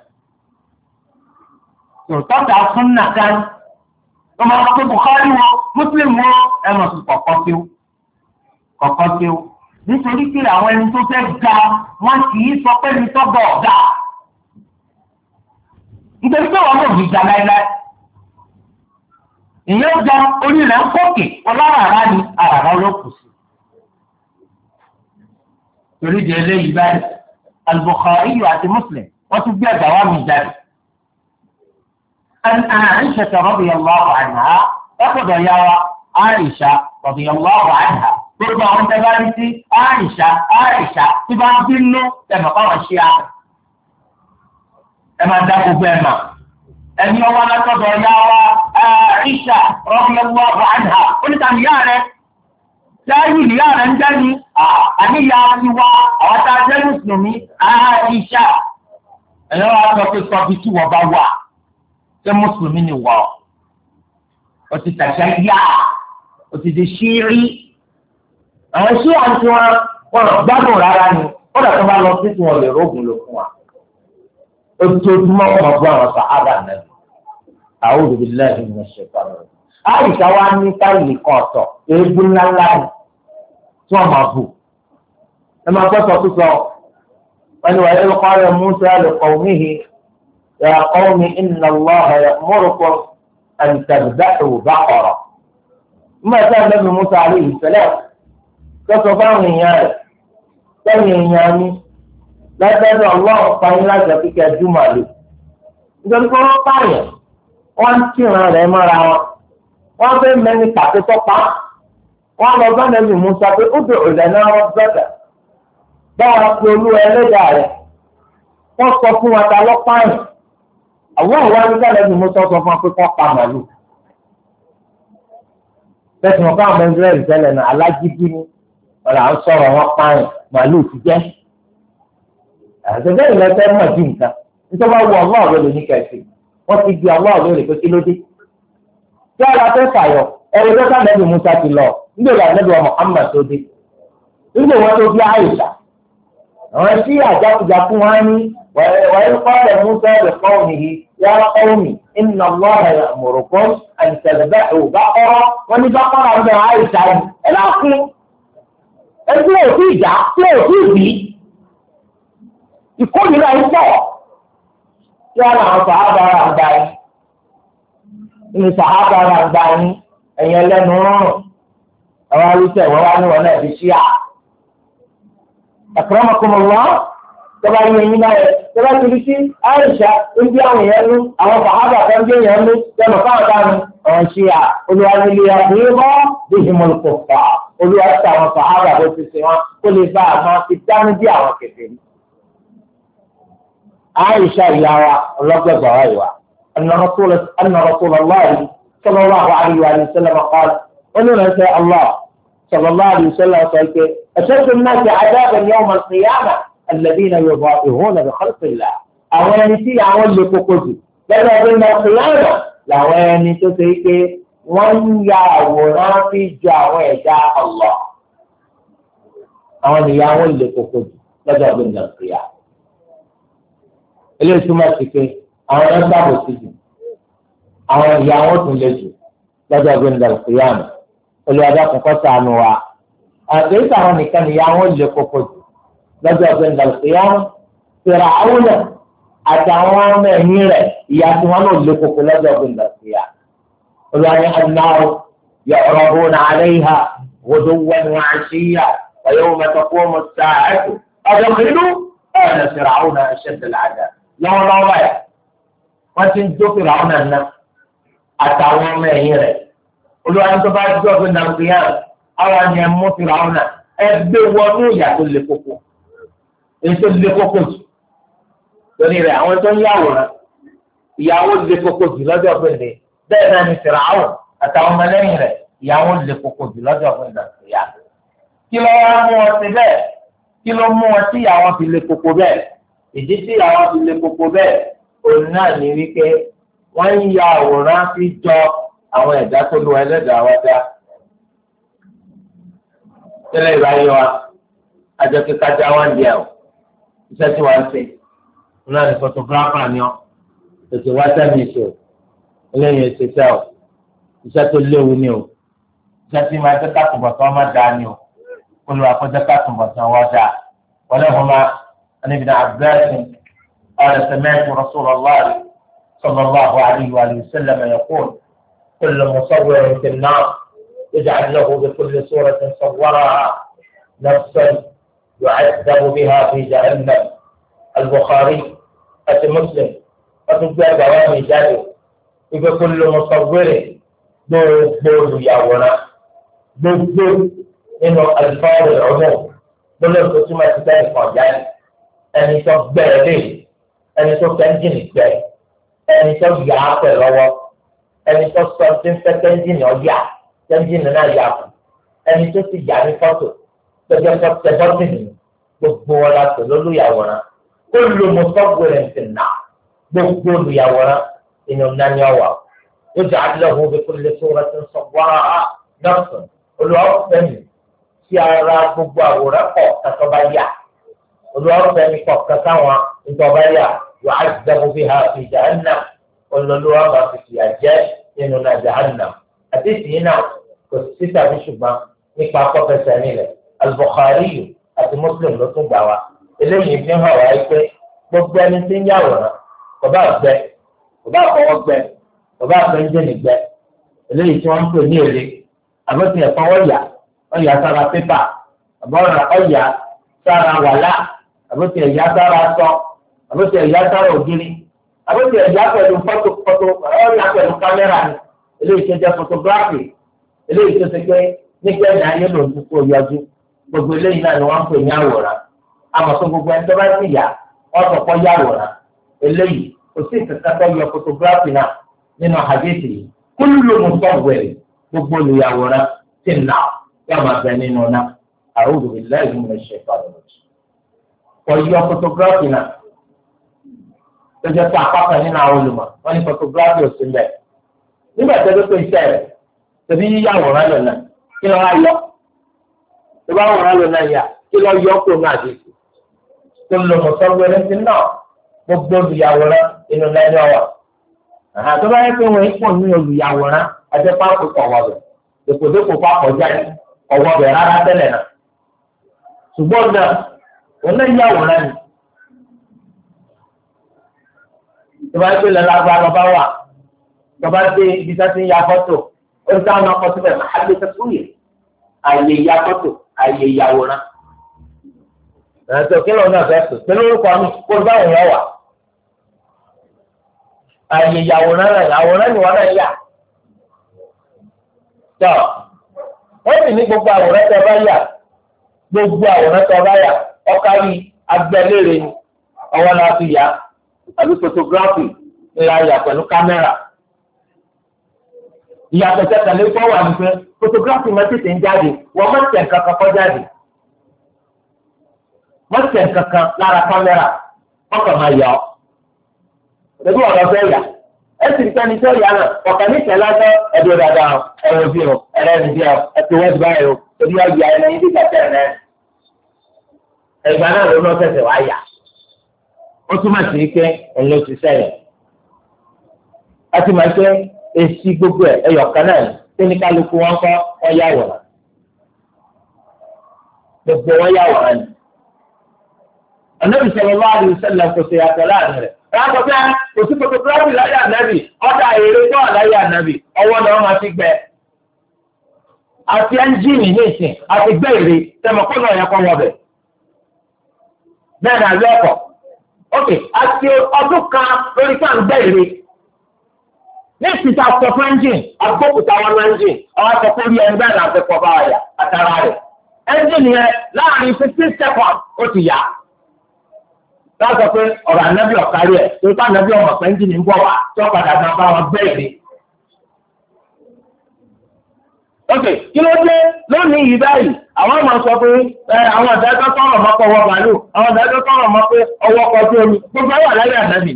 Tọ́ta fún nàkan wọ́n máa ń pẹ́ Bukhari wọn Muslim wọn ẹ mọ̀ sí kọ̀kọ́ tí ó nítorí pé àwọn ẹni tó fẹ́ ga wọ́n kì í sọ pé ní tọ́gbọ̀ ọ̀gá nítorí pé wọ́n mọ̀ ní ga láéláé ìyẹn ga orí rẹ̀ ń kókè ọlọ́ràrá ni àràrá ló kù sí. torí di eléyìí báyìí Al-Bukhari àti Muslim wọ́n tún gbé ẹ̀gbà wá mi jáde. عن عائشة رضي الله عنها أخذ يا عائشة رضي الله عنها ترضى عند بارتي عائشة تبان بينه لما قام الشيعة لما داكو بيما أن يوانا ترضى يا عائشة رضي الله عنها قلت عن يارك لا يقول يارك جاني أني يارك وتعجل مسلمي عائشة أنا أعرف الصبيتي وبوا ṣé mùsùlùmí ni wọ́ ọ ti tàṣà yá ó ti di ṣíírí. àwọn ṣí àti wọn gbádùn rárá ni wọ́n dàtọ́ bá lọ sí tí wọ́n lè rógùn lò fún wa. ojoojúmọ́ wọn gbọ́ àwọn sàhábà náà. a'udhu billahi minash shaitani rajim. àìsà wa ní táìlì kan ọ̀tọ̀ èébú ńláńlá ni tí wọ́n máa bù. ẹ máa gbọ́ sọkúsọ wọn ni wàá yẹ kọ́ ẹ Musa li qawmihi ya qawmi inna Allaha ya'murukum an tadhbahu baqara. nígbà tí Ànábì Musa alayhi salam tọ́sọ fáwọn èèyàn rẹ̀ sẹ́yìn èèyàn mi lábẹ́rẹ́ ọlọ́run pààyàn láti ọ̀kíkẹ́ dúmọ̀lù. nítorí pé wọ́n pààyàn wọ́n ń tìran rẹ̀ mọ́ra wọn wọ́n fẹ́ mẹ́ni pàtó tọ́pa wọ́n lọ bá Ànábì Musa pé ó bẹ̀rẹ̀ lẹ́nu àwọn gbọ́dọ̀ báwa pe olú ẹlẹ́dàá rẹ̀ wọ́n sọ fún wa ta lọ́pàáyàn àwọn àwọn àgbẹ̀ Ànábì Musa sọ fún wa pé kọ́ pa màlúù. bẹ́ẹ̀ wọn fáwọn mẹ́ńdírẹ́lì tẹ́lẹ̀ náà alágídí ni ọ̀rọ̀ à ń sọ̀rọ̀ wọn pààyàn màlúù ti jẹ́. àtẹ̀jẹ́ ìlẹ́sẹ̀ mọ̀ sí nǹkan nítorí wọ́n wọ ọlọ́ọ̀ lórí ní kẹ̀sì wọ́n ti di ọlọ́ọ̀ lórí pé kí ló dé. tí a lọ fẹ́ fàyọ̀ ẹ̀rọ tó ká Ànábì Musa ti lọ nígbà Ànábì Muhammad tó dé nígbà wọn tó bí Àìṣà àwọn tí àjàkújà fún wa ní wàá qala Musa li qawmihi ya qawmi inna Allaha ya'murukum an tadhbahu baqara wọn ní baqara ń bẹ Àìṣà yìí ẹ lọ́kùn ẹgbẹ́ òfin ìjà tí òfin ìbí ìkórìíra ń pọ̀ tí wọn àwọn sàhábà ara ń gbà yín ní sàhábà ara ń gbà yín ẹ̀yìn ẹlẹ́nu rọrùn àwọn arúgbó wọn wá ní wọn náà fi ṣíà. akramakumullah tọ́ba yẹn yín báyẹn tọ́ba ti rí sí Àìṣà ń bí àwọn èèyàn nú àwọn sàhábà kan bí èèyàn nú tẹnu káwọn dánú àwọn ṣíà olùwànílé àbúrò bihimul kuffar olúwa ti àwọn sàhábà bó ti ṣe wọn kó lè bá àwọn ti dánú bí àwọn kèfèrí. Àìṣà ìyá wa ọlọ́gbẹ̀gbà wa ìwà anna Rasulullahi sallallahu alayhi wa sallam qala onírànṣẹ́ Allah sallallahu alayhi wa sallam sọ pé ashaddu an-nasi 'adaban yawm al-qiyamah alladhina yudahihuna bi khalqillah. àwọn ẹni tí àwọn lè kókó jù lọ́dọ̀ ọdún náà kìláàmà làwọn ẹni tó ṣe pé wọ́n ń ya àwòrán fi ju àwọn ẹ̀dá Allah. àwọn ènìyàn wọn lè kókó jù lọ́dọ̀ ọdún náà kìláàmà. eléyìí túmọ̀ sí pé àwọn ẹ̀rọ gbàgbọ́ sí jù àwọn ìyá wọn tún lè jù lọ́dọ̀ ọdún náà kìláàmà. olùwàdà kọ̀ọ̀kan sànù wa àgbẹ̀yìí àwọn nìkan ìyá wọn lè kókó jù lọ́dọ̀ ọdún náà kìláàmà. Fìràwọ́n àtàwọn ọmọ ẹ̀yìn rẹ̀ ìyá tí wọ́n náà lè kókó lọ́dọ̀ ọdún náà kìláàmà. olùwàdà النار يعرضون عليها غدوا وعشيا ويوم تقوم الساعة أدخلوا آل فرعون أشد العذاب. lọ́wọ́lọ́wọ́ báyìí wọ́n ti ń jó Fìràwọ́n náà àtàwọn ọmọ ẹ̀yìn rẹ̀. olùwàdà tó bá jọ́ ọdún náà kìláàmà àwọn ni ẹ̀ mú Fìràwọ́n náà ẹgbẹ́ wọnú ìyà tó lè kókó. èyí tó lè kókó jù lórí rẹ̀ àwọn tó ń yàwòrán ìyàwó lè kókó jù lọ́jọ́ ọ̀gbìnrin bẹ́ẹ̀ náà ni Fìràwọ́n àtàwọn ọmọlẹ́yìn rẹ̀ ìyàwó lè kókó jù lọ́jọ́ ọ̀gbìnrin ìyá. kí ló wá mú wọn sí bẹ́ẹ̀? kí ló mú wọn tí ìyàwó fi lè kókó bẹ́ẹ̀? ìdí tí ìyàwó fi lè kókó bẹ́ẹ̀ òun náà ní wípé wọ́n ń ya àwòrán fi jọ àwọn ẹ̀dá tó lu ẹlẹ́dàá wá dá. tẹ́lẹ̀ ìbáyé wa àjọ kíkájá wọn di ẹ̀ o iṣẹ́ tí wọ́n ń ṣe náà ní photographer ni ọ́ ètò wáṣẹ́ mi ṣe o eléyìí ètò iṣẹ́ o iṣẹ́ tó léwu ni o iṣẹ́ tí máa jẹ́ kátùbọ̀tán má dáa ni o olùwàkọ́jẹ́ kátùbọ̀tán wọ́n dáa wọ́n lè hùmá عن ابن عباس قال سمعت رسول الله صلى الله عليه وآله وسلم يقول كل مصور في النار يجعل له بكل صورة صورها نفسا يعذب بها في جهنم. البخاري أتى مسلم وتبقى دوام جاده بكل مصور دور ياونا دور إنه الفاظ العموم دور القسمة تتاني فاجعل ẹni tó gbẹ̀rẹ̀ lé ẹni tó kẹ́ńjìnì gbẹ̀ ẹni tó yà á pẹ̀ lọ́wọ́ ẹni tó sọ tí ń fẹ́ kẹ́ńjìnì ọ̀yà kẹ́ńjìnì náà yà kù ẹni tó ti yà ní fọ́tò gbẹgbẹ́ tẹ́bọ́tìnì gbogbo wọn la pè lólùyàwòrán ó lo mọ́tọ́gbẹ̀rẹ̀ ti nà gbogbo olùyàwòrán inú nání ọ̀wà ó jà á lọ́wọ́ bí kò lè sọ̀rọ̀ tó ń sọ wáá nọ́ọ̀sì olùwàfẹ́mi sí ara gbogbo àwòrán kọ̀ kátó bá yà olùwàfẹ́mi kọ̀ kátó àwọn nítorí bá yà yóò á dẹ́kun fi hàn fi jahannam olùwà máa fi fìyà jẹ nínú náà jahannam àti ìsìn náà kò sí tàbí ṣùgbọ́n nípa akọ́fẹsẹ̀ nílẹ̀ al-Bukhari àti Muslim ló tún gbà wá eléyìí fi hàn wá pé gbogbo ẹni tí ń yàwòrán kò bá gbẹ kò bá fọwọ́ gbẹ kò bá fẹ́ńjẹ́nì gbẹ eléyìí tí wọ́n ń pè ní èrè àbọ̀tì ẹ̀fọ́ ọ̀yà sára pépà àbọ̀ràn ọ̀yà sára wàlá àbọ̀tì ẹ̀yà sára sọ àbọ̀tì ẹ̀yà sára ògiri àbọ̀tì ẹ̀yà pẹ̀lú fọ́tò ọ̀yà pẹ̀lú kámẹ́rà ni eléyìí tó jẹ́ photography eléyìí tó ṣe pé nígbà ní ayé ló ń kó yọjú gbogbo eléyìí náà ni wọ́n ń pè ní àwòrán àmọ́ tó gbogbo ẹni tó bá sì yà ọ̀sọ̀ kọ́ yàwòrán eléyìí kò sí ìkẹ́kẹ́ tó yọ photography náà nínú hadithi yìí kullu musawwir gbogbo olùyàwòrán ti nà yóò máa bẹ nínú náà a'udhu billahi minash shaitanir rajim. kò yọ photography náà tó jẹ́ pé apákan nínú àwọn olùmọ̀ wọ́n ní photography ò sí mbẹ̀ nígbà tó dé pé iṣẹ́ rẹ̀ tẹ̀bí yíyàwòrán lọ́nà kí ló wá yọ tó bá wòrán lọ́nà yà kí ló yọ kó náà dé sí kullu musawwir ti nà gbogbo olùyàwòrán inú náà ní ọwọ́ tó bá yẹ pé wọn pọ̀ ní olùyàwòrán ajẹ́pá kò ọwọ́ bẹ̀ dèkòdèkò pa kọjá ọwọ́ bẹ̀ rárá tẹ́lẹ̀ náà ṣùgbọ́n náà òun náà yàwòrán ni tó bá yẹ pé lẹ́lágbá lọ́ba wà tó bá dé ibi tá ti ń ya fọ́tò ó ń sáwọn ọkọ̀ síbẹ̀ máa gbé sẹ́kúrì àyè ya fọ́tò àyè ìyàwòrán ẹ̀ẹ́dọ̀ kí lóun náà fẹ́ pè pé lórúkọ mi kó báwọn yẹn wà. Àyè ìyàwòrán náà àwòrán ni wọ́n náà yà. Tọ́ wọ́n sì ní gbogbo àwòrán tó bá yà gbogbo àwòrán tó bá yà ọ̀kárí agbẹ́lére ni ọwọ́ náà fi yà àbí photography ńlá yà pẹ̀lú kámẹ́rà. Ìyàtọ̀ tẹ̀lé tó wà ní pé photography máa tètè ń jáde wọ́n máa tẹ̀ nǹkan kan kọ́ jáde. Máa tẹ̀ nǹkan kan lára kámẹ́rà ọkàn máa yà ọ́. Ẹbí ọ̀rọ̀ fẹ́ yà ẹsì ìkànnì tó yà náà ọ̀kan ní ìtẹ̀lá fẹ́ ẹ̀dùn dáadáa ẹ̀rọ bí o ẹlẹ́ni bí o ẹ̀tọ́ wọ́n ti báyìí o ebi ọ̀gbìn ayẹyẹ yìí bí kàtẹ́ rẹ̀ ẹ̀gbà náà ló lọ́ fẹsẹ̀ wá yà ó túmọ̀ sí pé òun ló ti sẹ́yìn a ti máa pé èsì gbogbo ẹ̀yọ̀ kan náà tí ní kálukú wọn kọ́ wọ́n yà wọ̀rán gbogbo wọn yà wọ̀rán ni Ànábì sallallahu alaihi wasallam kò ṣe àtọ̀ láàrin rẹ̀. Rákọ̀ bí kò sí photography láyé ànábì, ọ̀dà èrè tó wà láyé ànábì, ọwọ́ náà máa ti gbẹ. Àti ẹ́ńjìnì ní ìsìn, àti gbẹ́ èrè, tẹmọ̀kọ́ náà yẹ kọ́ wọbẹ̀. Bẹ́ẹ̀ ni àlọ́ ọkọ̀. Ok, àti ọdún kan lórí ká ń gbẹ́ èrè. Ní ìsìta sọ fún ẹ́ńjìnì, agbókùtà wọn lọ ẹ́ńjìnì, ọwọ́ sọ fún orí ẹni bẹ́ẹ̀ náà ti pọ̀ bá wa yà, àtàrà rẹ̀. Ẹ́ńjìnì yẹn láàrin 15 seconds ó ti yà. Láti sọ pé ọ̀rọ̀ ànábì ọ̀kárí ẹ̀ tó bá ànábì ọmọ pẹ́ńjì ní bọ̀ wá tí wọ́n padà máa bá wọn bẹ́ẹ̀rẹ̀. Ok, kí ló dé lónìí yìí báyìí? Àwọn ọmọ sọ pé àwọn ìdájọ́ tọrọ mọ́ pé ọwọ́ bàálù, àwọn ìdájọ́ tọrọ mọ́ pé ọwọ́ kọjú omi, gbogbo ẹ̀wà láyé ànábì.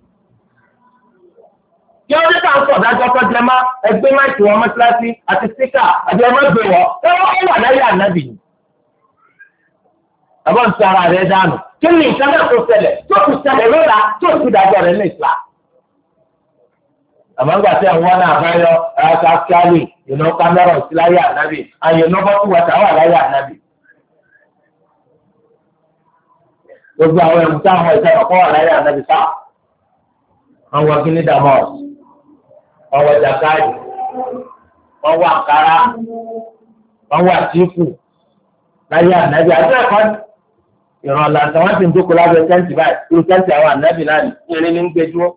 Kí ló dé ká ń sọ ìdájọ́ tó jẹ má ẹgbẹ́ máìkì wọn mọ́ṣáláṣí àti síkà àti ọmọ ìgbé wọ, ẹ̀wọ̀n wà láyé ànábì. Àbọ̀ ń sọ ara rẹ̀ dànù. Kí ni nǹkan náà tó ṣẹlẹ̀ tó ti ṣẹlẹ̀ lọ́la tó ti dájọ́ rẹ̀ ní ìsìlá? Àmọ́ nígbà tí àwọn náà bá yọ ẹ̀ka kíálì ìná kámẹ́rà sí láyé ànábì, àyè iná bọ́tù wọ̀tà wà láyé ànábì. Gbogbo àwọn ẹ̀rù táwọn ẹ̀sẹ̀ ọ̀kọ́ wà láyé ànábì sá. Wọ́n wọ kíní damos, wọ́n wọ jàkáàdì, wọ́n wọ àkàrà, wọ́n wọ àtìkù láyé ànábì àti ẹ̀kọ́ ìran làǹtà wọn ti ń dúkọ lábẹ́ tẹ́ǹtì báyìí irú tẹ́ǹtì àwọn ànábì náà ní irin ní ń gbé dúró.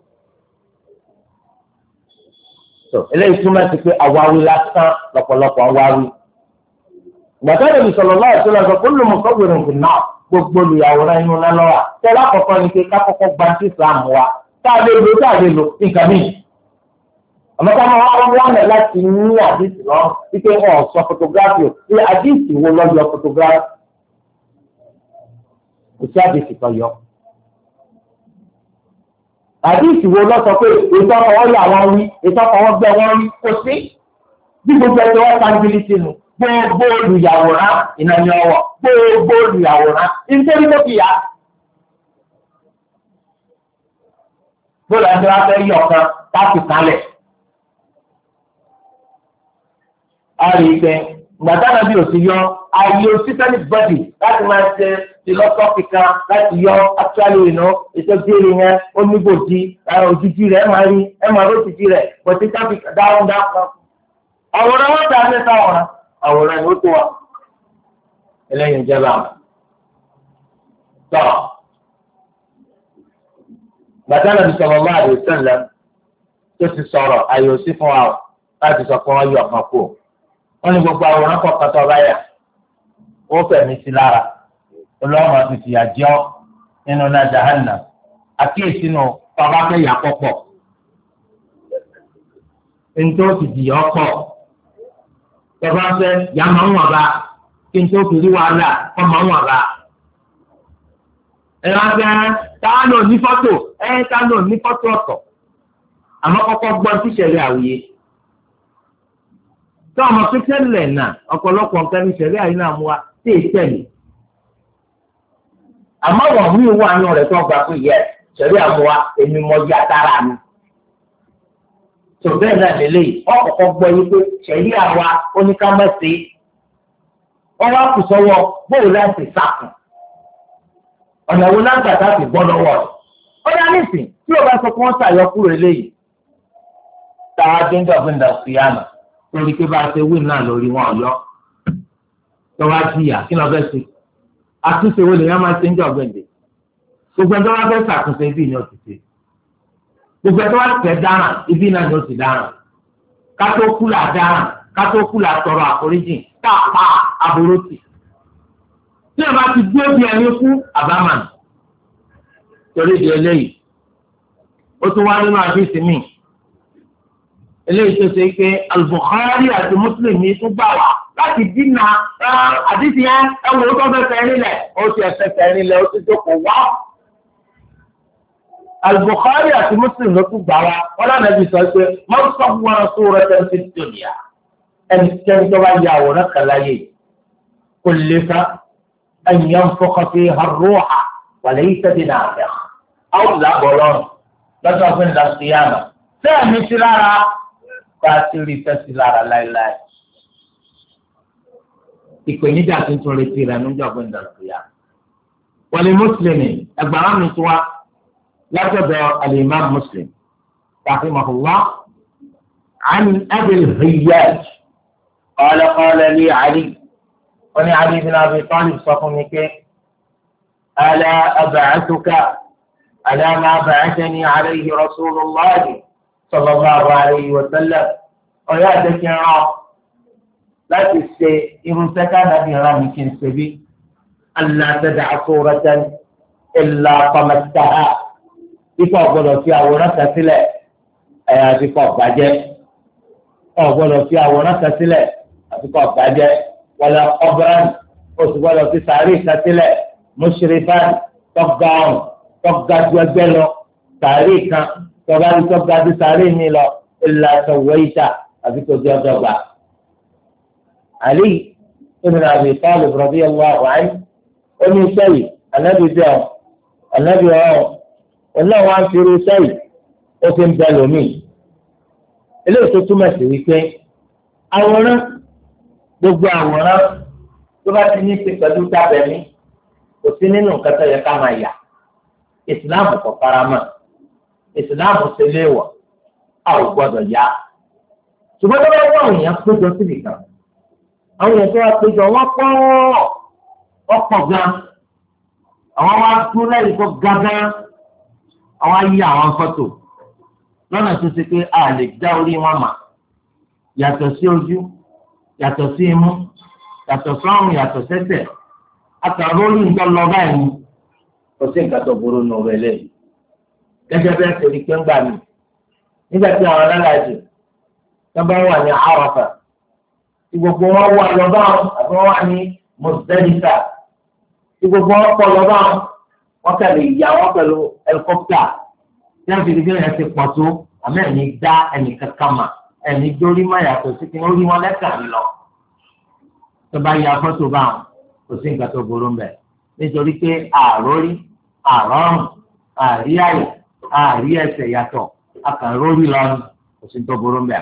tó eléyìí túmọ̀ sí pé àwáwí lásán lọ́pọ̀lọpọ̀ àwáwí. ìgbàgbọ́ ìdòwì sọ̀rọ̀ lọ́wọ́ tó lọ sọ pé olùmọ̀kọ́ gbèrò nǹkan náà gbogbo olùyàwòrán inú náà lọ́wọ́ tẹ́lá kọ̀ọ̀kan ni pé kákọ́kọ́ gba sí Islam wa tá a lè lo nǹkan míì. àmọ́ ká máa wá wọ́n láti ní àdìsí lọ wípé wọn sọ photography ní àdìsí wo lọ́jọ́ photography kò sí àdìsí kan yọ. àdìsí wo lọ sọ pé ètò ọkọ̀ wọn yà wọ́n rí ètò ọkọ̀ wọn gbẹ wọ́n rí kò sí bí gbogbo ẹgbẹ́ wọn pàǹgìlì sínú gbogbo olùyàwòrán ìnáni ọwọ́ gbogbo olùyàwòrán nítorí ló fi yá. bóòlù àti wọn fẹ́ yọ kan láti kalẹ̀. a rí i pé gbàdánà bí òsì yọ ayé òsítẹ́lì bọ́dì láti máa ṣe philosophy kan láti yọ actually ètò ìbéèrè yẹn ó ní bòjì òjijì rẹ̀ ẹ̀ máa rí ẹ̀ máa rí òjijì rẹ̀ bòtí káfí dáhùn dáhùn. àwòrán wọn dà ní sáwòrán àwòrán ni ó tó wa eléyìí ń jẹba tọ gbàdánà bí sọ̀rọ̀ máa rí sẹ́lẹ̀ tó ti sọ̀rọ̀ ayé òsì fún wa láti sọ pé wọ́n yọ ọ̀kan kú. wọ́n ní gbogbo àwòrán kọ̀ọ̀kan tó bá yà ó fẹ̀mí sí lára olóòmà ti fìyà jẹ ọ́ nínú náà jahannam àkíyèsí nù bàbá fẹ́ yà pọ̀pọ̀ ntó ti dì ọ́ pọ̀ bàbá fẹ́ yà máa ń wà bá kí ntó fi rí wàhálà kọ́ máa ń wà bá. ẹ wá fẹ́ táwọn náà ní fọ́tò táwọn náà ní fọ́tò ọ̀tọ̀ àmọ́ kọ́kọ́ gbọ́n tíṣẹ̀lẹ̀ àwòye. tí ọmọ pípẹ́ lẹ̀ náà ọ̀pọ̀lọpọ̀ nǹkan ní ìṣẹ̀lẹ̀ àyínà mú wa tí èyí tẹ̀lé. àmọ́ wọ́n mú ìwọ àánú rẹ̀ tó gbà pé yẹ ìṣẹ̀lẹ̀ àmúwa èmi mọ yá dára mi. tó bẹ́ẹ̀ náà lélẹ́yìí ọ̀kọ̀ọ̀kọ̀ gbọ́ yín pé ìṣẹ̀lẹ̀ àwa oníkámẹ́sì wọ́n wá kù sọ́wọ́ bóòlù láti sàkùn. ọ̀nà wo lágbàtà ti gbọ́ lọ́wọ́ rẹ̀. ó yá nísìn tí o bá sọ pé wọ́n ṣàyọkúrò eléyìí táwa déńdọ̀ fún ìdàgbìyànà lórí pé bá a ṣe wí náà lórí wọn ọ̀yọ́ lọ́wọ́ jìyà kí lọ́ọ́ fẹ́ ṣe àtúnṣe wo lèèyàn máa ṣe ń jọ gbẹ̀ǹdẹ̀ gbogbo ẹjọ́ wá fẹ́ ṣàtúnṣe ibi ni ó ti ṣe gbogbo ẹjọ́ wá fẹ́ dáràn ibi náà ni ó ti dáràn kátó kú là dáràn kátó kú là tọrọ àforíjìn káàpá aburúti tí ẹ bá ti gbé bí ẹni kú àbámàn torí di eléyìí ó tún wá nínú àdéhìí mi eléyìí tó ṣe pé al-Bukhari àti Muslim ní tún gbà wá láti dínà àdìsí yẹn ẹwọ tó fẹsẹ̀ nílẹ̀ ó ti ẹsẹ̀ nílẹ̀ ó ti jókòó wá. al-Bukhari àti Muslim ló tún gbà wá wọn lánàá bí sọ pé man sawwara suratan fi dunya ẹnikẹ́ni tó bá yà àwòrán kan láyé kullifa an yanfukha fiha ar-ruha wa laysa binafikh àwọn làbọ̀ lọ́rùn lọ́sọ̀ fún ìdásíyàmà sẹ́ẹ̀mí sí lára bá a ti rí fẹ́sí lára láéláé. ìpèníjà tuntun retí rẹ̀ níjọ́ ọ̀gbìn dàgbìyà. wọlé mùsùlùmí ẹgbàá mi tún wá látọ̀dọ̀ al-Imam Muslim rahimahullah an Abil Hayyaj qala li Ali wọ́n ní Ali bin Abi Talib sọ fún mi pé ala ab'athuka ala ma ba'athani alayhi Rasulullah sallallahu alayhi wa sallam ọ̀yá àdékìn rán láti ṣe irúfẹ́ káàdàbí rán mi kí n ṣe bí alla tad'a suratan illa tamastaha ikọ̀ ọ̀gbọ́dọ̀ fi àwòrán kan sílẹ̀ ẹ̀yà àfikọ̀ bàjẹ́ ọ̀gbọ́dọ̀ fi àwòrán kan sílẹ̀ àfikọ̀ bàjẹ́ wala qabran oṣù gbọ́dọ̀ fi sàárè kan sílẹ̀ mushrifan tọ́gàjú ẹgbẹ́ lọ sàárè kan tọ́ba ní tọ́gàjú sàárè mi lọ illa sawaita àfi tó di ọjọ́ gbà. Ali ibn Abi Talib radiyallahu anhu ó ní sẹ́yìn ànábì bẹ́ẹ̀ ànábì ọ̀hún ọlọ́run á fi irú sẹ́yìn ó fi ń bẹ lómìn. eléyìí tó túmọ̀ sí wípé àwòrán gbogbo àwòrán tó bá ti ní í ṣe pẹ̀lú tábẹ̀mí kò sí nínú nǹkan tó yẹ ká máa yà. ìsìláàmù kò faramọ́ ìsìláàmù ṣe léèwọ̀ a ò gbọ́dọ̀ yá. ṣùgbọ́n tó bá wọ́n àwọn èèyàn péjọ síbì kan àwọn èèyàn tó wá péjọ wọ́n pọ̀ gan àwọn wá dúró lẹ́yìn tó ga gan àwọn ayé àwọn fọ́tò lọ́nà tó ṣe pé a lè dá orí wọn mà yàtọ̀ sí ojú yàtọ̀ sí imú yàtọ̀ sọ́run yàtọ̀ sẹ́sẹ̀ àtàwọn orí nǹkan lọ báyìí kò sí nǹkan tó burú nù rẹ̀ lẹ́yìn gẹ́gẹ́ bẹ́ẹ̀ torí pé ń gbà mí nígbà tí àwọn alálàájì tó bá wà ní Àrafà tí gbogbo wọn wà lọ́bà àti wọn wà ní Muzdalifa tí gbogbo wọn pọ̀ lọ́bà wọn kẹlẹ̀ ìyá wọn pẹ̀lú ẹlikọ́pítà tí wọn fi di bẹ́ẹ̀ ti pọ̀ tó àmọ́ ẹ̀mí dá ẹnì kankan mà ẹni dórí má yàtọ̀ sí kí wọ́n rí wọn lẹ́kàn lọ tó bá ya fọ́tò bá wọn kò sí nǹkan tó burú mbẹ̀ nítorí pé àrórí àrọ́rùn àrí àyè àrí ẹsẹ̀ yàtọ̀ akàrórí lọ́nù kò sí tó burú mbẹ̀.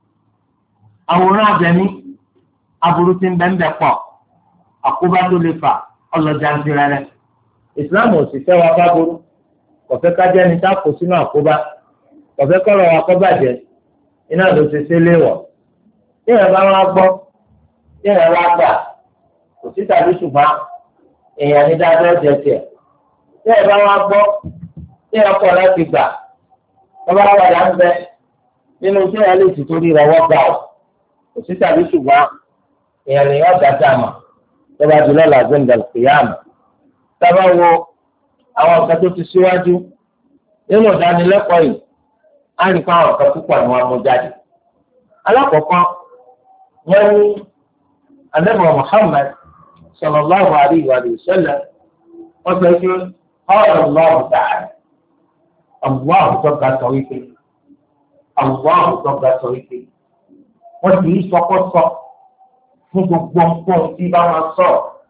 àwòrán abẹ̀mí aburú ti ń bẹ́ ń bẹ̀ pọ̀ àkóbá tó lè fà ọlọ́jà ń tirẹ̀ rẹ̀. ìsìláàmù ò sì fẹ́ wa bá burú kò fẹ́ ká jẹ́ni tá kó sínú àkóbá kò fẹ́ kọ́rọ̀ wa kọ́ bàjẹ́ iná ló ti ṣe léwọ̀. tí ẹ̀ bá wá gbọ́ tí ẹ̀ wá gbà kò sí tàbí ṣùgbọ́n èèyàn ní dáadáa jẹ tiẹ̀. tí ẹ̀ bá wá gbọ́ tí ẹ̀ kọ̀ láti gbà wọ́n bá wà láńbẹ́ nínú tí ẹ̀ lè ti torí rẹ̀ wọ́n gbà ọ́ kò sí tàbí ṣùgbọ́n èèyàn lè yọ̀ dáadáa mà tó bá jùlọ làgbé ìdàlùkìyàmù. tábà wo àwọn nǹkan tó ti síwájú nínú ìdánilẹ́kọ̀ọ́ yìí á rí fún àwọn nǹkan púpọ̀ ni wọ́n mú jáde. alákọ̀ọ́kọ́ wọ́n ní ànábì Muhammad sallallahu alaihi wa sallam wọ́n sọ pé ọ̀rọ̀ Allahu ta'ala Allahu tó ga sọ wípé Allahu tó ga sọ wípé wọ́n ti í sọkọ́sọ fún gbogbo nǹkan tí bá wọn sọ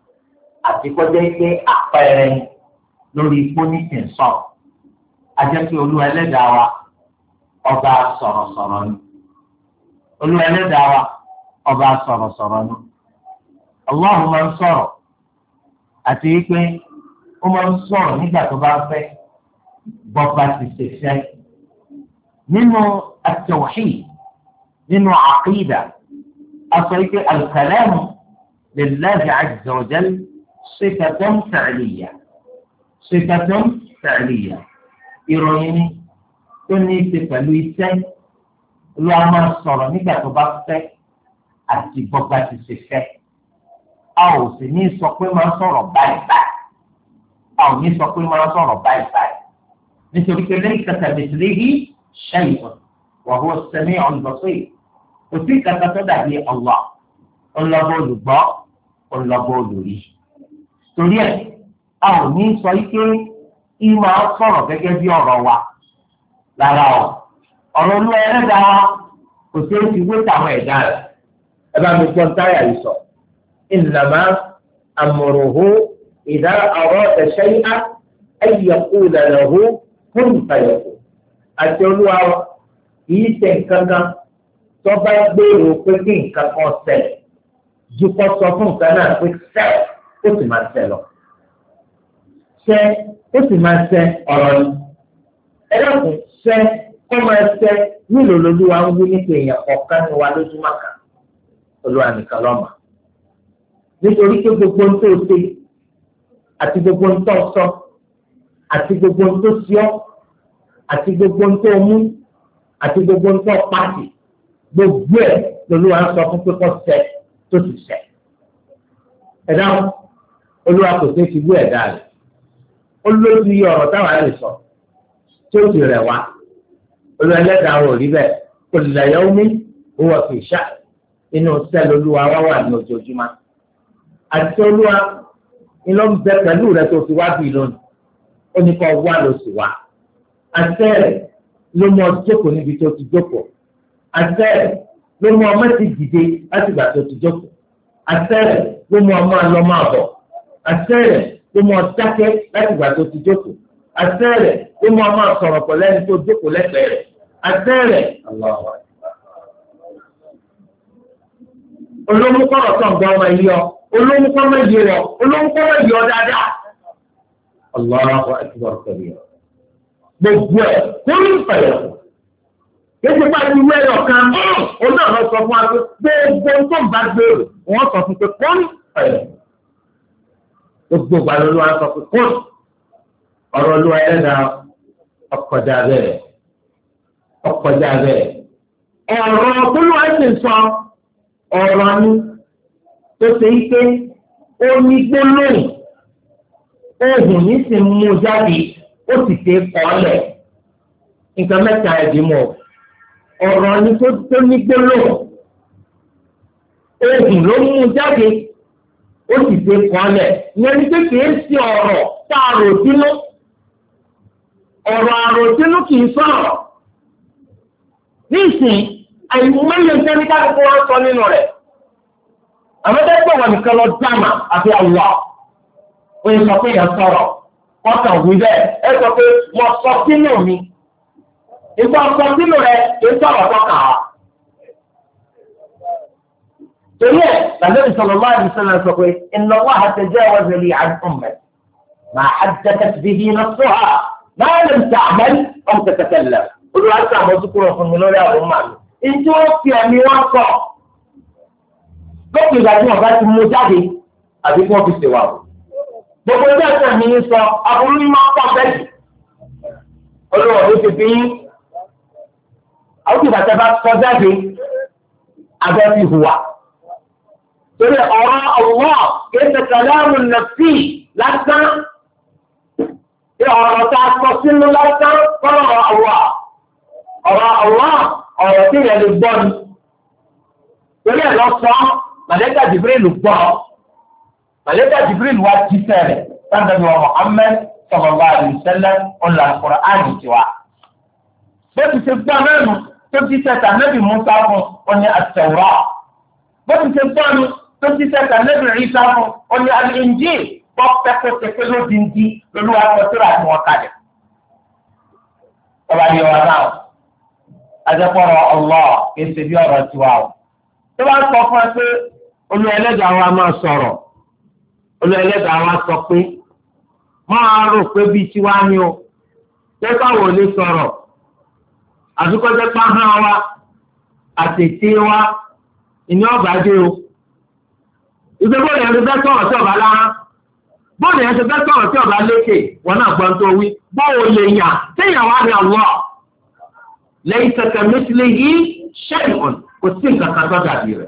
àti kọjá pé àpẹẹrẹ lórí ipò ní tẹ̀sán ajẹ́pẹ́ olúwa ẹlẹ́dàá wa ọba sọ̀rọ̀sọ̀rọ̀ ni olúwa ẹlẹ́dàá wa ọba sọ̀rọ̀sọ̀rọ̀ ni Allahu máa ń sọ̀rọ̀ àti wípé ó máa ń sọ̀rọ̀ nígbà tó bá fẹ́ bọ́ba ti ṣe fẹ́ nínú at-tawhid nínú àkídà aṣọ wípé al-kalamu lillahi azza wa jalla sifatun fi'liyya sifatun fi'liyya ìròyìn ni tó ní í ṣe pẹ̀lú iṣẹ́ Olúwa máa sọ̀rọ̀ nígbà tó bá fẹ́ àti bọ́ba ti ṣe fẹ́ a ò sì ní sọ pé máa sọ̀rọ̀ báyìí báyìí a ò ní sọ pé máa sọ̀rọ̀ báyìí báyìí nítorí pé laysa kamithlihi shay'un wa huwa as-sami'ul basir kò sí kàkà tó dàbí Allah ọlọ́bọ̀ olùgbọ́ ọlọ́bọ̀ olùrí torí ẹ̀ a ò ní sọ ike ìmọ̀ sọ̀rọ̀ gẹ́gẹ́ bí ọ̀rọ̀ wa lára ọ̀ ọ̀rọ̀ olú ẹlẹ́dàá wa kò sí ti wé tàwọn ẹ̀dá rẹ̀ ẹ bá mi gbọ́n táyà yìí sọ innama amruhu idha arada shay'an an yaqula lahu kun fayakun àti olúwa kìí ṣe nǹkan kan tó bá gbèrò pé kí nǹkan kan ṣẹlẹ̀ ju kó sọ fún nǹkan náà pé ṣẹ ó sì máa ṣẹ lọ ṣẹ ó sì máa ṣẹ ọ̀rọ̀ ni ẹ dákun ṣẹ kó máa ṣẹ nílò lolúwa ń wí nípa èèyàn ọ̀kan ní wa lójúmọ́ kan olúwa nìkan lọ́mọ nítorí pé gbogbo ń tó ṣe àti gbogbo ń tó sọ àti gbogbo ń tó ṣíọ́ àti gbogbo ń tó mú àti gbogbo ń tó pàṣẹ gbogbo ẹ̀ lolúwa ń sọ fún pé kó ṣẹ tó ti ṣẹ ẹ̀dá olúwa kò sí fi gbé ẹ̀dá rẹ̀ ó lójú iye ọ̀rọ̀ táwọn lè sọ tí ó ti rẹ̀ wá olúwa ẹlẹ́dàá rò rí bẹ́ẹ̀ kulla yawmin huwa fi sha'n inú sẹ́ẹ̀lì olúwa wá wà ní ojoojúmọ́ àti olúwa iná ń bẹ pẹ̀lú rẹ̀ tó fi wá bí lónìí ó ní kó wá ló sì wá àti rẹ̀ ló mú ọ jókòó níbi tó ti jókòó àti rẹ̀ ló mú ọmọ ti dìde láti gbà tó ti jókòó àti rẹ̀ ló mú ọmọ àlọ́ máa bọ̀ àti rẹ̀ ló mú ọ dákẹ́ láti gbà tó ti jókòó àti rẹ̀ ló mú ọmọ sọ̀rọ̀ pọ̀ lẹ́ni tó jókòó lẹ́gbẹ̀ẹ́ rẹ̀ àti rẹ̀ olómúkọ̀rọ̀ tó ń gbọ́ ọmọ yìí ọ olómúkọ̀ máa yé ọ olómúkọ̀ máa yé ọ dáadáa Allahu akbar kabira gbogbo ẹ̀ kó ní ìfẹ̀yọ̀ kéde bá ti wé ẹ̀yọ̀ kan ó náà lọ sọ fún wa pé gbogbo tó ń bá gbèrò wọ́n sọ fún pé kó ní ìfẹ̀yọ̀ gbogbo ìgbàlódé wa sọ pé kó ní ọ̀rọ̀ olúwa ẹ̀dá ọkọjà bẹ́ẹ̀ ọ̀rọ̀ olúwa ẹ̀sìn sọ ọ̀rọ̀ ni tó ṣe é pé ó ní gbólóhùn ohùn ní sì mú jáde ó sì ṣe kọ́lẹ̀ nǹkan mẹ́ta ẹ̀dínmọ̀ ọ̀rọ̀ ni tó ní gbólóhùn ohùn ló mú jáde ó sì ṣe kọ́lẹ̀ ìyẹn ni pé kìí ṣe ọ̀rọ̀ tá a rò sínú ọ̀rọ̀ àròsínú kìí sọ̀rọ̀ nísìn àìmọye ìṣẹ́ni káàkiri kó wọ́n sọ nínú rẹ̀. Àmọ́tẹ́gbọ̀n wọn nìkan lọ dáàmà àfi àwùwà. Ó yẹ sọ pé yẹn sọ̀rọ̀. Wọ́n kàn wí bẹ́ẹ̀. Ẹ sọ pé mo sọ sínú mi. Ìgbà sọ sínú rẹ̀ kì í sọ̀rọ̀ tọ́ka. Torí ẹ̀ Nàbí sallallahu alaihi wasallam sọ pé inna Allaha tajawaza li an ummati ma haddathat bihi nafsuha ma lam ta'mal aw tatakallam. Olúwa ti àmójú kúrò fún mi lórí àwọn ọmọ mi. Ìjọ fi ẹ̀mí wọn sọ. Lókè ìgbà tí wọ́n bá ti mú jáde àbí kí wọ́n fi ṣèwà o. Gbogbo ẹgbẹ́ ẹ̀sẹ̀ mi ń sọ aburú ní máa pọ̀ bẹ́ẹ̀. Olúwa ló ti fi yín. Àwọn ìgbà tí a bá sọ jáde abẹ́ fi hùwà. Torí ọ̀rọ̀ Allah kìí ṣe kàlámù nàfsí lásán. Ọ̀rọ̀ tá a sọ sínú lásán kọ́rọ̀ Allah. Ọ̀rọ̀ Allah ọ̀rọ̀ tí ìyẹn lè gbọ́ ni. Torí ẹ̀ lọ sọ Màlẹ́kà Jibril gbọ́. Màlẹ́kà Jibril wá jí sẹ́rẹ̀ sáńdẹ̀bí wa Muhammad sallallahu alaihi wasallam ọ̀là Kùránì tiwa. Bó ti ṣe gbọ́ mẹ́nu tó ti sẹ́ta Nábì Mùsá fún ọ̀ní At-Tawrah. Bó ti ṣe gbọ́ mi tó ti sẹ́ta Nábì Ìsá fún ọ̀ní Al-Injil bọ́ pẹ́pẹ́pẹ́ ló di ń di lólu àtọ́síra tí wọ́n kalẹ̀. Ọba yẹ wa náà. Adẹ́kọ̀rọ̀ Allah kìí ṣe bí ọ̀rọ̀ tiwa o. Tó bá sọ fún ẹ pé Olú Ẹlẹ́dàá wa máa sọ̀rọ̀. Olú Ẹlẹ́dàá wa sọ pé máa rò pé bíi tiwa ni o. Ṣé káwọn ò lè sọ̀rọ̀? Àdúgbòjẹ́ pàhán wa àtètè wa ìní ọ̀bà dé o. Ìgbé bóyá ẹni fẹ́ sọ̀rọ̀ sí ọ̀bà lára. Bóyá ẹni fẹ́ sọ̀rọ̀ sí ọ̀bà lékè wọn náà gbọ́n tó wí. Báwo lè yàn? Téèyàn wá ní Allah. Laysa kamithlihi shay'un kò sí nǹkan kan tó dàbí rẹ̀.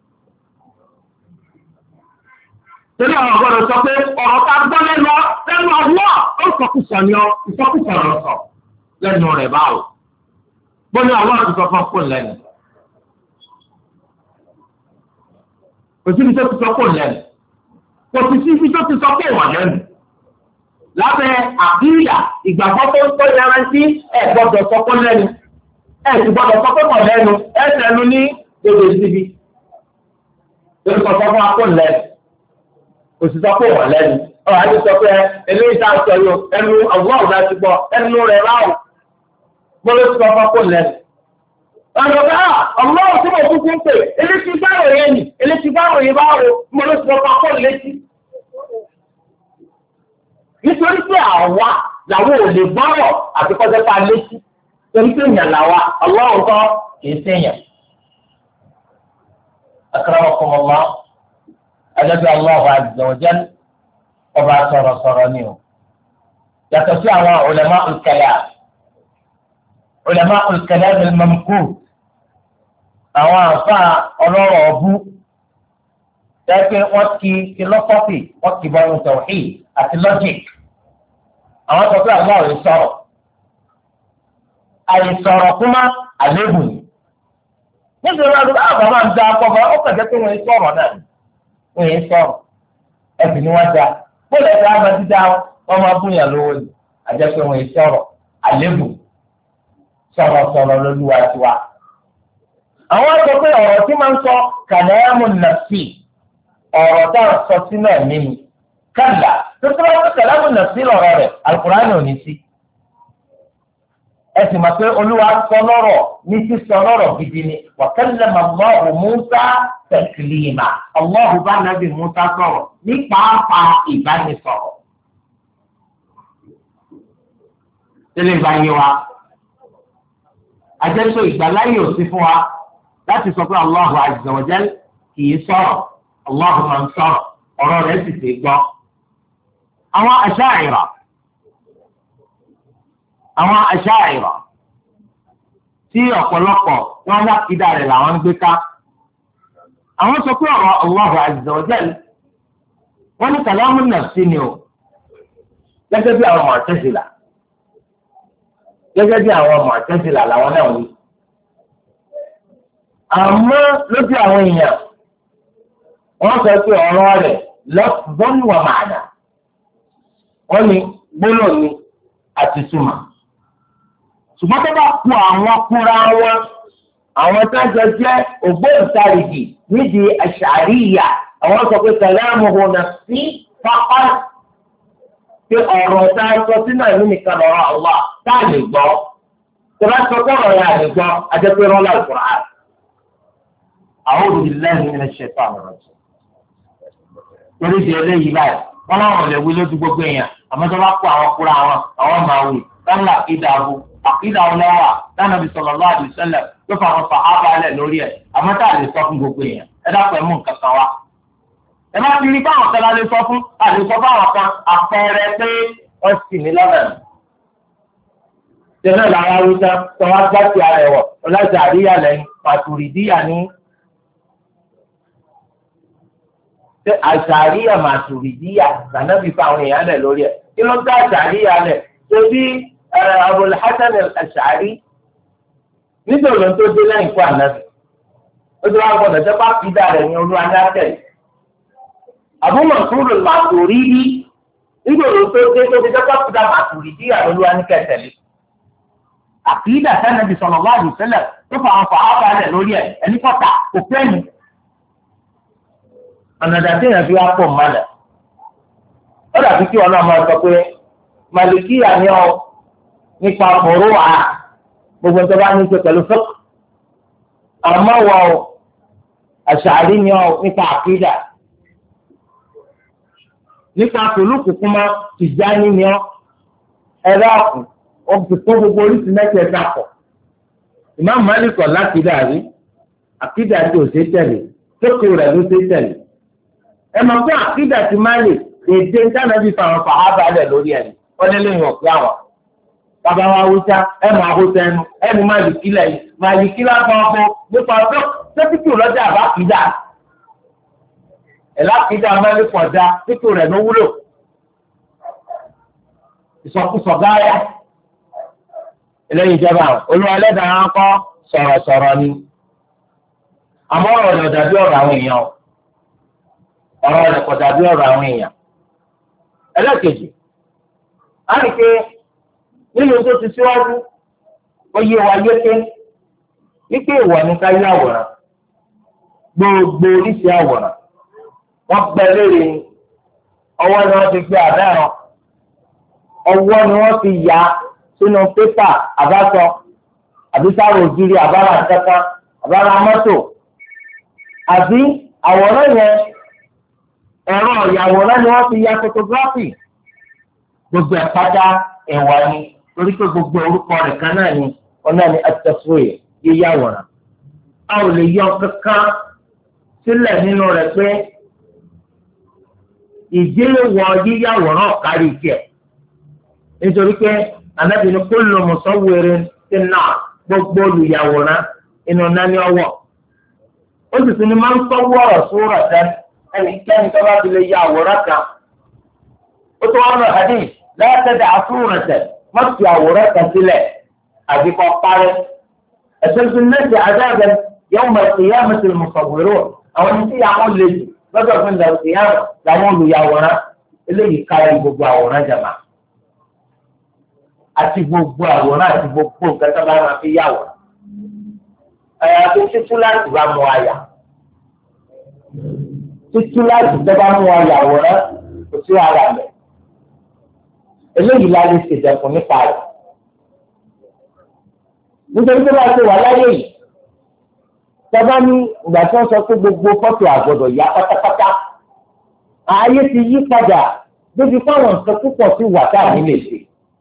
Torí àwọn ọ̀gbọ́dọ̀ sọ pé ọ̀rọ̀ ta gbọ́ lẹ́nu ọ̀wọ́ ó sọkùsọ ni ọ ìsọkùsọ rẹ̀ sọ lẹ́nu rẹ̀ báwo. Bọ́lá àwọn àti sọ fún ọkùnrin lẹ́nu. Kò sí ibi tó ti sọ fún lẹ́nu. Kò sí ibi tó ti sọ fún ìwọ̀n lẹ́nu. Lábẹ́ àkíyà ìgbàgbọ́ tó ń tọ́ yarantí ẹ̀ gbọ́dọ̀ sọ fún lẹ́nu. Ẹ̀ sì gbọ́dọ̀ sọ fún lẹ́nu ẹ̀ sẹ́nu ní gbogbo síbi. Torí kò sọ fún akùnrin lẹ́nu. Kò sì sọ fún ìwọ̀n lẹ́nu. Ọ̀rọ̀ àti sọ pé eléyìí tá a sọ yóò ẹnu ọ̀gbọ́n ọ̀gá ti gbọ́ ẹnu rẹ̀ ráò. Bọ́lá ti sọ fún akùnrin lẹ́nu. Ọ̀rọ̀ bá ọ̀gbọ́n tí mo kúkú ń pè eléyìí ti báwò yẹn nì eléyìí ti báwò yẹn báwò mo ló ti sọ fún akùnrin létí. Nítorí pé àwa làwọn ò lè gbọ́rọ̀ àti kọ́sẹ́ pa létí. Torí pé èèyàn làwa ọlọ́run kan kìí séèyàn. Akramakumullah adájọ́ Allahu azza wa jalla ọba sọ̀rọ̀sọ̀rọ̀ ni o. Yàtọ̀ sí àwọn ulama'ul kalam. Ulama'ul kalam al-mamqut. Àwọn àfa ọlọ́rọ̀ ọbú. Tẹ́gbẹ́ wọ́n ti philosophy wọ́n ti bọ́nu tawhid àti logic. Àwọn sọ pé àwọn ọ̀rẹ́ sọ̀rọ̀. Àìsọ̀rọ̀ kúmá àlébù ni. Nítorí wọn lọ àwọn bàbá ń da akọ́bọ̀ ó kẹ̀kẹ́ pé wọ́n ń sọ̀rọ̀ náà. Wọ́n ń sọ̀rọ̀. Ẹ̀sìn ni wọ́n da. Bóòlù ẹ̀sìn á máa dídá wọn máa bún yàn lówó ni. Àjẹ́ pé wọ́n ń sọ̀rọ̀ àlébù. Sọ̀rọ̀sọ̀rọ̀ lolúwa tiwa. Àwọn sọ pé ọ̀rọ̀ tí máa ń sọ kàlámù nàfsì. Ọ̀rọ̀ tá a sọ sínú ẹ̀mí ni. Kàlà tó tó bá tó kàlámù nàfsì lọ̀rọ̀ rẹ̀ Al-Qur'ani ò ní sí. Ẹ sì mọ̀ pé Olúwa sọ lọ́rọ̀ ní sísọ lọ́rọ̀ gidi ni wa kallama Allahu Musa taklima. Allahu bá Nábì Musa sọ̀rọ̀ ní pàápàá ìbánisọ̀rọ̀. Tẹ́lẹ̀ bá yé wa. Àjẹsọ ìgbàláyè ò sí fún wa láti sọ pé Allahu azza wa jal kì í sọ̀rọ̀. Allahu máa ń sọ̀rọ̀. Ọ̀rọ̀ rẹ̀ sì ti gbọ́. Àwọn Asha'ira tí ọ̀pọ̀lọpọ̀ wọn lákìdá rẹ̀ làwọn ń gbé ká. Àwọn sọ pé ọ̀rọ̀ Allahu azza wa jal wọ́n ní kàlámù nafsi ni o. Gẹ́gẹ́ bí àwọn Mu'tazila làwọn náà wí. Àmọ́ lójú àwọn èèyàn wọ́n sọ pé ọ̀rọ̀ rẹ̀ lafzun wa ma'na. Wọ́n ní gbólóhùn ni àti túmọ̀. Ṣùgbọ́n tó bá ku àwọn kúra wọn àwọn tájọ jẹ́ ògbóǹtarìgì nídìí àṣàríyà àwọn sọ pé kalamuhu nafsi faqat pé ọ̀rọ̀ tá a sọ sínú ẹ̀mí nìkan lọ́rọ̀ Allah tá a lè gbọ́ tó bá sọ pé ọ̀rọ̀ yà lè gbọ́ ajẹ́pẹ́ rọ́lá Al-Qur'an. A'udhu billahi minash shaitanir rajim. torí di eléyìí báyìí wọn láwọn lè wí lójú gbogbo èèyàn àmọ́ tó bá kó àwọn kúra àwọn máa wí lọ́nà àkídà ọlọ́wà Ànábì sallallahu alaihi wasallam tó fà wọn sàhábà lẹ̀ lórí ẹ̀ àmọ́ tá a lè sọ fún gbogbo èèyàn ẹ dápẹ́ mú nǹkan kan wá. ẹ má ti rí báwọn kan lálẹ́ sọ fún àlè sọ fáwọn kan àpẹẹrẹ pé wọ́n sì ní lọ́nà. tẹ́lẹ̀ làwọn awùjọ tó wá gbá sí ara ẹ̀wọ̀ ọlọ́jà àríyá lẹ́yìn Màtùrídíyà ní. Àṣàríyà Màtùrídíyà Ànábì fáwọn èèyàn lẹ̀ lórí ẹ̀ kí ló dá àṣàríyà lẹ̀ tóbi Abul Hasan al-Ash'ari nítorí tó dé lẹ́yìn fún Ànábì ó ti wá gbọ́dọ̀ jẹ́ bá fi dá rẹ̀ ní olúwa ní àtẹ̀lẹ́. Abu Mansur al-Maturidi nítorí tó dé tó fi jẹ́ bá fi dá Maturidi olúwa ní kẹtẹ̀lẹ́. Àkídà Ànábì sallallahu alaihi wasallam tó fà wọn fà á balẹ̀ lórí ẹ̀ ẹni kọ́ta kò fẹ́ mi. ọ̀nà dàtí yẹn fi wá pọ̀ mọ́lẹ̀ ó dàbí kí ọ̀nà máa sọ pé Màlìkíyà ni ọ nípa fòró à gbogbo tó bá ní í ṣe pẹ̀lú fiqh àmọ́ wọ Àṣàrí ni ọ nípa àkídà nípa sùlúkù kúmọ́ Tìjání ni ọ ẹ̀rọ ọ̀kùn ó ti kó gbogbo oríṣi mẹ́tẹ̀ẹ̀ta pọ̀ Imam Malik lákìdá rí àkídà tí ò ṣe tẹ̀lé tókè rẹ̀ ló ṣe tẹ̀lé ẹ mọ̀ pé àkídà ti Malik èdè Ànábì fáwọn fàhábà lẹ̀ lórí ẹ̀ wọ́n lé lẹ́yìn ọ̀pẹ́ àwọn bàbá wa wúta ẹ mọ àbótẹ ẹnu ẹ mú Màlìkí lẹ́yìn Màlìkí lágbọn ọkọ nípa ọjọ́ sẹpítù lọjà àbákídà ẹ lákìdá mẹlẹkọ ọjà títù rẹ ló wúlò ìsọkúsọ gáyà eléyìí jẹba Olúwa Ẹlẹ́dàá ń kọ sọ̀rọ̀sọ̀rọ̀ ni àmọ́ ọ̀rọ̀ rẹ̀ dàbí ọ̀rọ̀ àwọn èèyàn ọ̀rọ̀ rẹ̀ kò dàbí ọ̀rọ̀ àwọn èèyàn. Ẹlẹ́kejì á rí pé nínú tó ti síwájú ó yé wa yéké wípé ìwọ ní ká yí àwòrán gbogbo oríṣi àwòrán wọ́n gbẹ léèrè ọwọ́ ni wọ́n ti gbé àdáran ọwọ́ ni wọ́n fi yà sínú pépà àbáṣọ àbísàrò ògiri àbára kankan àbára mọ́tò àbí àwòrán yẹn ẹ̀rọ ìyàwòrán ni wọ́n fi ya photography gbogbo ẹ̀ pátá ẹ̀wà ni torí pé gbogbo orúkọ rẹ̀ kan náà ni ọ̀nà ni at-taswir yíyàwòrán a ò lè yọ kankan sílẹ̀ nínú rẹ̀ pé ìdíléwọ̀ yíyàwòrán kárí tiẹ̀ nítorí pé Ànábì ní kullu musawwirin fin-nar gbogbo olùyàwòrán inú náà ní ọwọ́ ó sì tún ní máa ń sọ́wọ́ ọ̀rọ̀ sóòrọ̀ tẹ́ ẹnikẹ́ni tó bá fi lè ya àwòrán kan ó tó wọn lọ hadith la tad'a suratan má fi àwòrán kan sílẹ̀ àbí kọ́ parẹ́ ẹ̀sẹ̀ tó nẹ́ẹ̀sì àdáàbẹ̀ yawm al-qiyamati al-musawwirun àwọn ẹni tí àwọn lè jù lọ́dọ̀ fún ìdàrú ìyáàrá làwọn olùyàwòrán eléyìí kárí gbogbo àwòrán jàmá àti gbogbo àwòrán àti gbogbo nǹkan tó bá máa fi yàwòrán ẹ̀yà tó títú láti bá mú àyà títú láti tó bá mú àyà àwòrán kò sí ara rẹ̀ eléyìí la lè ṣèjẹ̀kùn nípa rẹ̀ nítorí tó bá ṣe wà láyé yìí tọ́ba ní ìgbà tí wọ́n sọ pé gbogbo fọ́tò àgbọ̀dọ̀ yá pátápátá ààyè ti yí padà débi fáwọn nǹkan púpọ̀ sí wà táà ní lè ṣe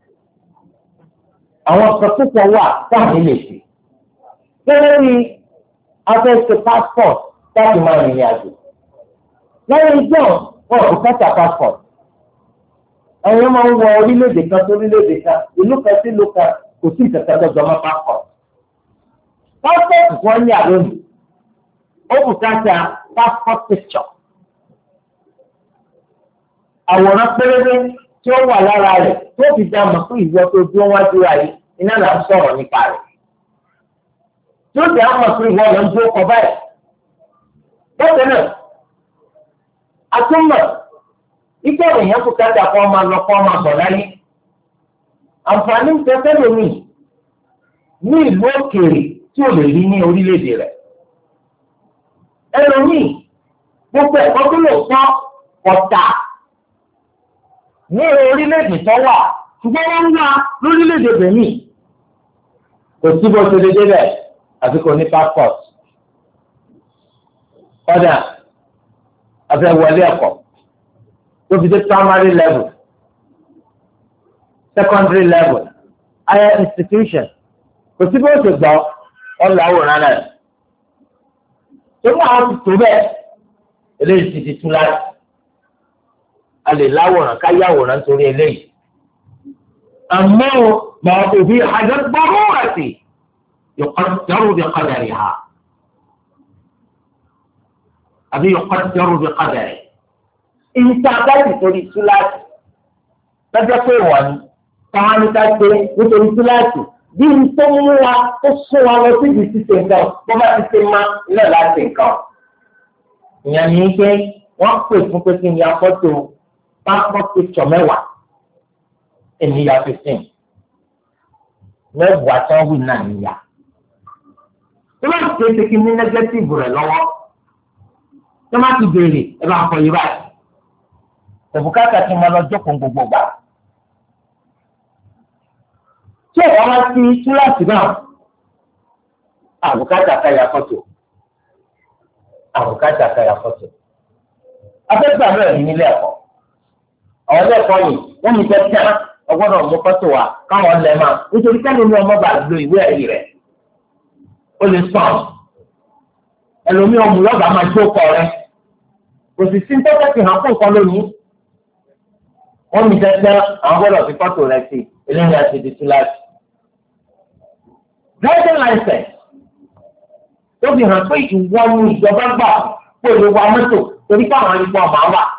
àwọn nǹkan púpọ̀ wà táà ní lè ṣe gẹ́gẹ́ bí afẹ́ṣe passport láti máa rìnrìn àjò lẹ́yìn ìjọ wọn kò kẹ́ta passport àwọn máa ń wọ orílẹ̀-èdè kan sí orílẹ̀-èdè kan ìlú kan sí ìlú kan kò sí ìtẹ̀tẹ̀ tó jọmọ́ passport passport wọn ní àlónì ó bùkátà passport picture àwòrán pérébé tí ó wà lára rẹ̀ tó fi dá mọ̀ fún ìwọ tó dúró wájú ayé iná là ń sọ̀rọ̀ nípa rẹ̀ tí ó dá mọ̀ fún ìwọ lọ ń dúró kọ báyìí bákan náà àtúmọ̀ ikú èèyàn bùkátà kọ́ máa lọ kọ́ máa bọ̀ láyé àǹfààní tẹ́tẹ́ lómi ní ìlú òkèèrè tí ò lè rí ní orílẹ̀-èdè rẹ̀. ẹlòmíì gbogbo ẹ̀kọ́ tó lò fún ọ̀tà ní orílẹ̀-èdè tó wà ṣùgbọ́n wọ́n ń wá lórílẹ̀-èdè Benin kò sí bó ṣe lè débẹ̀ àti kò ní passport. kọ́dà afẹ́ wọlé ẹ̀kọ́ tó fi dé primary level secondary level higher institution kò sí bó ṣe gbọ́ ọ̀là àwòrán náà tó ní àwọn ti tó bẹ́ẹ̀ eléyìí ti di tún láti a lè láwòrán ká yàwòrán nítorí eléyìí àmọ́ màá kò fi àjọ gbọ́rọ́ àti yọ̀kọ̀tẹ̀rù bí kọ́dàrí ha àbí yọ̀kọ̀tẹ̀rù bí kọ́dàrí. ìta báyìí torí túláàsì lọ́jọ́ pé wọ́n ní káwọn ní ká gbé nítorí túláàsì bí n tó mú wa tó sún wa lọ sí ibi títẹ̀ nǹkan bó bá ti ṣe máa náà láti nǹkan. ìyẹn ní pé wọ́n pè fún pé kí n ya fọ́tò passport picture 10 ènìyàn 15 mẹ́wàá tí wọ́n wí náà níyà. tó bá ti ṣe kí ní nẹ́gẹ́tìfù rẹ̀ lọ́wọ́ tó má ti béèrè ẹ bá kọ yìí báyìí òbúkátà tí mo lọ jókòó gbogbo gbà. tí ọ̀rọ̀ wá sí kíláàsì náà àbùkátà káyà fọ́tò àbùkátà káyà fọ́tò. afẹ́gbà náà ní nílé ẹ̀kọ́ àwọn ilé ẹ̀kọ́ yìí wọ́n mi jẹ́ tíá ọgbọ́dọ̀ mú fọ́tò wa káwọn lẹ̀ máa nítorí kẹ́lẹ́ ní ọmọ bá lo ìwé ẹ̀rí rẹ̀ ó lè sọ̀n ẹlòmíì ọmọ yọ̀gá máa jókòó rẹ̀ kò sì sí tẹ́tẹ́ fi hàn fún nǹkan lónìí wọ́n mi jẹ́ tíá àwọn gbọ́dọ̀ fi fọ́tò rẹ̀ sí eléyìí àti ìdìtú láti. driving license tó fi hàn pé ìwọ ni ìjọba gbà pé olè wa mọ́tò torí káwọn ẹni pọ̀ máa wà.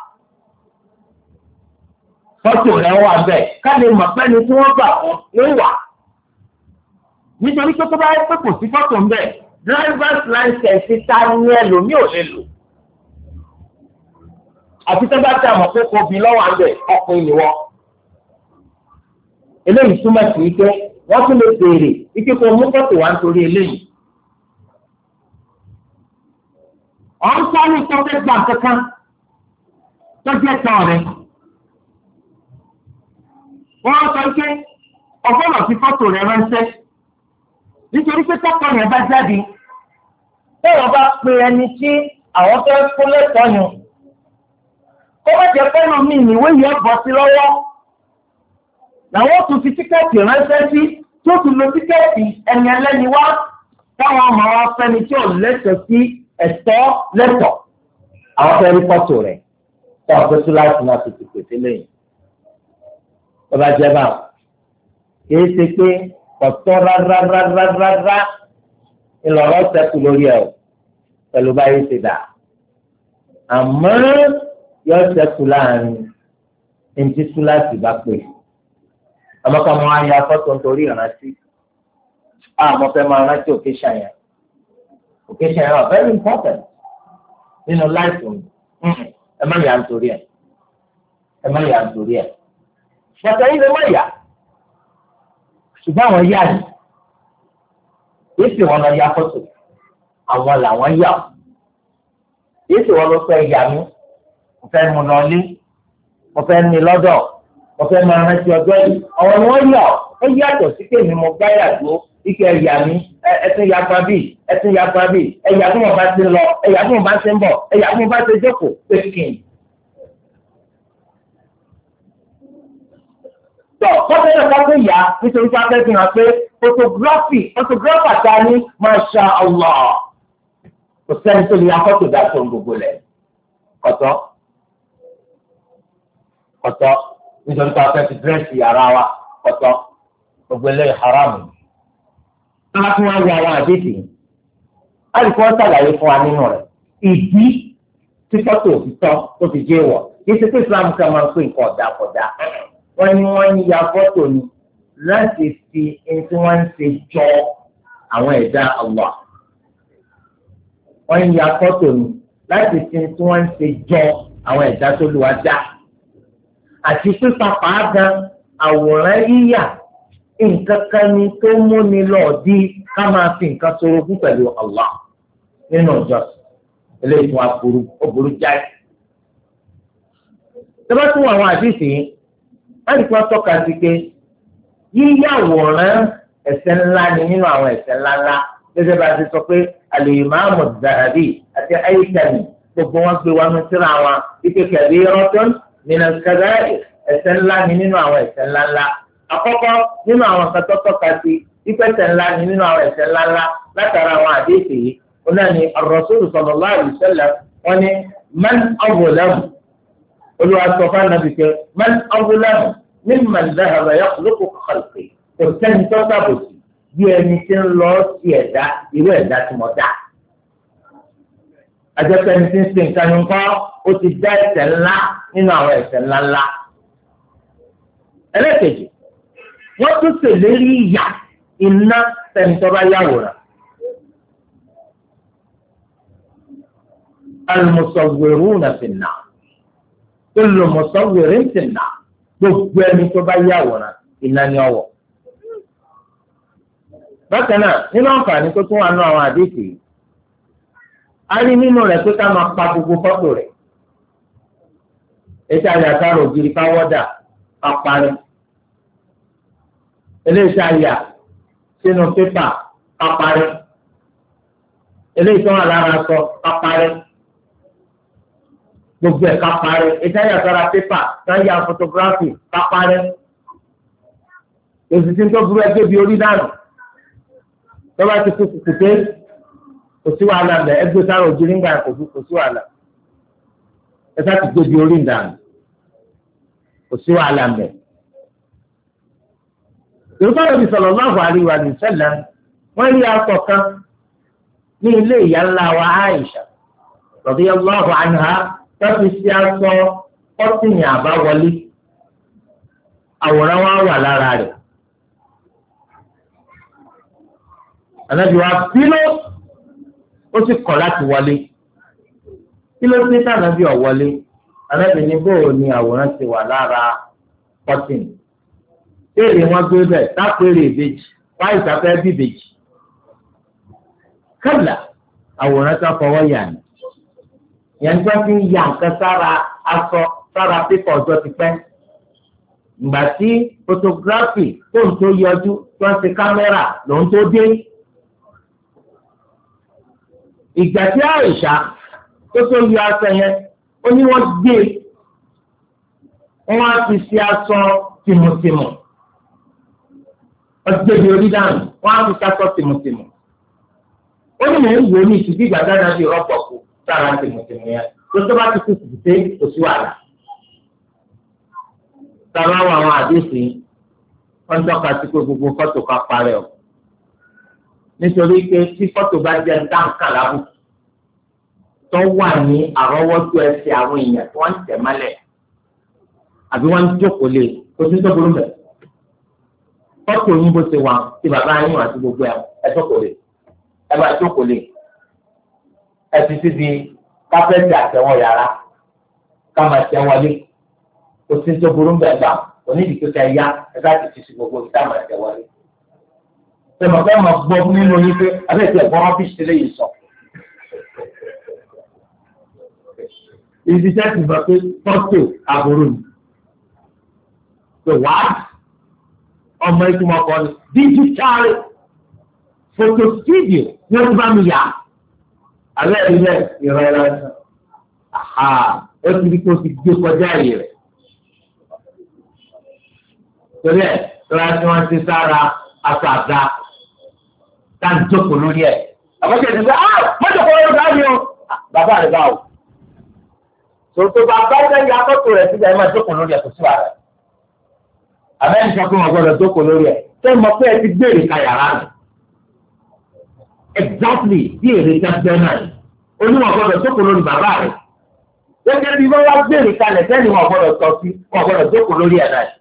fọ́tò rẹ̀ wà bẹ́ẹ̀ ká lè mọ̀ pẹ́ni tí wọ́n gbà fún ló wà. nítorí pé tó bá yẹ pé kò sí fọ́tò ń bẹ̀ driver's license ta ní ẹlòmíì ò lè lò. àti tó bá tẹ àmọ̀ pé kò bí lọ́wọ́ àbẹ̀ ọkùnrin nìwọ. eléyìí túmọ̀ sí pé wọ́n tún lè béèrè ike kò mú fọ́tò wá nítorí eléyìí. ọ̀n sáré tó fẹ́ gbà kankan tó jẹ́ tán rẹ̀. wọ́n sọ pé ọgbọ́dọ̀ fi fọ́tò rẹ̀ ránṣẹ́ nítorí pé tọ́kọ yẹn bá jáde bẹ́ẹ̀ bá pe ẹni tí àwọn fẹ́ kó lẹ́tọ̀ọ́ yẹn kó bá jẹ́ pẹ́ẹ́nù mi ìwé yẹn bọ́ sí lọ́wọ́ làwọn tún fi tíkẹ́ẹ̀tì ránṣẹ́ sí tó tún lo tíkẹ́ẹ̀tì ẹni ẹlẹ́ni wá táwọn ọmọ wa fẹ́ni tí ò lẹ́tọ̀ọ́ sí ẹ̀tọ́ lẹ́tọ̀ọ́ àwọn fẹ́ rí fọ́tò rẹ̀ tó àwọn fẹ́ tún láti máa fi pèsè lẹ́yìn. Ọba jẹba kìí ṣe pé ọ̀tọ̀ rárá ìlọ̀rọ̀ sẹ́kù lórí ẹ̀ pẹ̀lú báyìí ṣe dà. Àmọ́ yọ sẹ́kù láàrin ẹnjí túláàsì bá pè. Àmọ́ ká mọ ayé afọ́tò nítorí ìrántí. Àmọ́ fẹ́ máa rántí occasion yẹn. Occasion yẹn wà very important nínú láìpẹ́ mi. Ẹ má yà nítorí ẹ̀. Ẹ má yà nítorí ẹ̀. Ṣọ̀tẹ̀ yìí lè má yà. Ṣùgbọ́n àwọn yà ni. Yéèsì wọn lọ ya fọ́tò. Àwọn làwọn yà. Yéèsì wọn lọ fẹ́ yà mí. Mo fẹ́ mu lọ lé. Mo fẹ́ ní lọ́dọ̀. Mo fẹ́ máa rántí ọjọ́ yìí. Àwọn ni wọ́n yà. Ó yàtọ̀ sí kéèmí mo gbá yàtọ̀ ike ẹ̀yà mi ẹtún yàgbá bíi ẹtún yàgbá bíi ẹ̀yà tí mo bá ti lọ ẹ̀yà tí mo bá ti ń bọ̀ ẹ̀yà tí mo bá ti jókòó pé kí n. tó kọ́tẹ́ náà ká tó yà nítorí pé akẹ́kọ̀ọ́ fi hàn pé photographer ta ní masha Allah kò sẹ́ni tó lè ya fọ́tò dá tó ń gbogbo rẹ̀ kọ́tọ́ nítorí pé akẹ́kọ̀ọ́ fi dírẹ́sì yàrá wa kọ́tọ́ gbogbo eléyìí haramu. Wọ́n fún wa wọ àwọn àdéhùn alùpùpù ṣàlàyé fún wa nínú rẹ̀ ìdí tí fọ́tò òfìtọ́ tó fi jẹ́ wọ̀ kìí ṣe pé Islam kan máa ń pè nǹkan ọ̀dàkọ̀dà wọ́n ní wọ́n ń ya fọ́tò ni láti fi ẹni tí wọ́n ń ṣe jọ àwọn ẹ̀dá Allah wọ́n ń ya fọ́tò ni láti fi ẹni tí wọ́n ń ṣe jọ àwọn ẹ̀dá tó lù wá dá àti pípa pàápàá àwòrán yíyà nǹkan kan ni tó múni lọ di ká máa fi nǹkan sorogún pẹ̀lú Allah nínú ìjọsìn eléyìí fún aburú ó burú jáì. tọ́ba tún àwọn àdìsí yìí láti fún ọtọ́ka sí pé yíyàwòrán ẹ̀ṣẹ̀ ńlá ni nínú àwọn ẹ̀ṣẹ̀ ńláńlá gẹ́gẹ́ bá a ti sọ pé al-Imam az-Zahabi àti Haythami gbogbo wọn gbé wọn síra wọn ike kabiratun min al-kaba'ir ẹ̀ṣẹ̀ ńlá ni nínú àwọn ẹ̀ṣẹ̀ ńláńlá. àkọ́kọ́ nínú àwọn kan tó tọ́ka sí ìpẹ́sẹ̀ ńlá ni nínú àwọn ẹ̀ṣẹ̀ ńláńlá látara àwọn àdéhìí yìí wọn náà ni ar-Rasul sallallahu alaihi wasallam wọn ni man azlamu olùwà sọ fún anabi pé man azlamu mimman dhahaba yakhluqu ka khalqi kò sẹ́ni tó sábòsí bí ẹni tí ń lọ sí ẹ̀dá irú ẹ̀dá tí mo dá. àjẹpẹ́ni tí ń sin nǹkan ní nǹkan ó ti dá ẹ̀ṣẹ̀ ńlá nínú àwọn ẹ̀ṣẹ̀ ńláńlá. ẹlẹ́kejì wọ́n tún ṣèlérí ìyà iná sẹ́ni tó bá yàwòrán. al-musawwiruna fin-nar kullu musawwirin fin-nar gbogbo ẹni tó bá yàwòrán iná ní ọwọ́. bákan náà nínú àǹfààní tó tún wà nínú àwọn àdéhùn yìí a rí nínú rẹ̀ pé ká máa pa gbogbo fọ́tò rẹ̀ ètò àyàkára ògiri káwọ́dà ká parí eléyìí tá a yà sínú pépà ká parí eléyìí tó wà lára sọ ká parí gbogbo ẹ̀ ká parí ètò àyàkára pépà ká yà fọ́tógráfì ká parí èsì tí ń tó burú ẹgbẹ́ bíi orí dànù tọ́ba ti kú kùkùté kò sí wàhálà mẹ́ ẹgbẹ́ sára òjìrí ńgbà kò sí wàhálà ẹ sá ti gbé bíi orí dànù kò sí wàhálà mẹ́. Yorùbá Nàbí sallallahu alaihi wa sallam wọ́n rí aṣọ kan ní ilé ìyá ńlá wa Aisha radiyallahu anha tọ́sí sí aṣọ ọ́sìnì àbáwọlé àwòrán wa wà lára rẹ̀. Ànábì wa bínú ó sì kọ̀ láti wọlé. Kí ló dé tànàbí ọ̀ wọlé? Ànábì ní bóò ni àwòrán ti wà lára kọ́tìnì. Béèrè wọn gbé bẹ́ẹ̀ tápéré ìbejì wáyé sáfẹ́ bí ìbejì. Kálá àwòrán tó fọwọ́ yà ni. Yẹn tó fi ń ya nǹkan sára aṣọ sára pépà ọjọ́ ti pẹ́. Ìgbà tí photography tó ń tó yọjú tó ń ṣe kámẹ́rà ló ń tó dé. Ìgbà tí Àìṣà tó tó yọ aṣọ yẹn ó ní wọ́n gbé wọ́n á fi ṣe aṣọ tìmùtìmù ọjọ́ ìbí orí dànù wọ́n á fi ṣe aṣọ tìmùtìmù ó ní mò ń wò ní ìtìbí ìgbà dáná bí rọ́pò kù sára tìmùtìmù yẹn tó bá ti kú kùtùté kò sí wàhálà. Sábà wọ àwọn àdéhùn wọ́n tọ́ka sí pé gbogbo fọ́tò ká parẹ́ o nítorí pé tí fọ́tò bá jẹ́ dáńkà lábùkù tó wà ní àrọ́wọ́tó ẹsẹ̀ àwọn èèyàn tí wọ́n ń tẹ̀ mọ́lẹ̀ àbí wọ́n ń jókòó lé kó tí tó burú mẹ́. fọ́tò yín bó ṣe wà tí bàbá yín àti gbogbo ẹ jókòó lé ẹ bá jókòó lé ẹ ti ti di kápẹ́ǹtì àtẹ̀wọ̀n yàrá ká máa tẹ̀ wọlé kó tí tó burú mẹ́ gbà onídìí tó kẹ́ ya ẹ bá ti fi gbogbo ìta máa tẹ̀ wọlé. Tẹ̀mọ̀fẹ́ máa gbọ́ nínú yín pé abẹ́ẹ̀tì ẹ̀gbọ́n wọn fi ṣẹlẹ̀ yìí sọ. Ibi tẹ́ ti bọ̀ pé fọ́tò àbúrò ni. Pé wàá ọmọ ìtumọ̀ kan ní digital photo studio ní wọ́n ti bá mi yà. Àbẹ́ ilé ìrọ̀lẹ́ ó ti di kó ti gbé kọjá yìí rẹ̀. Torí ẹ̀ tọ́lá tí wọ́n ti sára aṣọ àga tá à ń jókòó lórí ẹ̀. Àbọ̀ṣe ti sọ, mọ́tò kọ́ ló dá mi o. Bàbá rẹ̀ bá o. Tòótọ́ bàbá rẹ̀ ya fọ́tò rẹ̀ síbi ẹ̀ máa jókòó lórí ẹ̀ kò sí wàrà. Àbẹ́ni sọ pé wọ́n gbọ́dọ̀ jókòó lórí ẹ̀. Ṣé mo pé ẹ ti gbèrè ka yàrá rẹ̀? Exactly bí èrè ta gbẹ́ náà ni. Oníwọ̀n gbọ́dọ̀ jókòó lórí bàbá rẹ̀. Gẹ́gẹ́ bí wọ́n wá gbèrè kalẹ̀ sẹ́ni wọ́n gbọ́dọ̀ tọ́ sí wọ́n gbọ́dọ̀ jókòó lórí ẹ̀ náà.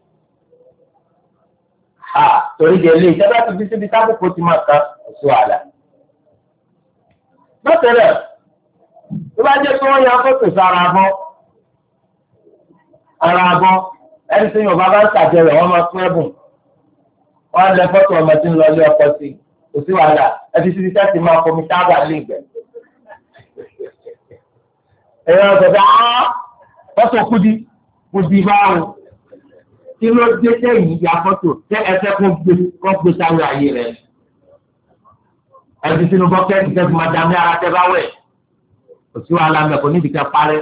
Torí di eléyìí tẹ́lá ti fi síbi tábùkù ti máa kan oṣù àlà. Lọ́tẹ̀lẹ̀ tó bá jẹ́ pé wọ́n ya fọ́tò sára abọ́ ẹni tí Yorùbá bá ń ṣàjẹrẹ̀ wọ́n máa pín ẹ̀bùn wọ́n lẹ fọ́tò ọmọ tí ń lọ ilé ọkọ sí kò sí wàhálà ẹbí títí tẹ́sí máa fomi tábà lé ìgbẹ́. ẹ̀rọ ọ̀sọ̀dọ̀ fọ́tò kudi báwo kí ló dé tẹ̀yìn ya fọ́tò tẹ́ ẹsẹ̀ kó gbé sáré ayé rẹ̀ ẹbí sínú bọ́kẹ́tì tẹ́sí máa dàmí ara tẹ́ bá wẹ̀ kò sí wàhálà mẹ́kọ̀ọ́ níbi kẹ́ parẹ́.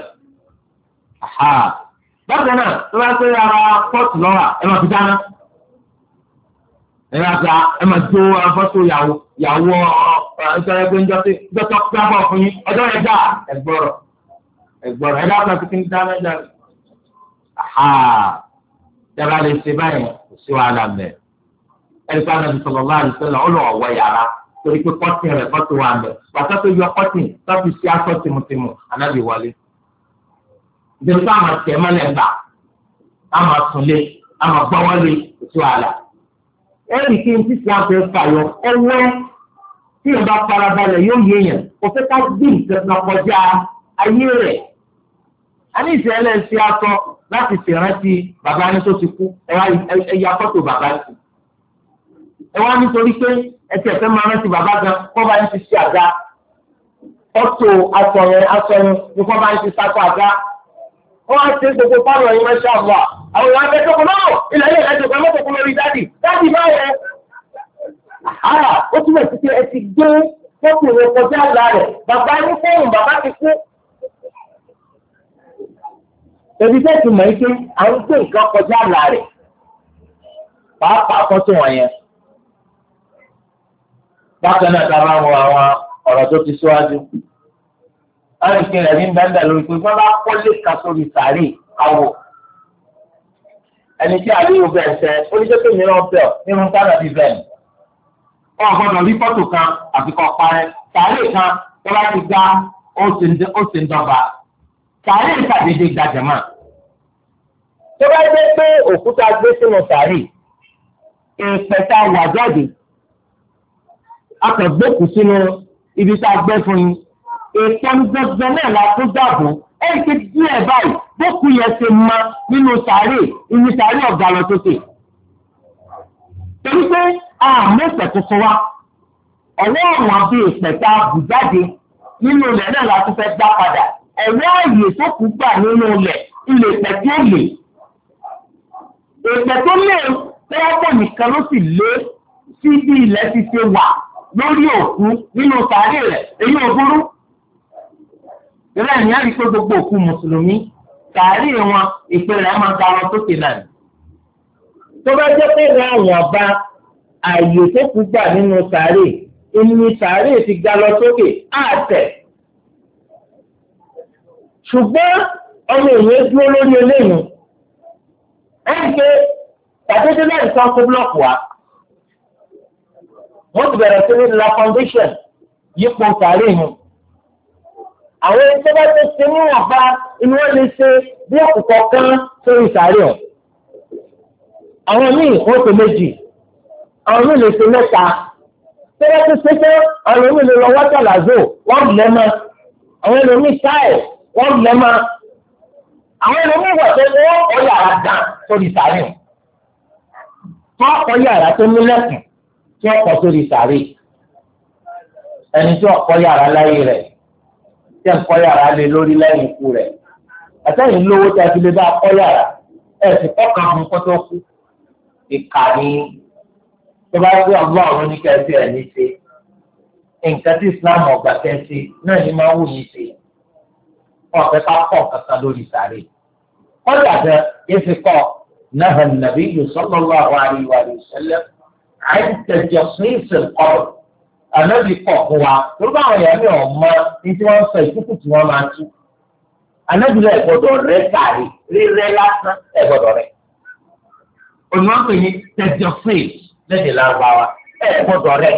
bákan náà tó bá pé ara pọ́ọ̀tù lọ́wọ́ ẹ máa fi dáná ẹ máa jó fọ́tò yàwó ìtọ́jú pé njọ́tọ́ gbábọ̀ fún yín ọjọ́ yẹn dá ẹgbọ́rọ̀ ẹ dákun àti kí n dáná jáde. Ìjọba lè ṣe báyìí kò sí wàhálà mẹ́ ẹni ká nàbì sallallahu alaihi wasallam ó lọ ọ̀wọ́ yàrá torí pé kọ́tìn rẹ̀ fọ́tò wà mẹ́ bàtà tó yọ kọ́tìn tó fi ṣe aṣọ tìmùtìmù ànábì wọlé. ìjọba tó àmà tẹ̀ mọ́lẹ̀ gbà àmà súnlé àmà gbọ́wọ́lé kò sí wàhálà. ẹ̀rì kí n ti fi àpẹ fàyọ ẹwẹ́ tí yẹn bá farabalẹ̀ yóò yé yẹn kò fẹ́ ká gbé nǹkan kọjá ayé rẹ̀. a ní ìṣẹ̀lẹ̀ ṣe aṣọ láti ṣèrántí bàbá ní tó ti kú ẹ̀yà fọ́tò bàbá sí. ẹ wá nítorí pé ẹsẹ̀ fẹ́ máa rántí bàbá gan kọ́ bá ń ti ṣe àga fọ́tò aṣọ yẹn ní kọ́ bá ń ti sáko àga. wọ́n á ṣe gbogbo pálọ̀ yìí máa ṣe àbọ̀ àwọn ìwà akẹ́kọ̀ọ́ náà ilẹ̀ ilẹ̀ ẹ̀jọ̀ kan mọ́tò kún lórí dádì báyẹn. ó túbọ̀ sí pé ẹ ti gbé fọ́tò rẹ̀ kọjá àlá rẹ̀ bàbá ní fóònù bàbá ti kú. Ebi tẹ́ ti mọ̀ ike à ń gbé nǹkan kọjá àlà rẹ̀ pàápàá fọ́tò wọ̀nyẹn. Bákan náà ta máa ń wo àwọn ọ̀rọ̀ tó ti síwájú. Láti fi rẹ̀ ní bẹ́ńdà lórí pé wọ́n bá kọ́lé kan sórí sàárè àwọ̀. Ẹni tí àríwó bẹ̀rẹ̀ sẹ́ oníṣẹ́ tó mìíràn bẹ̀ nínú tánà bíi bẹ́ẹ̀. Wọ́n gbọ́dọ̀ rí fọ́tò kan àfikọ́ parẹ́. Sàárè kan tó bá ti gbá ó sì ń dọ́gba. Sàárè ìsàdédé gbajàmá. Tó bá jẹ́ pé òkúta gbé sínú sàárè, ìpẹ̀ta wà jáde, akọ̀gbẹ́kù sínú ibi tá a gbẹ́ fún yín. Ìpọ́n gbẹgbẹ náà la tún dàbò. Ẹ̀ríkì díẹ̀ báyìí, bókù yẹn ti ma nínú sàárè, inú sàárè ọ̀gá lọ sókè. Torí pé àmọ́ ìpẹ̀ tuntun wa, ọ̀wọ́ àwọn bíi ìpẹ̀ta bù jáde nínú ilẹ̀ náà la tún fẹ́ dá padà. Ẹ̀rọ ààyè tó kù gbà nínú ilẹ̀ ìpẹ̀ tí ó lè. Ìpẹ̀ tó lè tẹ́wọ́pọ̀ nìkan ló sì lé sí bí ilẹ̀ ti ṣe wà lórí òkú nínú sàárè rẹ̀ èyí ò burú. Ìrẹ́ ìyá rí pé gbogbo òkú mùsùlùmí sàárè wọn ìpè rẹ̀ máa ga wọn sókè náà. Tó bá jẹ́ pé ìrẹ́ àwọn ọba ààyè tó kù gbà nínú sàárè ìní sàárè ti ga lọ sókè àtẹ̀. Ṣùgbọ́n ọmọ èèyàn dúró lórí eléyìí ẹni pé tàbí náà nǹkan kó búlọ̀kù wa wọ́n ti bẹ̀rẹ̀ sí ní la foundation yípo sàárè mu. Àwọn ẹni tó bá tó ṣe níwọ̀n bá inú wọn lè ṣe bí ọ̀kùnkọ̀ kan sórí sàárè ọ̀. Àwọn míì wọ́n ṣe méjì, àwọn míì lè ṣe mẹ́ta. Tó bá tó ṣe pé àwọn míì lè lọ wọ́tà làzó wọ́n lẹ́mọ́, àwọn ẹlòmíì táì wọ́n lẹ́mọ́. Àwọn ẹlòmíì wà tó wọ́n kọ́ yàrá dán sórí sàárè. Wọ́n kọ́ yàrá tó ní lẹ́kùn tí wọ́n kọ́ sórí sàárè. Ẹni tí wọ́n kọ́ yàrá láyé rẹ̀ tí wọ́n kọ́ yàrá lé lórí lẹ́yìn ikú rẹ̀. Àtẹ̀yìn lówó tí a fi lè bá kọ́ yàrá ẹ̀ sì kọ́ kan fún kótó kú. Ìkànnì tó bá gbé ọgbọ́n ọ̀run ní kẹ́sì ẹ̀ ní ṣe. Nǹkan tí Islam ọgbà kẹ́sì náà ní máa wù yín ṣe. Ọ̀fẹ́ ká kọ́ kankan lórí sàárè. Kọ́dà gan yéé kọ́ náà Nabiyyu sallallahu alaihi wa sallam àìtẹ̀jọ́ sí ìsìnkọ́rọ̀. Ànábì kọ̀ fún wa torí báwọn èèyàn mi ò mọ ní tí wọ́n sọ ìkúkú tí wọ́n máa tú. Ànábì lẹ̀ gbọ́dọ̀ rẹ̀ sàárè rírẹ́ lásán ẹ̀ gbọ́dọ̀ rẹ̀. Ònìwọ̀n pè ní tẹ̀jọ́ sí lédè Lárúbáwá ẹ̀ gbọ́dọ̀ rẹ̀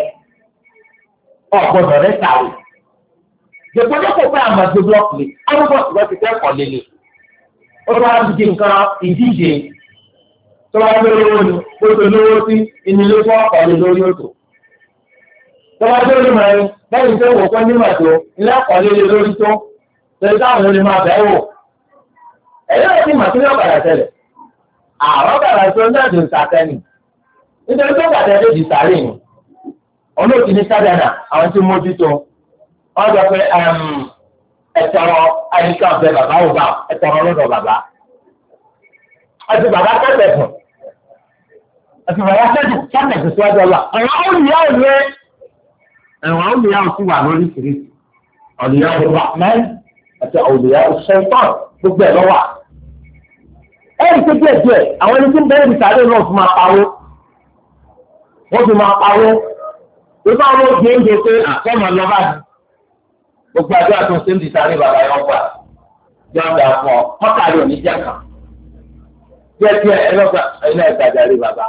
sàárè. Jẹ̀gbọ́dọ̀kọ̀ pé àmọ́ ti blọ́ọ̀kì lé, arúgbó ti wọ́n ti kẹ́kọ̀ọ́ lélẹ̀. Ó bá ti di nǹkan ìdíje tó bá gbé lówó ni ó tó lówó sí ìnílé fún ọ̀pọ̀ lé lórí òtò. Tó bá gbé lórí mẹ́rin lẹ́yìn tó wò pé nígbà tó ilé ọ̀pọ̀ lé lórí tó lórí táwọn olè máa bẹ̀ wò. Ẹ̀yọ́ ẹ̀ ti mà sí ní ọ̀kadà tẹ̀lẹ̀. Àwọn ọ̀kadà tó ń dàdú ìsàtẹ́nì nítorí tó gbàtẹ́ lè di sàárè yìí. olóòtú ní sádàdà àwọn tí mójútó wọ́n sọ pé ẹ̀tọ́rọ àyíká ọ̀bẹ bàbá ò bá ẹ̀tọ́rọ lọ́dọ̀ bàbá àti bàbá kẹ́tẹ̀ fún àti bàbá kẹ́tẹ̀ fún síwájú ọlọ́ àwọn olùyàwó yẹ ẹ̀wọ̀n olùyàwó sì wà lórí ìṣiríṣi olùyàwó rahman àti olùyàwó ṣẹ́tọ́n gbogbo ẹ̀ lọ́wọ́ ẹ̀rí tó díẹ̀ díẹ̀ àwọn ẹni tí ń bẹ́ẹ̀ nìkàdé náà fún máa pawó wọ́n fi máa pawó ìfọ̀ àwọn òbí ń de pé àkọ́mọ lọ́ba ni gbogbo àjọ àtúnṣe ń di sáré bàbá yẹn gbà yọ̀ǹda fún ọ mọ́tàrí òní jẹ́ kan díẹ̀ díẹ̀ ẹlọ́gbà ẹ̀yìn ẹ̀gbàjà rí bàbá.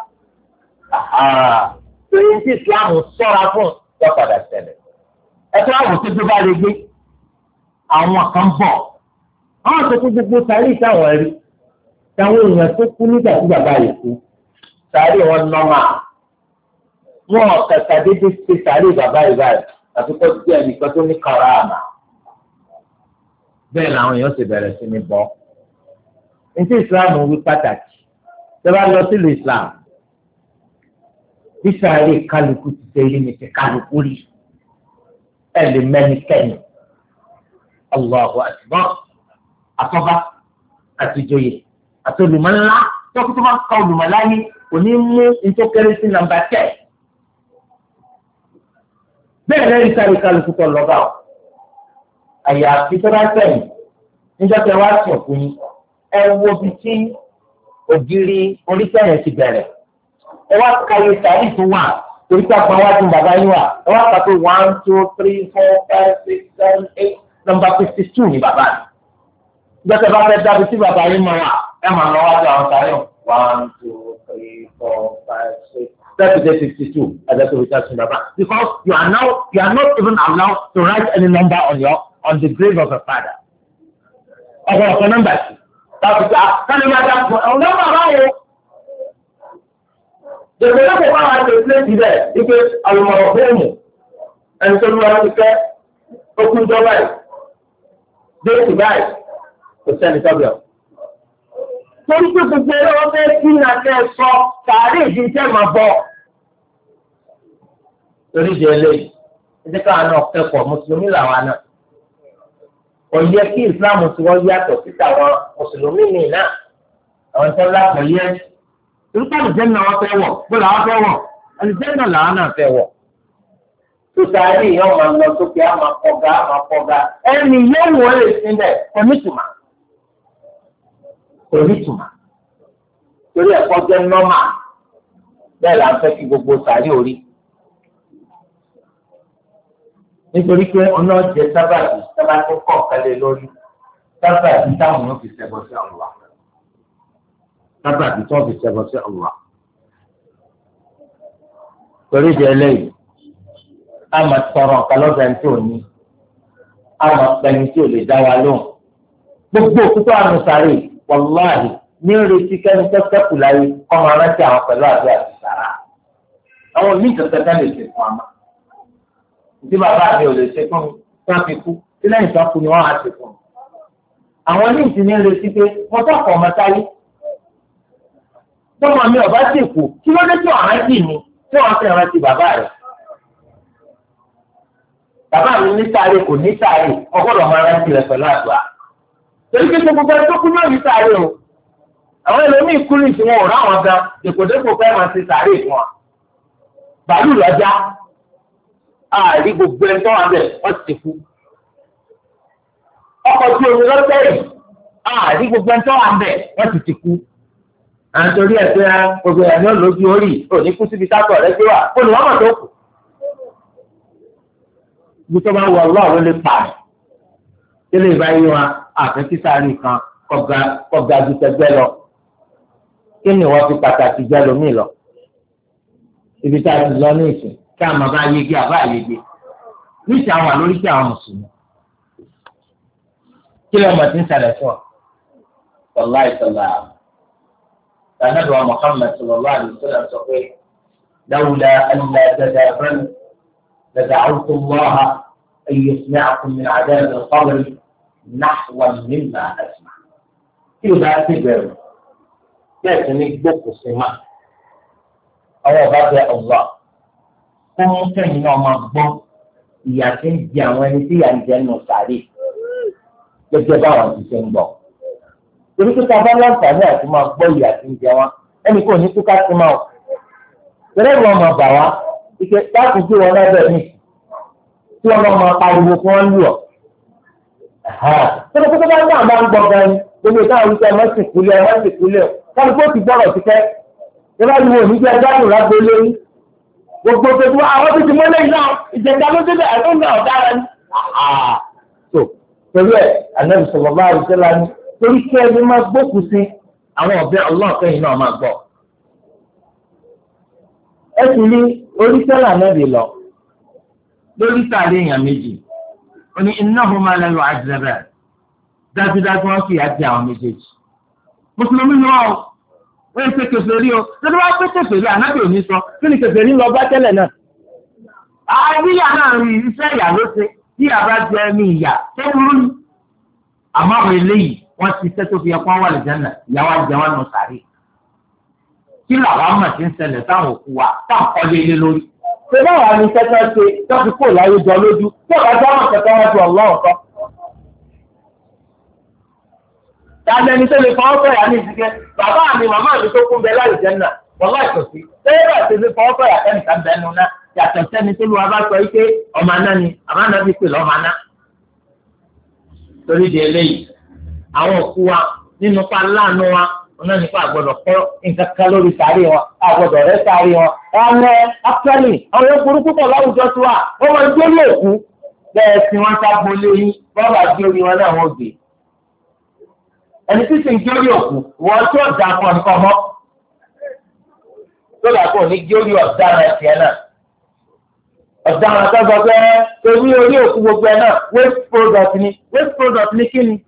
Torí tí ìsìláàmù sọ́ra fún ìjọpadà ṣẹlẹ̀. Ẹ̀tọ́ àwọn tó tó bá lè gbé àwọn kan bọ̀. Àwọn tó kú gbogbo sáré ìtàwọn ẹ̀rí. Táwọn èèyàn tó kú nígbà tí bàbá yìí kú. Sáré wọn nọ́mà. Wọ́n kàkà dédé ṣe sáré bàbá yìí báyìí. Àti kọ́ sí ẹnìkan tó ní kàráàmà. Bẹ́ẹ̀ làwọn èèyàn ti bẹ̀rẹ̀ sí ní bọ́. Ní ìsìláàmù wí pàtàkì tẹ́ bá lọ sílùú ìsìláàmù bísàárè kálukú ti ṣe rí mi ti kálukú rí ẹ lè mẹ́nikẹ́ni Allahu akbar àtọ́ba àtijọ́yè àtolùmọ̀lá tọ́kítọ́ bá ka olùmọ̀lá ní òní mú ntọ́kẹ́rẹ́ sí nàmbà tẹ̀ bẹ́ẹ̀ lẹ́yìn sáré kálukú tó lọ́gà ọ̀ àyàfi tó bá sẹ́yìn níjọ́ tẹ wá sùn fún yín. Ẹ wo bí tí ògiri oríṣiríṣi ti bẹ̀rẹ̀. Ẹ wá kàyé sàárì tó wà torí pé àgbà wájú bàbá yín wà. Ẹ wá kà pé 1, 2, 3, 4, 5, 6, 7, 8 nọ́mbà 52 ní bàbá mi. Ìjọba bá fẹ́ dábì tí bàbá yín máa wà ẹ máa lọ wájú àwọn sàárì 1, 2, 3, 4, 5, 6, 7, 52 ẹ̀dá tó fi ká sun bàbá. Because you are not even allowed to write any number on the grave of a father. Ọ̀pọ̀lọpọ̀ nọ́mbà sí. Tàbíkà kánú máa dá fún ọ̀nà bàbá wo. Dèbè lọ́pọ̀ bá wà ṣe sílé síbẹ̀ wípé àlùmọ̀rọ̀ fóònù ẹni tó lọ́wọ́ ti fẹ́ okùn jọ báyìí. Déètì báyìí kò sẹ́ni tọ́bẹ̀ ọ̀. Torí pé gbogbo ẹ̀rọ wọn fẹ́ kí ní akẹ́ sọ sàárè ìdí iṣẹ́ máa bọ̀. Torí ìdí eléyìí, ẹjẹ́ káwọn náà kẹ́kọ̀ọ́ mùsùlùmí làwọn náà. Ọ̀yẹ kí ìsìláàmù tí wọ́n yàtọ̀ sí àwọn mùsùlùmí mi náà àwọn tó lápò yẹ. Irúgbà àlùjẹ́ náà wọ́n fẹ́ wọ̀ bọ́lá wọ́n fẹ́ wọ̀ àlùjẹ́ náà làwọn náà fẹ́ wọ̀. Sọ́sàárì yóò máa lọ sókè àmà pọ̀gà ẹni yóò wọ́n lè sílẹ̀ onítùmá. Torí ẹ̀kọ́ jẹ́ nọ́mà bẹ́ẹ̀ là ń fẹ́ kí gbogbo sàárì orí. Nítorí pé ọ̀nà jẹ sábàbí tó kọ̀ kálẹ̀ lórí sábàbí táwọn yóò fi ṣẹbọ sí Allah. Sábàbí tó fi ṣẹbọ sí Allah. Torí ìdí eléyìí, a máa tọrọ nǹkan lọ́dọ̀ ẹni tí ò ní. A máa pẹni tí ò lè dá wa lóhùn. Gbogbo òkúta àrùn sáré wàláhì ní retí kẹ́ni tó sẹ́kù láyé kọ́ máa rántí àwọn pẹ̀lú àbí àti sàrà. Àwọn míì kankan ká lè ṣe fún wa. Tí bàbá mi ò lè ṣe fún mi wọ́n fi kú tí lẹ́yìn tó kú ni wọ́n á ṣe fún mi. Àwọn ní ìsinmi retí pé wọ́n tọ̀kọ̀ ọmọ táyé. Tọ́mọ mi ọ̀bá sì kú kí ló dé tí ọ̀hán sì mi tí wọ́n fi rántí bàbá rẹ̀. Bàbá mi ní sáré kò ní sáré ọgbọ́dọ̀ máa rántí rẹ̀ pẹ̀lú àdúrà. Torí pé gbogbo ẹni tó kú náà ní sáré o. Àwọn ẹlòmíì kú ní ìsìn wọn ò ráwọn gan dèkòdèkò fẹ́ máa ti sáré fún wa. Bàálù lọ́jà. Àrí gbogbo ẹni tó wà bẹ̀ wọ́n ti kú. Ọkọ̀ tí omi lọ́tẹ̀ yìí, àrí gbogbo ẹni tó wà bẹ̀ wọ́n ti kú. À ń torí ẹ̀ pé gbogbo ẹ̀ ní olójú orí òní kú síbi sátọ̀ rẹ̀ gbé wà, ó ní wọ́n mọ̀ tó kù. Ibi tó bá wọ ọlọ́run ló lè pààyàn. Tẹ́lẹ̀ ìbáyé wa àfẹ́ sísáré kan kọ̀ga ju tẹgbẹ́ lọ. Kí ni wọ́n fi pàtàkì jẹ́ lómi lọ? Ibi tá a ti lọ ní ìsìn kí àwọn bá yege àbá yege níṣẹ́ àwọn àlórí tí àwọn mùsùlùmí kí ló mọ̀ tí ń ṣẹlẹ̀ fún ọ. Sọlá ìsọlá Ànábì Muhammad sallallahu alaihi wasallam sọ pé lawla alla tadabbaru lada'awtu Allaha an yusmi'akum min 'adhab al-qabr nahwan mimma asma'. Kí ló bá ti bẹ̀rù bẹ́ẹ̀ sì ni gbókùsí máa àwọn ọba bẹ Allah kó mú kẹ́yìn náà máa gbọ́ ìyà tí ń di àwọn ẹni tí ìyà ń jẹ nù sàárè gẹ́gẹ́ báwọn ti ṣe ń gbọ́. torí pé ká bá láǹfààní àti máa gbọ́ ìyà tí ń jẹ wọn ẹnì kò ní túká sí máa tẹ́lẹ̀ wọn máa bà wá ike láti tí wọn lábẹ́ mi tí wọn máa pariwo fún wọn lù ọ́. tẹ́lẹ̀ tó bá ń gbà máa ń gbọ́ gan ni gbogbo ìtàn wípé ẹ má sì kúlẹ̀ kálukú ti gbọ́rọ̀ ti fẹ́ ìbá ni wọn ò ní jẹ́ gbádùn lágbo lórí gbogbo gbogbo àwọn tó ti mọ́lẹ̀ yìí náà ìjẹ̀dá ló débẹ̀ ẹ̀rọ náà dára ní. tó torí ẹ̀ Ànábì sallallahu alaihi wasallam ní torí kí ẹni máa gbókùn sí àwọn ọ̀bẹ ọlọ́ọ̀kẹ́yìn náà máa gbọ́. ẹ sì rí oríṣẹ́lá Ànábì lọ lórí sáré èèyàn méjì ó ní innahuma la yu'azzaban dájúdájú wọn kì í àti àwọn méjèèjì. mùsùlùmí ni wọn wọ́n ṣe kèfèrí o lọ́dún wá pé kèfèrí Ànábì ò ní sọ kí ni kèfèrí lọ bá tẹ́lẹ̀ náà. àríyá náà rí iṣẹ́ ìyà ló ṣe tí àbá jẹ ní ìyà tó burú ni. àmọ́ àwọn eléyìí wọ́n ti ṣẹ́ tó fi ẹ̀kọ́ wà lẹ́jẹ̀nà ìyàwó àjẹwọ́n nù sàárè. kí làwọn àmọ̀ ti ń ṣẹlẹ̀ táwọn òkú wa táwọn kọ́ lé lé lórí. ṣé báwa ni kẹ́kẹ́ ṣe tó fi kó láyé jọ lójú tó bá dáhùn kẹ́kẹ́ wájú ọlọ́run kan. dáadáa ẹni tó lè fọwọ́ sọ̀yà ní ìdíkẹ́ bàbá mi màmá mi tó kún bẹ láì jẹ́ nà wọ́lá ìtòsí tẹ́lẹ̀ àti lè fọwọ́ sọ̀yà ẹnìkan bẹ́ẹ̀ nu ná yàtọ̀ sẹ́ni tó lu abá sọ ike ọmọ aná ni àmàna bí pè lọ́mọ aná. torí di eléyìí àwọn òkú wa nínú pa láàánú wa wọn náà nípa àgbọ̀dọ̀ kọ́ nǹkan kan lórí sàárè wọn àgbọ̀dọ̀ rẹ́ sàárè wọn. ọmọ akẹ́lì àwọn egbòrú púpọ̀ láwùjọ tó wà wọ́n máa ń dórí òkú bẹ́ẹ̀ tí wọ́n sá gbolé yín wọ́n bá dórí wọn náà wọ́n gbé ẹni tí sì ń jórí òkú wọ́n tí ó dà pọ̀ nǹkan mọ́ tó dà pọ̀ ní jórí ọ̀daràn ẹ̀sìn náà ọ̀daràn tó sọ pé torí orí òkú gbogbo ẹ̀ náà waste product ni kí ni.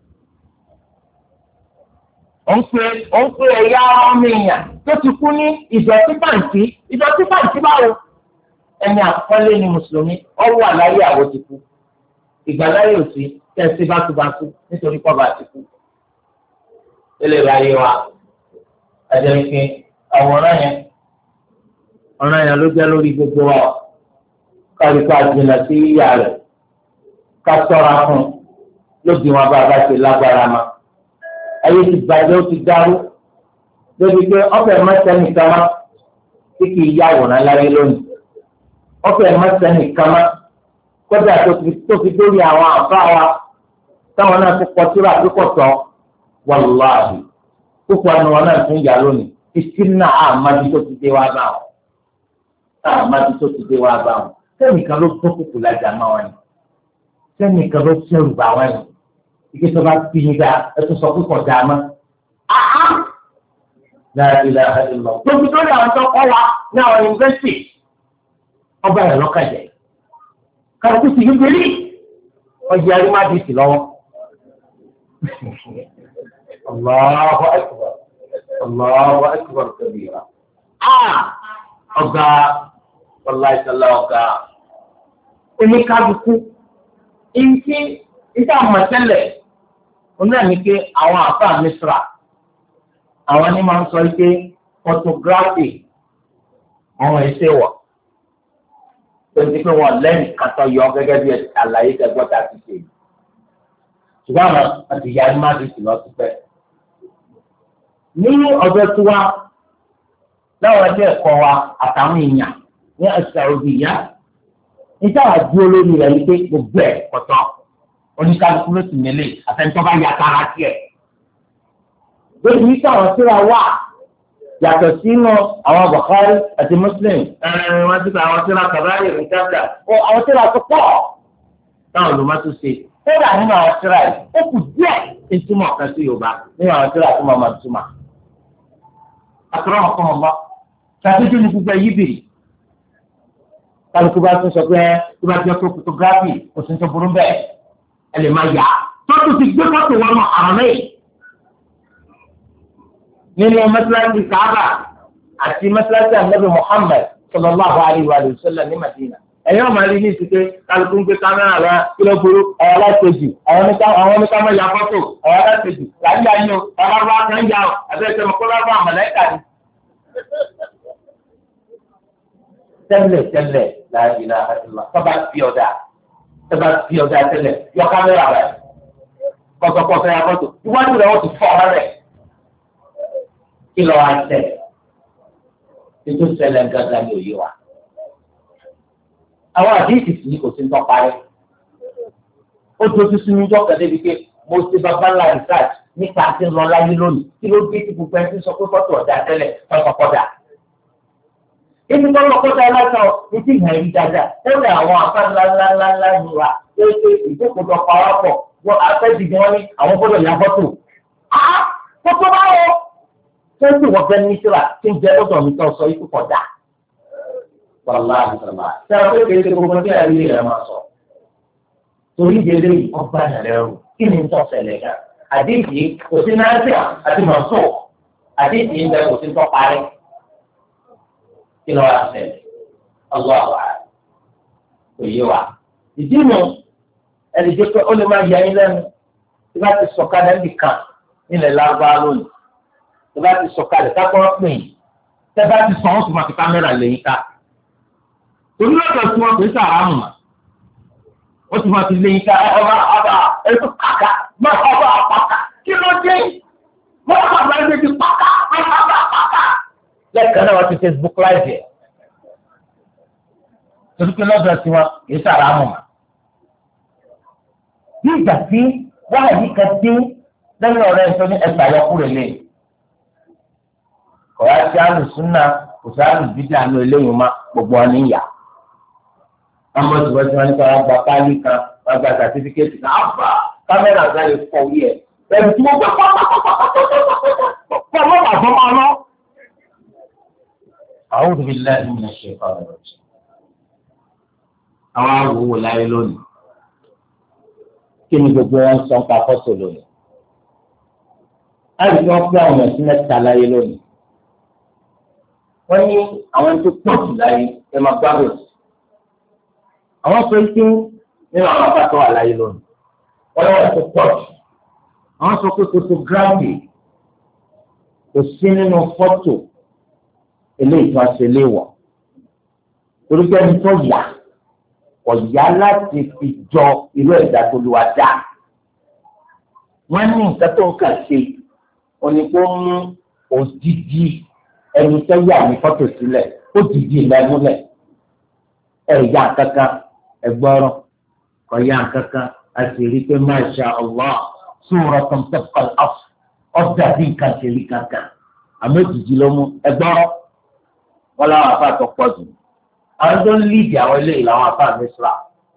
ó ń pe ẹ̀yà ọmọ èèyàn tó ti kú ní ìdọ̀tí pàǹtí báwo ẹni àkọlé ni mùsùlùmí ọwọ́ àláyé àwọn ti kú ìgbàláyé òsì tẹ̀sí bátúbátú nítorí pọ́ bá ti kú. ilé ìráyé wa ẹjẹ ike àwòrán yẹn ló jẹ́ lórí gbogbo wa kárípà jìnnà sí yíyá rẹ̀ ká ṣọ́ra fún lóbi wọn bá bá ti lágbára ma ayé ti bàjẹ́ ó ti dárú lórí pé ọ̀fẹ́ mọ́sẹ́nìkan má tí kì í yá àwòrán láyé lónìí ọ̀fẹ́ mọ́sẹ́nìkan má kọjá tó fi dórí àwọn àbá wa táwọn náà ti kọ síra pípọ̀ tán. Wàláhì púpọ̀ ẹnu wọn náà tún yà lónìí ìsínà àmàdí tó ti dé wá bá wọn sẹ́nìkan ló tó kùkù lájà máa wọn ni sẹ́nìkan ló sẹ́rù bá wọn ni ike tó bá fi yín dá ẹ tó sọ púpọ̀ dá mọ́. láàrínlá ìlọ tóbi tó lè àwọn tó kọ́ wa ní àwọn yunifásitì ọba ẹ̀ lọ́kàjẹ́ kàrùkù sì yín gbélé ọjà arímádìsì lọ́wọ́. الله أكبر كبيرا ọ̀gá wàláì sọlá ọ̀gá oníkálukú ìǹkí ìta àmọ̀tẹ́lẹ̀ onáà ní pé àwọn àfáà mísírà àwọn ní máa ń sọ pé photography àwọn ẹ̀ṣẹ̀ wọ̀ tó ti pé wọ́n lẹ́yìn kàtọ́ yọ gẹ́gẹ́ bí àlàyé tẹ́gbọ́ta ti ṣe ṣùgbọ́n àwọn àti ìyá ní má ti sì lọ sí pẹ́. ní ọjọ́ tí wá láwọn ẹgbẹ́ ẹ̀kọ́ wa àtàwọn èèyàn ní Saudi ìyá níta àdúró lórí rẹ̀ ní pé gbogbo ẹ̀ kọ̀tọ́ oníkálukú ló sì nílé àtẹnitọ́ bá ya tara tiẹ̀. lórí ní káwọn síra wà yàtọ̀ sínú àwọn Bukhari àti Muslim wọ́n ti bá àwọn síra kàbáyé rẹ̀ káàkiri àwọn síra tó pọ̀ táwọn olùmọ̀tò ṣe. Tẹ́lá nínú àwọn tíra yìí, ó kù díẹ̀ ìtumọ̀ kan sí Yorùbá nínú àwọn tíra tó máa túmọ̀. Àtúrọ̀ ọ̀kan ọ̀gbọ́n, ṣàtúntò ní gbogbo ẹ̀yí bìrì. Kálukú bá tún sọ pé tó bá jẹ́ pé photography oṣù tó burú bẹ́ẹ̀ ẹ lè máa yà á. Tọ́tù ti gbé fọ́tò wọn mọ àrùn mẹ́yìn. Nínú mọ́sálásí Kaaba àti mọ́sálásí Ànábì Muhammad sallallahu alaihi wa sallam ní Madina. Ẹ̀yọ́ máa rí ní ìsìké kálukú ń gbé kámẹ́rà rẹ̀ kíló burú ọ̀rọ̀ aláṣejù àwọn oníkàmọ́ ya fọ́tò ọ̀rọ̀ aláṣejù láyé ayé o ọ̀rọ̀ bá kan yà o àbẹ́sẹ̀ mọ̀kọ́lá bá àmàlẹ́kà ni. tẹ́lẹ̀ láàyè ìlà tọ́ba fi ọ̀dà tẹ́lẹ̀ yọ kámẹ́rà rẹ̀ kọ́sọ́kọ́sọ́ ya fọ́tò iwájú rẹ̀ wọ́n ti fọ́ ọ rẹ̀ kí lọ́ wá tẹ̀ ètò ìṣẹ̀lẹ̀ gángan ní òye wa. àwọn àdéhìí sì kò sí ń tọ́ parí ó dojú sí níjọ́ kan débi pé mo ṣe babalá research nípa àti ń lọ láyé lónìí kí ló dé tí gbogbo ẹni tí sọ pé fọ́tò ọ̀dà tẹ́lẹ̀ kọ́kọ́dà. Ibi tó lọ kọ́tà lásán ní ti hàn yí dáadáa ó lè àwọn afá ńláńláńlá ní wa pé ìjókòó pàwọ́pọ̀ wọ́n afẹ́dìgbọ́n wọn ní àwọn gbọ́dọ̀ yá fọ́tò. Fọ́tò báwo? Ṣé tí wọ́n fẹ́ ní síra tí ń jẹ́ lọ́dọ̀ mi tó sọ ikú kọ̀dà? Wàlá àbùsàlá. Ṣé àwọn kékeré ṣe gbogbo tí àyè rẹ̀ máa sọ? Torí ìdílé ọgbà ìrẹ̀rù kí ni ń tọ́ ṣẹlẹ̀ gan? Àdéhìí kò sí náírà àti mọ̀ọ́sọ̀. Àdéhìí ń bẹ kò sí tọ́ parí. Kí ló wá ṣẹlẹ̀? Ọlọ́wà kò yé wa. Ìdí nu ẹni jẹ́ pé ó lè máa yà yín lẹ́nu tí bá ti sọ̀kalẹ̀ nìkan nílẹ̀ Lárúbáwá lónìí. Tí bá ti sọ̀kalẹ̀ kákọ́ pè yín. Tẹ́ bá ti sọ wọ́n sì máa fi kámẹ́rà lẹ́yìn ká. Torí lọ́dọ̀ tí wọ́n pè é sàrámù mà. Wọ́n ti máa fi lẹ́yìn ká ọba ẹ̀sùn kàkà máa ọba àpàkà. Kí ló dé? Wọ́n kà bá ẹgbẹ́ ti pàkà ọba àpàkà. Lẹ́ẹ̀kan náà wọ́n ti Facebook live yẹ. Torí pé lọ́dọ̀ tí wọ́n kì í sàrámù mà. Bí ìgbà tí wáyà yìí kan dé lẹ́yìn ọ̀rẹ́ ìṣọ́ ní ẹgbàá yọkúrẹ́ lé. Kọ̀wá sí àlùsúnà kò sí àlùbídà àánú eléyìí má gbogbo wọn ní ìyá. Àmọ́ tí wọ́n ti wọ́n ní ká wọ́n gba páálí kan wọ́n gba sàtífíkẹ́tì kan àbá kámẹ́rà kan lè fọ orí ẹ̀. Ẹ̀rù tí wọ́n gbà pọ̀ mọ́ bàbá máa lọ. A'udhu billahi minash shaitanir rajim. Àwọn awòwò láyé lónìí. Kí ni gbogbo wọn sọ pa fọ́tò lónìí? Láti fi wọ́n pé àwọn ẹ̀sìn mẹ́ta láyé lónìí. Wọ́n ní àwọn tó pọ̀ jù láyé ẹ̀ máa gbárò sí. Àwọn sọ pé nínú àwọn àbátọ̀ wà láyé lónìí. Wọ́n lọ́wọ́ tó pọ̀ jù. Àwọn sọ pé photography kò sí nínú fọ́tò eléyìí tó a ṣe léwọ̀. Torí pé ẹni tó yà ọ̀yá láti fi jọ irú ẹ̀dá tó lu adá. Wọ́n ní nǹkan tó ń kà ṣe oníkó mú òdìdí ẹni tó yà ní fọ́tò sílẹ̀ ó dìdí ìlẹ́múlẹ̀. Ẹ̀yà kankan ẹgbọ́rọ̀ ọ̀yà kankan a sì rí pé masha Allah suratan tabqa al-asl ọ̀dà bí nǹkan ṣe rí kankan àmọ́ ìdíjì ló mú ẹgbọ́rọ̀ wọn láwọn afá tó pọ̀ jù àwọn tó ń lídìí àwọn eléyìí làwọn afá mísírà.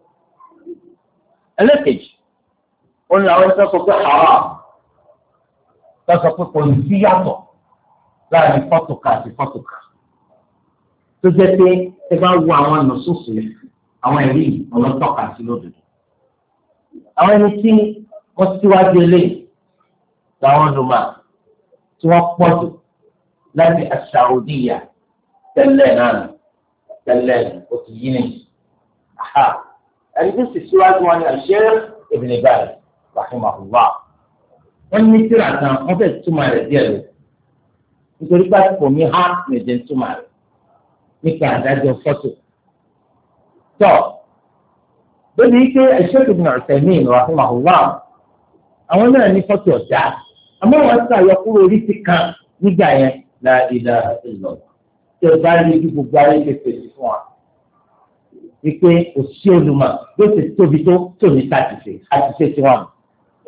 Ẹlẹ́kejì òun làwọn tó sọ pé haram tó sọ pé kò ní sí yàtọ̀ láàrin fọ́tò kan àti fọ́tò kan tó jẹ́ pé ẹ bá wo àwọn nùsùsù àwọn ẹ̀rí ọlọ́tọ̀ka sí lódodo. Àwọn ẹni tí wọ́n síwájú eléyìí làwọn lùmọ̀ tí wọ́n pọ̀ jù láti Saudiya tẹ́lẹ̀ náà tẹ́lẹ̀ ó ti yí ni. Ẹni tó sì síwájú wọn ni Sheikh Ibn Baz rahimahullah. Wọ́n ní tírà kan wọ́n fẹ́ túmọ̀ rẹ̀ díẹ̀ lọ. Nítorí pé àsìkò mi há nìjẹ́ túmọ̀ rẹ̀ nípa àdájọ́ fọ́tò. Tọ́ lórí ike Sheikh Ibn Uthaymeen rahimahullah àwọn náà ní fọ́tò ọ̀dà àmọ́ wọ́n ṣàyọkúrò orí ti kan nígbà yẹn la ilaha illallah. Tí o bá rí ibi gbogbo ayé ṣe fèsì fún wa wípé òṣì olùmọ̀ yóò ṣe tóbi tó tòní tàṣìṣe àṣìṣe tí wọ́n mọ̀.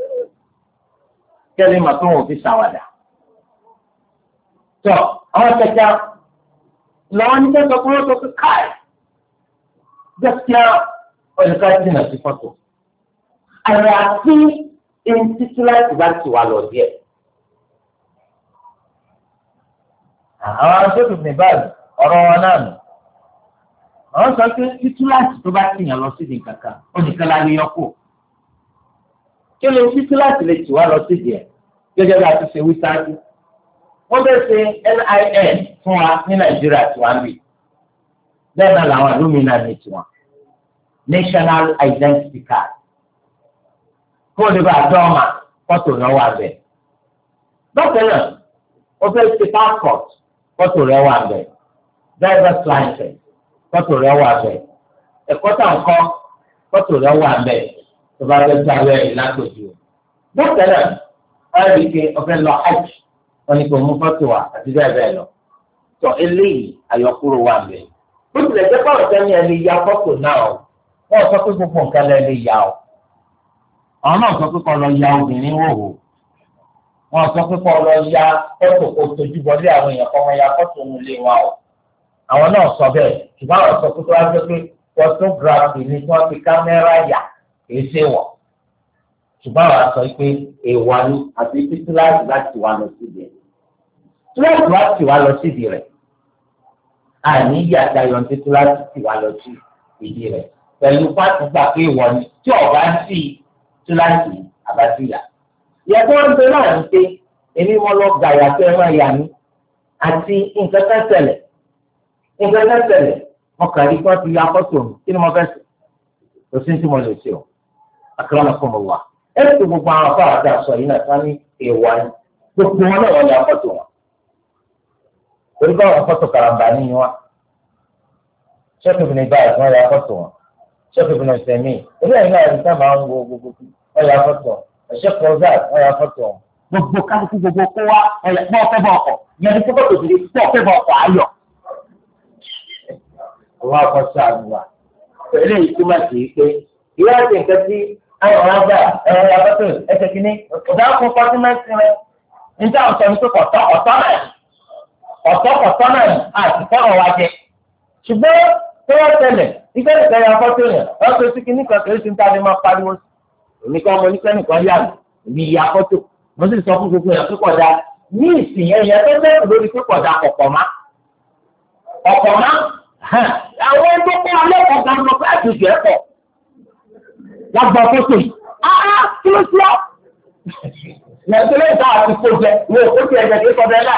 Kẹ́lí mà tó wọn fi ṣàwàdà. Tọ́ àwọn kẹta làwọn ní kẹ́kọ̀ọ́ kúrò tó fi káì. Gaskiya ọ̀yẹ̀ká jìnnà sí fọ́tò. Àyàfi ìntítúláìtì bá ti wà lọ díẹ̀. Àwọn aṣọ́bí ní báyìí ọ̀rọ̀ wọn náà nù. Àwọn sọ pé títúláìtì tó bá tìyàn lọ sí ìdí kankan ó nìkan la lè yọkù. Kí ló títúláìtì lè tì wá lọ sí ìdí ẹ̀ gẹ́gẹ́ bí a ti ṣe wí sáájú. Wọ́n bẹ̀ ṣe NIN fún wa ní Nàìjíríà tí wọ́n ń bì. Bẹ́ẹ̀ náà làwọn àlùmínà ní tiwọn. National Identity Card. Kó o lè bá a dọ́ọ̀mà fọ́tò náà wà bẹ̀. Bákan náà, wọ́n fẹ́ ṣe passport fọ́tò rẹ̀ wà bẹ̀. Driver's license fọ́tò rẹ̀ wà bẹ́ẹ̀ ẹ̀kọ́ tà ń kọ́ fọ́tò rẹ̀ wà bẹ́ẹ̀ tó bá fẹ́ jáwé ìlàgbòjì o. bákan náà láti ké ọ̀fẹ́ lọ hajj wọn ni kò mú fọ́tò wa àti bẹ́ẹ̀ bẹ́ẹ̀ lọ. tó eléyìí àyọkúrò wà bẹ́ẹ̀. bó tilẹ̀ jẹ́ pàrọ̀ sẹ́ni ẹ lè ya fọ́tò náà o wọ́n sọ pé gbogbo nǹkan lẹ lè ya o. àwọn náà sọ pé kọ́ lọ ya obìnrin wòwò wọ́n sọ pé kọ́ lọ ya fọ́tò kó tójú bọ́lé àwọn èèyàn kọ́ wọn ya fọ́tò nílé wa o. àwọn náà sọ bẹ́ẹ̀ ṣùgbọ́n àwọn sọ pé tó wá jẹ́ pé photography ni tí wọ́n fi kámẹ́rà yà kìí ṣe wọ̀ ṣùgbọ́n àwọn sọ pé èèwọ̀ ni àti títí láti wá lọ síbi rẹ̀ tíláàsì láti wá lọ síbi rẹ̀ àní yàtá yọ̀ títí láti wá lọ sí ìdí rẹ̀ pẹ̀lú pàtó gbà pé èèwọ̀ ni tí ọ̀gá sí tíláàsì àbátíyà. ìyàtọ̀ ń bẹ náà ní pé èmi wọn lọ gàyà pé ẹ máa yà mí àti nǹkan kan ṣẹlẹ̀ wọn kà rí kí wọ́n ti ya fọ́tò mi kí ni mo fẹ́ sè kò sí tí mo lè ṣe o akramakumullah ẹ̀rọ tó gbogbo àwọn afárá àti àṣọ yìí náà sá ní èèwọ̀ ni gbogbo wọn náà wọ́n ya fọ́tò wọn torí báwọn fọ́tò karambà nínú wa ṣẹ́kù ìbìnrin báyìí wọ́n ya fọ́tò wọn ṣẹ́kù ìbìnrin sẹ́mi ilé ẹ̀yìn náà ẹ̀ríkà máa ń wo gbogbo wọ́n ya fọ́tò ṣẹ́kù ọ̀zá wọ́n ya fọ́tò wọn gbogbo kálukú gbogbo kó wa pọ́ọ̀fẹ́ ọkọ̀ yẹn ní kókò tó àwọn akọ̀ṣà àdúrà pẹ̀lú ìtumọ̀ sí i pé ìwádìí nǹkan tí àwọn ọ̀gá ẹ̀rọ abẹ́tò ẹ̀ṣẹ̀ kìíní ọ̀dà fún fọ́tímẹ́ǹtì rẹ̀ níta ọ̀sán ní pé ọ̀tọ́ náà àti fọ́rọ̀ wa jẹ. ṣùgbọ́n tó wọ́n tẹ̀lẹ̀ nígbà tí ẹ̀yà fọ́tò yẹn wọ́n tó sí kìíní kan kìí ṣe ń tàbí máa pariwo sí. oníkan ọmọ oníkẹ́nìkan yà mí ìyá fọ́tò mo sì sọ fún gbogbo yẹn pé kódà ní ìsìn ẹ̀yẹ tó bẹ̀rù lórí pé kódà ọ̀pọ̀ má àwọn tó kọ́ alẹ́kọ̀ọ́ gan lọ fún àjèjì ẹ̀kọ́ lágbà fọ́tò yìí kí ló ṣe ọ́ nàìjíríà ìta àti kojẹ ní òkúti ẹ̀jẹ̀ kí sọ bẹ́ẹ̀ náà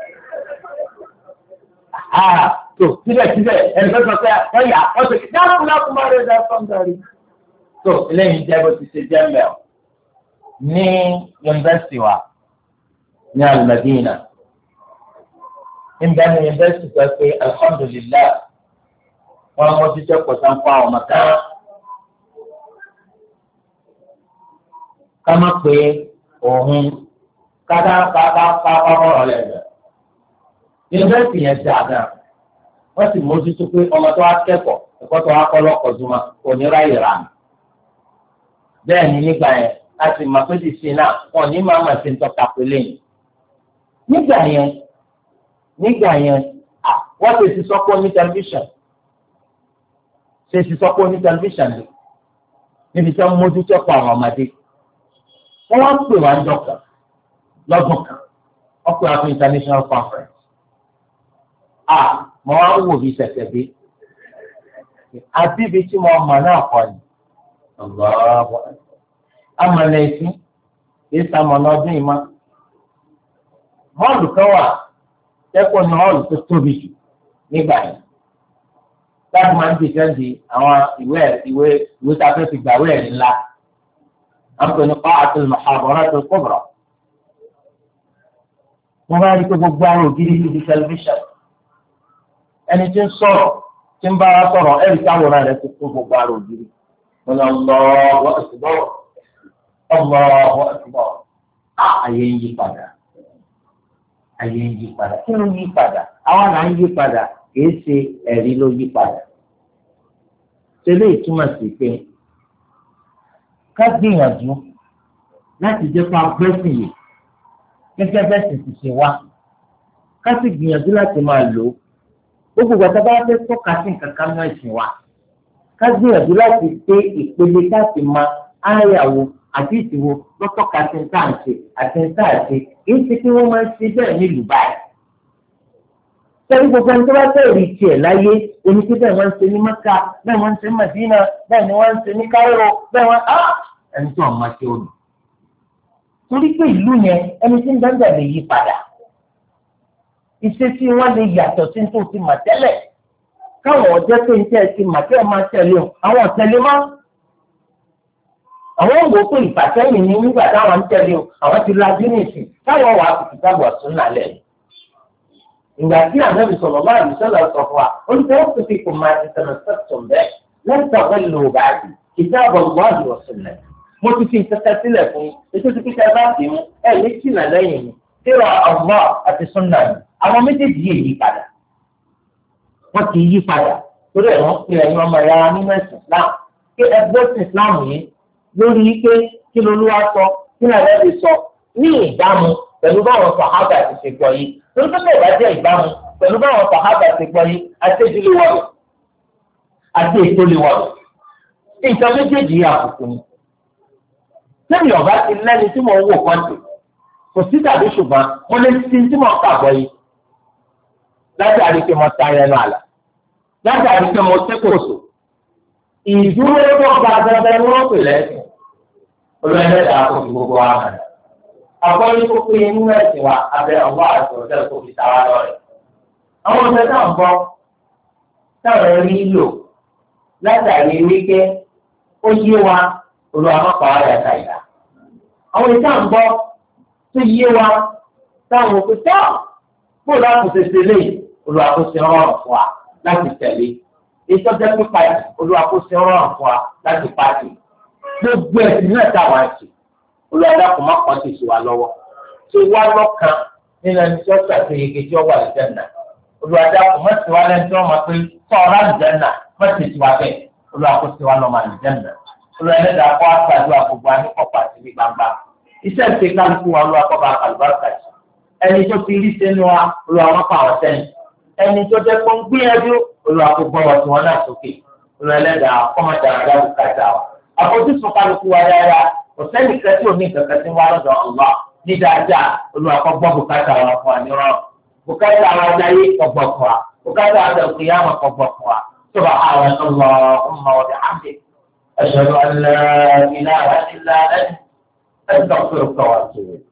tó síbẹ̀síbẹ̀ ẹni tó sọ pé wọ́n yà wọ́n ṣe kí dákúndákún máa rẹ̀ dá sọ́ńdọ̀rì tó eléyìí jẹ́ bó ti ṣe jẹ́ mẹ́ọ̀ ní yunifásitì wa ní Al-Madina ìbẹ̀ni yunifásitì sọ pé alhamdulillah wọn mójútó pọ̀tàn fún àwọn ọmọkà ká má pé òun kábọ̀rọ̀ lẹ́gbẹ̀ẹ́. yunifásitì yẹn ti àgbà wọ́n sì mójútó pé ọmọ tó wá kẹ́kọ̀ọ́ ẹ̀kọ́ tó wá kọ́ lọ́kọ̀ jùmọ̀ oníráyè rà mí. bẹ́ẹ̀ ni nígbà yẹn a sì máa pé dìsí náà wọn ní máa máa ṣe ń tọ́ka pé lẹ́yìn. nígbà yẹn wọ́n ti ti sọ́kọ́ ní tẹlifíṣàn níbi tí wọ́n mójútó pa àwọn ọmọdé wọ́n wá pè wá dọ́kà lọ́dún kan wọ́n pè wá fún international conference mo wá wò bí sẹ̀sẹ̀ dé àbí ibi tí mo mọ̀ náà kọ́ ni amọ̀nà ẹ̀sìn kìí sàmọ̀nà ọdún ìmọ̀ họ́ọ̀lù kan wà tẹ́kọ̀ọ́ ní họ́ọ̀lù tó tóbi jù nígbà yẹn láti máa ń dìfẹ́ǹdì àwọn ìwé tá a fẹ́ fi gbàwé ẹ̀ ńlá àpò ní qa'atul muhadaratul kubra. wọ́n bá rí pé gbogbo àwọn ògiri bíi tẹlifíṣàn ẹni tí ń sọ̀rọ̀ tí ń bá wa sọ̀rọ̀ ẹ̀rí táwòrán rẹ̀ ti kún gbogbo àwọn ògiri. wọ́n lọ Allahu akbar Allahu akbar ayé ń yí padà kí ló ń yí padà àwọn là ń yí padà kìí ṣe ẹ̀rí ló yí padà. Tẹ́lẹ̀ ìtumọ̀ sí pé ká gbìyànjú láti jẹ́ pa bẹ́sìn yìí gẹ́gẹ́ bẹ́sìn ti ṣe wá. Ká sì gbìyànjú láti máa lò ó. Gbogbo ìgbà tá a bá fẹ́ tọ́ka sí nǹkan kan náà ìsìn wa. Ká gbìyànjú láti pé ìpele láti máa áyàwó àti ìsìnwó lọ́tọ́ka sí ń tà ń ṣe àti ń tà ń ṣe. Kì í ṣe pé wọ́n máa ń ṣe bẹ́ẹ̀ nílùú báyìí. Sẹ́ni gbogbo ẹni tó bá tẹ̀rí tiẹ̀ láyé oníṣẹ́ bẹ́ẹ̀ wọ́n ń ṣe ní Mẹ́kà bẹ́ẹ̀ wọ́n ń ṣe ní Mẹ́dínà bẹ́ẹ̀ ni wọ́n ń ṣe ní Káírò bẹ́ẹ̀ wọ́n ẹni tó ọ̀ma ṣe òní. Torí pé ìlú yẹn ẹni tí ń gbàgbà lè yí padà. Ìṣesí wọn lè yàtọ̀ sí tó ti mà tẹ́lẹ̀. Káwọn ọjọ́ pé ní tẹ́ ti mà tẹ́ ẹ máa tẹ̀lé o, àwọn ọ̀tẹ̀lé mọ́. Àwọn òwò pé ìfàsẹ́yìn ni nígbà táwọn ń tẹ̀lé o, àwọn ti lajú nìsín, táwọn wà á fi kìtàbù ọ̀tún nálẹ̀. ìgbà tí ànábì sallallahu alaihi wasallam sọ fún wa olùkọ́ tó fi kò máa ti tẹ̀lé sẹ́tùm bẹ́ẹ̀ lẹ́tọ̀ ló bá di kitab Allah wa sunnah. mo ti fi ìtẹ́tẹ́ sílẹ̀ fún ètò tí kíkẹ́ bá fi mú ẹ̀ létí nà lẹ́yìn mi tírà Allah àti sunnah mi àwọn méjèèjì yìí yí padà wọ́n ti yí padà torí ẹ̀ wọ́n pe ẹ̀yin ọmọ ẹ̀yà nínú ẹ̀sìn Islam pé ẹgbẹ́ ẹ̀sìn Islam yìí lórí pé kí lolúwa sọ kí làlẹ́ ti sọ ní ìdámu pẹ̀lú báwọn sàhábà ti ṣe gbọ́ yìí torí pé kò bá jẹ́ ìbámu pẹ̀lú báwọn sàhábà ti gbọ́ yìí àti ètò lè wọ̀lọ̀ àti ètò lè wọ̀lọ̀ nǹkan méjèèjì yìí àbùkù ni sẹ́mi ọ̀gá ti lẹ́ni tí mo ń wò kọ́ńtì kò sí tàbí ṣùgbọ́n mo lè ti tí mo ń kàbọ̀ yìí látàrí pé mo ta ẹnu àlà látàrí pé mo tẹ́kọ̀ọ́sọ ìdúró tó gba dandan ni wọ́n pè lẹ́sìn olùwẹ̀lẹ́dà kò fi gbogbo wa hàn. àkọ́lé tó péye nínú ẹ̀sìn wa abẹ́ ọ̀wọ́ àti ọ̀sẹ̀ kò fi ta wá lọ́rẹ̀. àwọn ọ̀sẹ̀ náà ń bọ́ táwọn rí lò látàrí wípé ó yé wa olùwàmọ́pàá ayàtà ìlà. àwọn ìta ń bọ́ tó yé wa táwọn òkú tọ́ bó láti ṣèṣe lè olùwàkóso ọ̀rọ̀ fún wa láti tẹ̀lé. ìtọ́jẹ́ pípa olùwàkóso ọ̀rọ̀ fún wa láti pàṣẹ. gbogbo ẹ̀sìn náà táwọn àti olùwàdà kò má kàn ti sùn wá lọ́wọ́ tí wá lọ́kàn nínú ẹni tí ó ṣàṣeyege tí ó wà lìjẹ́nà olùwàdà kò má ti wá lẹ́ni tí wọ́n máa pé sọ̀rọ̀ lìjẹ́nà má ti ti wá bẹ́ẹ̀ olùwàkó ti wá lọ́mọ lìjẹ́nà olùwàdà kó àṣàdúrà gbogbo àníkọ̀pọ̀ àti ní gbangba iṣẹ́ ìṣe kálukú wa olùwàkọ̀bà àlùbáríkà ẹni tó ti rí sẹ́nu wa olùwàkọ̀pọ̀ àwọn sẹ́yìn ẹni tó jẹ́ pọ́n gbìyànjú olùwàkọ̀gbọ́ wọn tí wọ́n náà sókè olùwàdà kọ́mọ̀dà àdàbùkàtà wa àfojúsùn kálukú wa dáadáa òsèlú kẹtí òní kankan tí wàá lọ́dọ̀ ọlọ ní dáadáa olùwàkọ́ gbọ́ bùkátà wa fún wa ní rọrùn bùkátà wa dáyé kọgbọ fún wa bùkátà wa dẹkùn yá wọn kọgbọ fún wa subhanaka Allahumma wa bihamdik ashhadu an la ilaha illa anta astaghfiruka wa atubu ilayk.